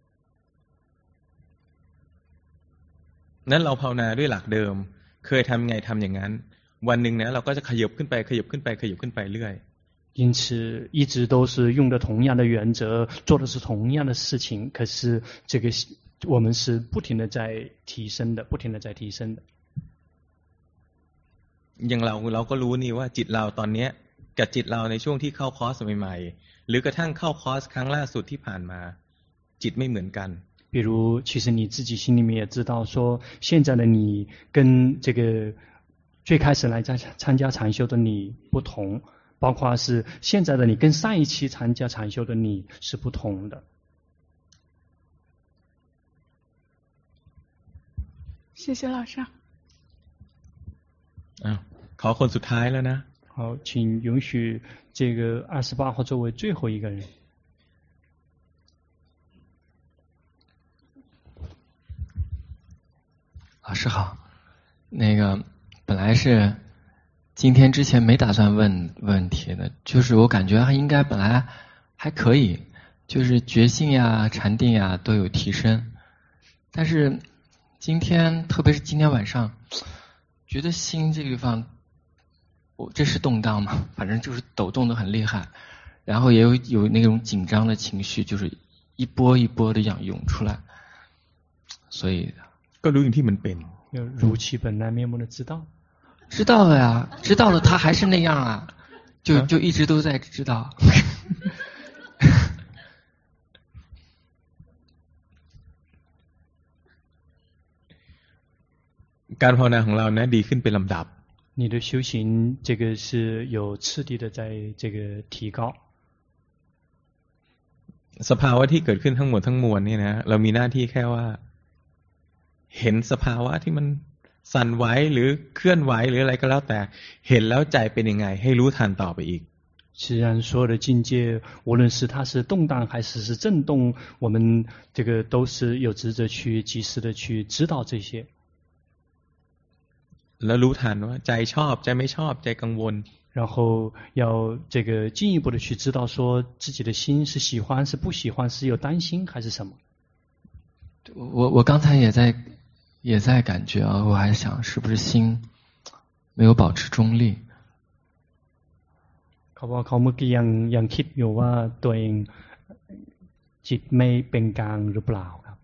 S1: นั้นเราภาวนาด้วยหลักเดิมเคยทำไงทำอย่างนั้นวันหนึ่งนะเราก็จะขยับขึ้นไปขยับขึ้นไปขยับขึ้นไปเรื่อย
S2: 因此一直都是用的同样的原则，做的是同样的事情，可是这个我们是不停的在提升的，不停的在提升的。
S1: อย่างเราเราก็รู้นี่ว่าจิตเราตอนนี้กับจิตเราในช่วงที่เข้าคอร์สใหม่ๆหรือกระทั่งเข้าคอร์สครั้งล่าสุดที่ผ่านมาจิตไม่เหมือนกัน
S2: 比如其实你自己心里面也知道说现在的你跟这个最开始来参参加禅修的你不同，包括是现在的你跟上一期参加禅修的你是不同的。
S10: 谢谢老师。
S1: อ้าวขอคนสุดท้ายแล้วนะ
S2: 好，请允许这个二十八号作为最后一个人。
S11: 老师好，那个本来是今天之前没打算问问题的，就是我感觉还应该本来还可以，就是觉性呀、禅定呀都有提升，但是今天特别是今天晚上，觉得心这个地方，我这是动荡嘛，反正就是抖动的很厉害，然后也有有那种紧张的情绪，就是一波一波的这样涌出来，所以。
S1: ก็รู้อย่างที่มันเป็น
S2: 如其本来面目的知道
S11: 知道了呀知道了他还是那样啊就就一直都在知道
S1: การภาวนาของเรานะดีขึ้นเป็นลำดับ
S2: 你的修行这个是有次第的在这个提高
S1: สภาวะที่เกิดขึ้นทั้งหมดทั้งมวลนี่นะเรามีหน้าที่แค่ว่าเห็นสภาวะที่มันสั่นไหวหรือเคลื่อนไหวหรืออะไรก็แล้วแต่เห็นแล้วใจเป็นยังไงให้รู้ทันต่อไปอีก
S2: 既然所有的境界无论是它是动荡还是是震动我们这个都是有职责去及时的去知道这些
S1: แล้วรู้ทันว่าใจชอบใจไม่ชอบใจกังวล
S2: 然后要这个进一步的去知道说自己的心是喜欢是不喜欢，是有担心还是什么。
S11: 我我刚才也在也在感觉啊，我还想是不是心没有保持中立。
S2: เขาบอกเขาเมื่อกี้ยังยังคิดอยู่ว่าตัวเองจิตไม่เป็นกลางหรือเปล่าครับ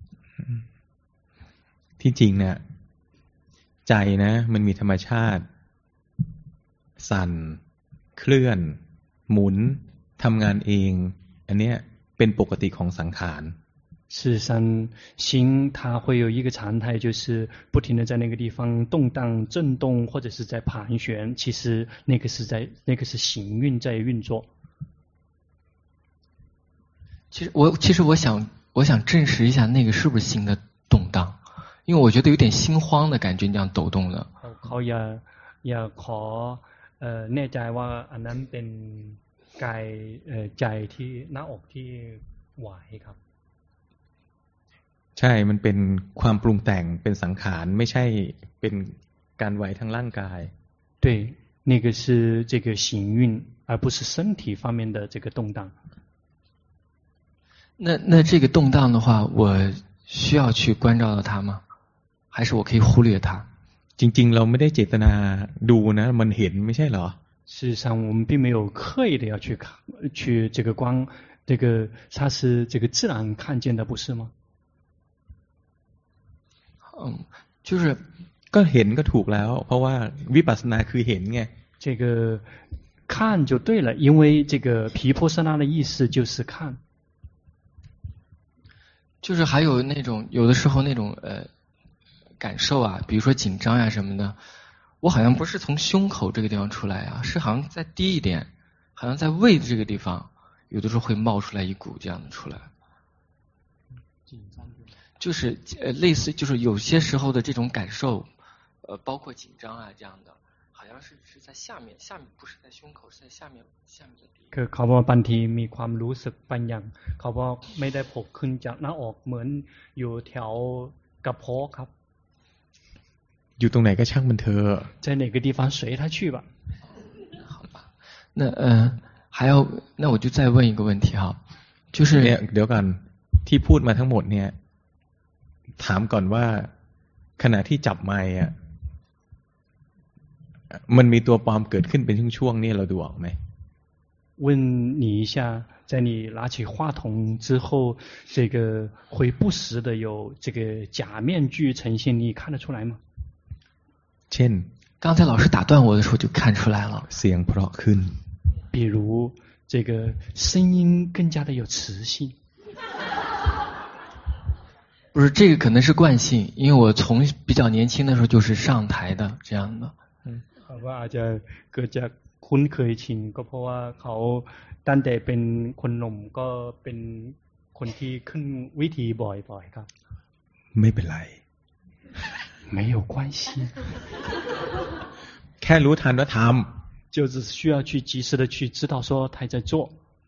S1: ที่จริงเนี่ยใจนะมันมีธรรมชาติสั่นเคลื่อนหมุนทำงานเองอันเนี้ยเป็นปกติของสังขาร
S2: 事实上心它会有一个常态，就是不停的在那个地方动荡震动或者是在盘旋，其实那个是在那个是行运在运作。
S11: 其实我其实我想我想证实一下那个是不是心的动荡，因为我觉得有点心慌的感觉，这样抖动的。
S2: เขาอย่าอย่าขอเอ่อแน่ใจว่าอันนั้นเป็นกายเอ่อใจที่หน้าอกที่ไหวครับ
S1: ใช่มันเป็นความปรุงแต่งเป็นสังขารไม่ใช่เป็นการไหวทางร่างกาย
S2: 对那个是这个行运而不是身体方面的这个动荡
S11: 那那这个动荡的话我需要去关照到它吗还是我可以忽略它
S1: จริงๆเราไม่ได้เจตนาดูนะมันเห็นไม่ใช่เหรอ
S2: 事实上我们并没有刻意的要去看去这个光这个它是这个自然看见的不是吗
S11: 嗯就是
S1: ก็เห็นก็ถูกแล้วเพราะว่าวิปัสสนาคือเห็นไง
S2: 这个看就对了因为这个毗婆舍那的意思就是看
S11: 就是还有那种有的时候那种呃感受啊比如说紧张呀、啊、什么的我好像不是从胸口这个地方出来啊是好像再低一点好像在胃的这个地方有的时候会冒出来一股这样的出来就是呃类似就是有些时候的这种感受呃包括紧张啊这样的好像是是在下面下面不是在胸口是在下面下面的地
S2: คือเขาบอกบางทีมีความรู้สึกบางอย่างเขาบอกไม่ได้ผกขึ้นจากหน้าอกเหมือนอยู่แถวกระเพาะครับ
S1: อยู่ตรงไหนก็ช่างมันเถอะ
S2: 在哪个地方随他去吧
S11: 好吧那呃还要那我就再问一个问题哈就是
S1: เนี่ยเดี๋ยวกันที่พูดมาทั้งหมดเนี่ยถามก่อนว่าขณะที่จับไมค์อ่ะมันมีตัวปลอมเกิดขึ้นเป็นช่วงๆนี่เราดูออกไหม
S2: 问你一下在你拿起话筒之后这个会不时的有这个假面具呈现你看得出来吗
S1: เช่น
S11: 刚才老师打断我的时候就看出来了
S1: เสียงเพราะขึ้น
S2: 比如这个声音更加的有磁性
S11: 不是这个可能是惯性因为我从比较年轻的时候就是上台的这样的
S2: 嗯ว่าอาจจะเกิดจากคุ้นเคยชินก็เพราะว่าเขาตั้งแต่เป็นคนหนุ่มก็เป็นคนที่ขึ้นวิธีบ่อยๆครับ
S1: ไม่เป็นไร
S2: 没有关系
S1: แค่รู้ทันว่าท
S2: ำ就只需要去及时的去知道说他在做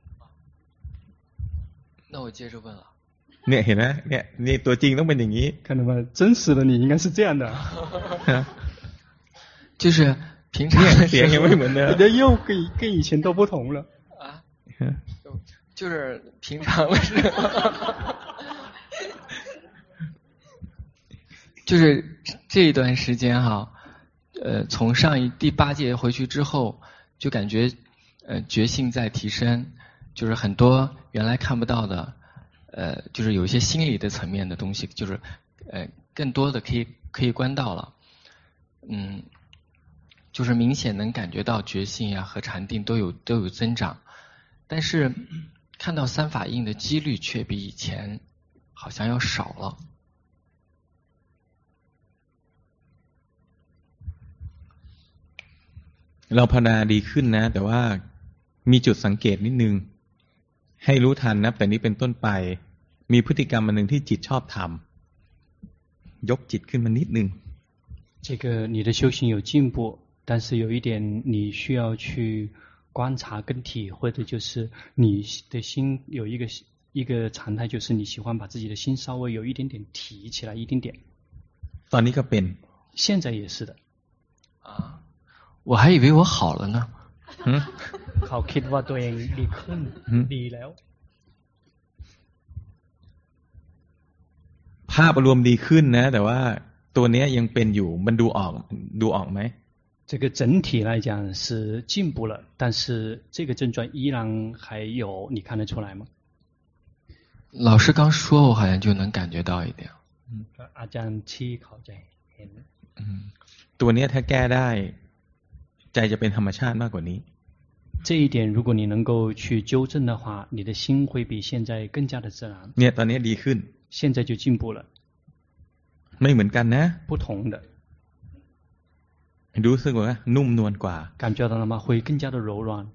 S11: 那我接着问了
S1: เนี่ยเห็นไหมเนี่ยนี่ตัวจริงต้องเป็นอย่างนี้
S2: 看到吗真实的你应该是这样的
S11: 就是平常
S1: เสียงยังไม่เหมือนเดิม
S2: 你的又跟跟以前都不同了
S11: 啊就是平常就是这一段时间哈呃从上一第八届回去之后就感觉呃觉性在提升就是很多原来看不到的呃就是有一些心理的层面的东西就是呃更多的可以可以观到了嗯就是明显能感觉到觉性呀、啊、和禅定都有都有增长但是看到三法印的几率却比以前好像要少了
S1: เราภาวนาดีขึ้นนะแต่ว่ามีจุดสังเกตนิดนึงให้รู้ทันนะแต่นี้เป็นต้นไปมีพฤติกรรมอันหนึ่งที่จิตชอบทำยกจิตขึ้นมานิดนึง
S2: 这个你的修行有进步但是有一点你需要去观察跟体会的就是你的心有一个一个常态就是你喜欢把自己的心稍微有一点点提起来一点点
S1: ตอนนี้ก็เป็น
S2: 现在也是的
S11: 啊我还以为我好了呢
S2: เขาคิดว่าตัวเองดีขึ้นดีแล้ว
S1: ภาพรวมดีขึ้นนะแต่ว่าตัวเนี้ยยังเป็นอยู่มันดูออกดูออกไหม
S2: 这个整体来讲是进步了，但是这个症状依然还有，你看得出来吗？
S11: 老师刚说，我好像就能感觉到一点。
S2: 嗯，อาจารย์ชี้เข้าใจเห็น
S1: ตัวเนี้ยถ้าแก้ได้ใจจะเป็นธรรมชาติมากกว่านี้
S2: 这一点如果你能够去纠正的话，你的心会比现在更加的自然。
S1: เนี่ยตอนนี้ดีขึ้น
S2: 现在就进步了。
S1: ไม่เหมือนกันนะ
S2: 不同的。
S1: รู้สึกว่านุ่มนวลกว่า
S2: 感觉到了吗？会更加的柔软。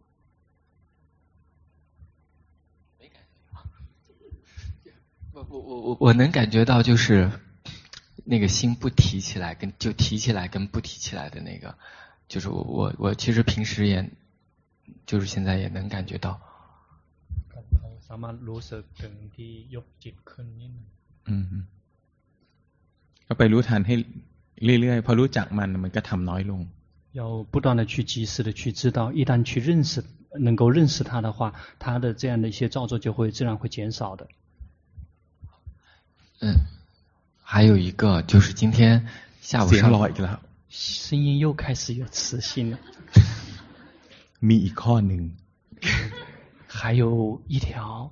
S11: 我我我我能感觉到，就是那个心不提起来，跟就提起来跟不提起来的那个，就是我我我其实平时也，就是现在也能感觉到。
S2: สามารถรู้สึกถึงที่ยกจิตขึ้นนิดนึง
S1: อืมก็ไปรู้ทันให้เรื่อยๆพอรู้จักมันมันก็ทำน้อยลง
S2: 要不断的去及时的去知道，一旦去认识，能够认识它的话，它的这样的一些造作就会自然会减少的。
S11: 嗯，还有一个就是今天下午上
S2: 声音又开始有磁性了。
S1: มีอีกข้อหนึ่ง
S2: 还有一条，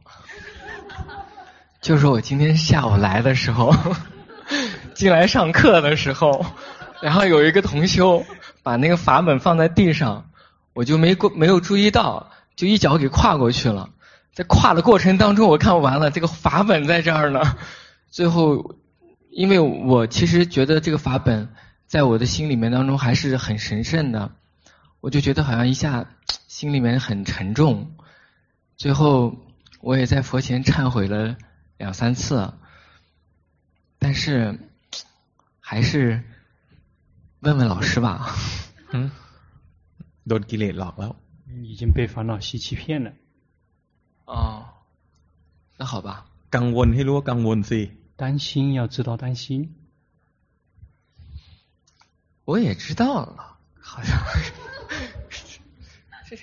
S11: 就是我今天下午来的时候，进来上课的时候，然后有一个同修把那个法本放在地上，我就没过没有注意到，就一脚给跨过去了。在跨的过程当中，我看完了这个法本在这儿呢。最后，因为我其实觉得这个法本在我的心里面当中还是很神圣的，我就觉得好像一下心里面很沉重。最后我也在佛前忏悔了两三次，但是还是问问老师吧。
S1: 嗯，โดนกิเลสหลอกแล้ว
S2: 已经被烦恼吸欺骗了。
S11: 哦，那好吧。
S1: กังวลให้รู้ว่ากังวลสิ
S2: 担心要知道担心。
S11: 我也知道了，好像是。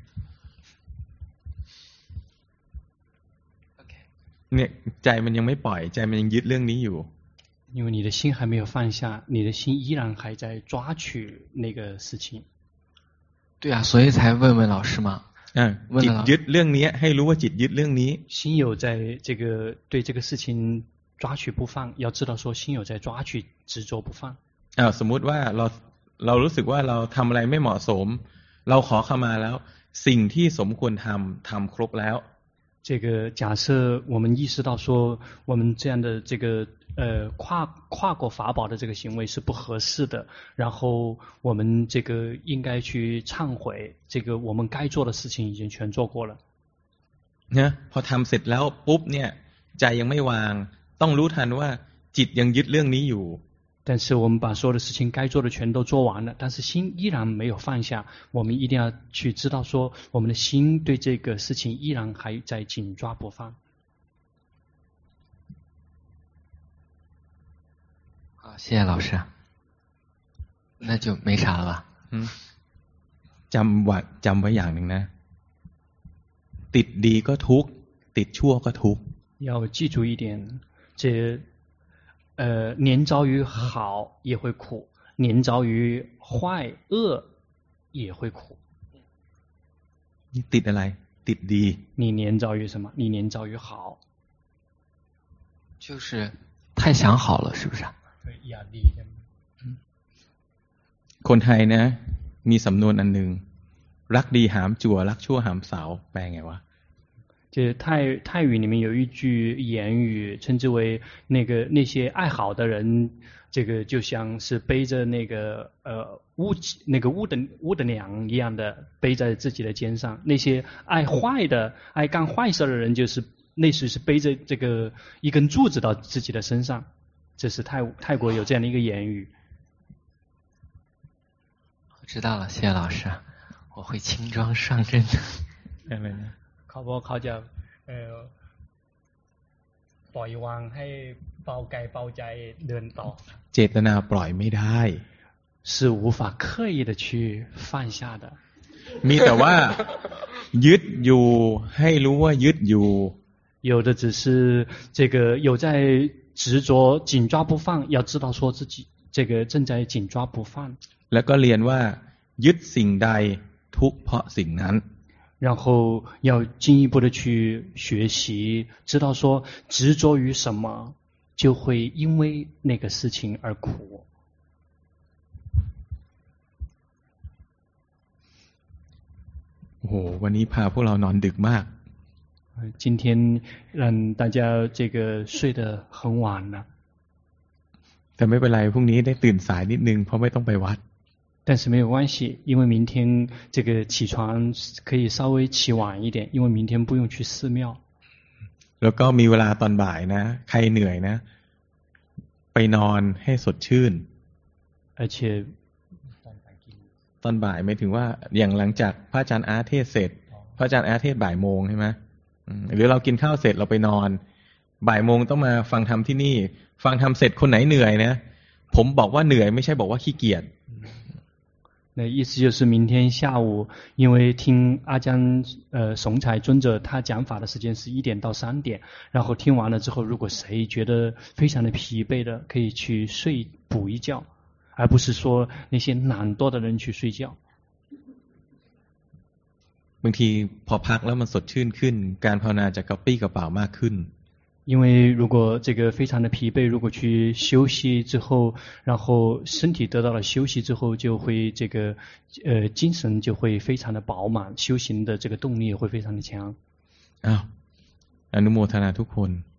S1: เนี่ยใจมันยังไม่ปล่อยใจมันยังยึดเรื่องนี้อยู่
S2: 因为你的心还没有放下，你的心依然还在抓取那个事情。
S11: 对啊，所以才问问老师嘛。
S1: 嗯，จิตยึดเรื่องนี้ให้รู้ว่าจิตยึดเรื่องนี้
S2: 心有在这个对这个事情抓取不放，要知道说心有在抓取执着不放。
S1: อ่าสมมุติว่าเราเรารู้สึกว่าเราทำอะไรไม่เหมาะสมเราขอขมาแล้วสิ่งที่สมควรทำทำครบแล้ว
S2: 这个假设我们意识到说我们这样的这个呃跨跨过法宝的这个行为是不合适的，然后我们这个应该去忏悔，这个我们该做的事情已经全做过了。
S1: เนี่ยพอทำเสร็จแล้วปุ๊บเนี่ยใจยังไม่วางต้องรู้ทันว่าจิตยังยึดเรื่องนี้อยู่
S2: 但是我们把所有的事情该做的全都做完了，但是心依然没有放下，我们一定要去知道说我们的心对这个事情依然还在紧抓不放。
S11: 好，谢谢老师，那就没啥了吧。
S1: 嗯，จำไว้จำไว้อย่างหนึ่งนะติดดีก็ทุกข์ติดชั่วก็ทุกข์
S2: 要记住一点，这呃，年遭于好也会苦，年遭于坏恶也会苦。
S1: 你ติดอะไรติดดี
S2: 你年遭于什么？你年遭于好，
S11: 就是太想好了，是不是？
S2: 对，อย่าดี
S1: 嗯คนไทยนะมีสำนวนอันหนึ่งรักดีหามจั่วรักชั่วหามสาวแปลไงวะ
S2: 这泰泰语里面有一句言语，称之为那个那些爱好的人，这个就像是背着那个呃巫那个巫的巫的娘一样的背在自己的肩上；那些爱坏的、爱干坏事的人，就是类似是背着这个一根柱子到自己的身上。这是泰泰国有这样的一个言语。
S11: 我知道了，谢谢老师，我会轻装上阵的。
S2: เขาบอกเขาจะเอ่อปล่อยวางให้เบากายเบาใจเดินต่อ
S1: เจตนาปล่อยไม่ได้
S2: 是无法刻意的去放下的
S1: มีแต่ว่ายึดอยู่ให้รู้ว่ายึดอยู่
S2: 有的只是这个有在执着紧抓不放，要知道说自己这个正在紧抓不放。
S1: แล้วก็เรียนว่ายึดสิ่งใดทุกข์เพราะสิ่งนั้น
S2: 然后要进一步的去学习，知道说执着于什么，就会因为那个事情而苦。
S1: โอ้โหวันนี้พาพวกเรานอนดึกมาก
S2: 今天让大家这个睡得很晚了。
S1: แต่ไม่เป็นไรพรุ่งนี้ได้ตื่นสายนิดนึงเพราะไม่ต้องไปวัด
S2: 但是没有关系，因为明天这个起床可以稍微起晚一点，因为明天不用去寺庙。
S1: แล้วก็มีเวลาตอนบ่ายนะใครเหนื่อยนะไปนอนให้สดชื่น
S2: 而且
S1: ตอนบ่ายไม่ถึงว่าอย่างหลังจากพระอาจารย์อาร์เทศเสร็จพระอาจารย์อาร์เทศบ่ายโมงใช่ไหมหรือเรากินข้าวเสร็จเราไปนอนบ่ายโมงต้องมาฟังธรรมที่นี่ฟังธรรมเสร็จคนไหนเหนื่อยนะผมบอกว่าเหนื่อยไม่ใช่บอกว่าขี้เกียจ
S2: 那意思就是明天下午，因为听阿江呃怂才尊者他讲法的时间是一点到三点，然后听完了之后，如果谁觉得非常的疲惫的，可以去睡补一觉，而不是说那些懒惰的人去睡觉。
S1: บางทีพอพักแล้วมันสดชื่นขึ้นการภาวนาจะกระปี้กระเป๋ามากขึ้น
S2: 因为如果这个非常的疲惫，如果去休息之后，然后身体得到了休息之后，就会这个呃精神就会非常的饱满，修行的这个动力也会非常的强。
S1: อ้าวอนุโมทนาทุกคน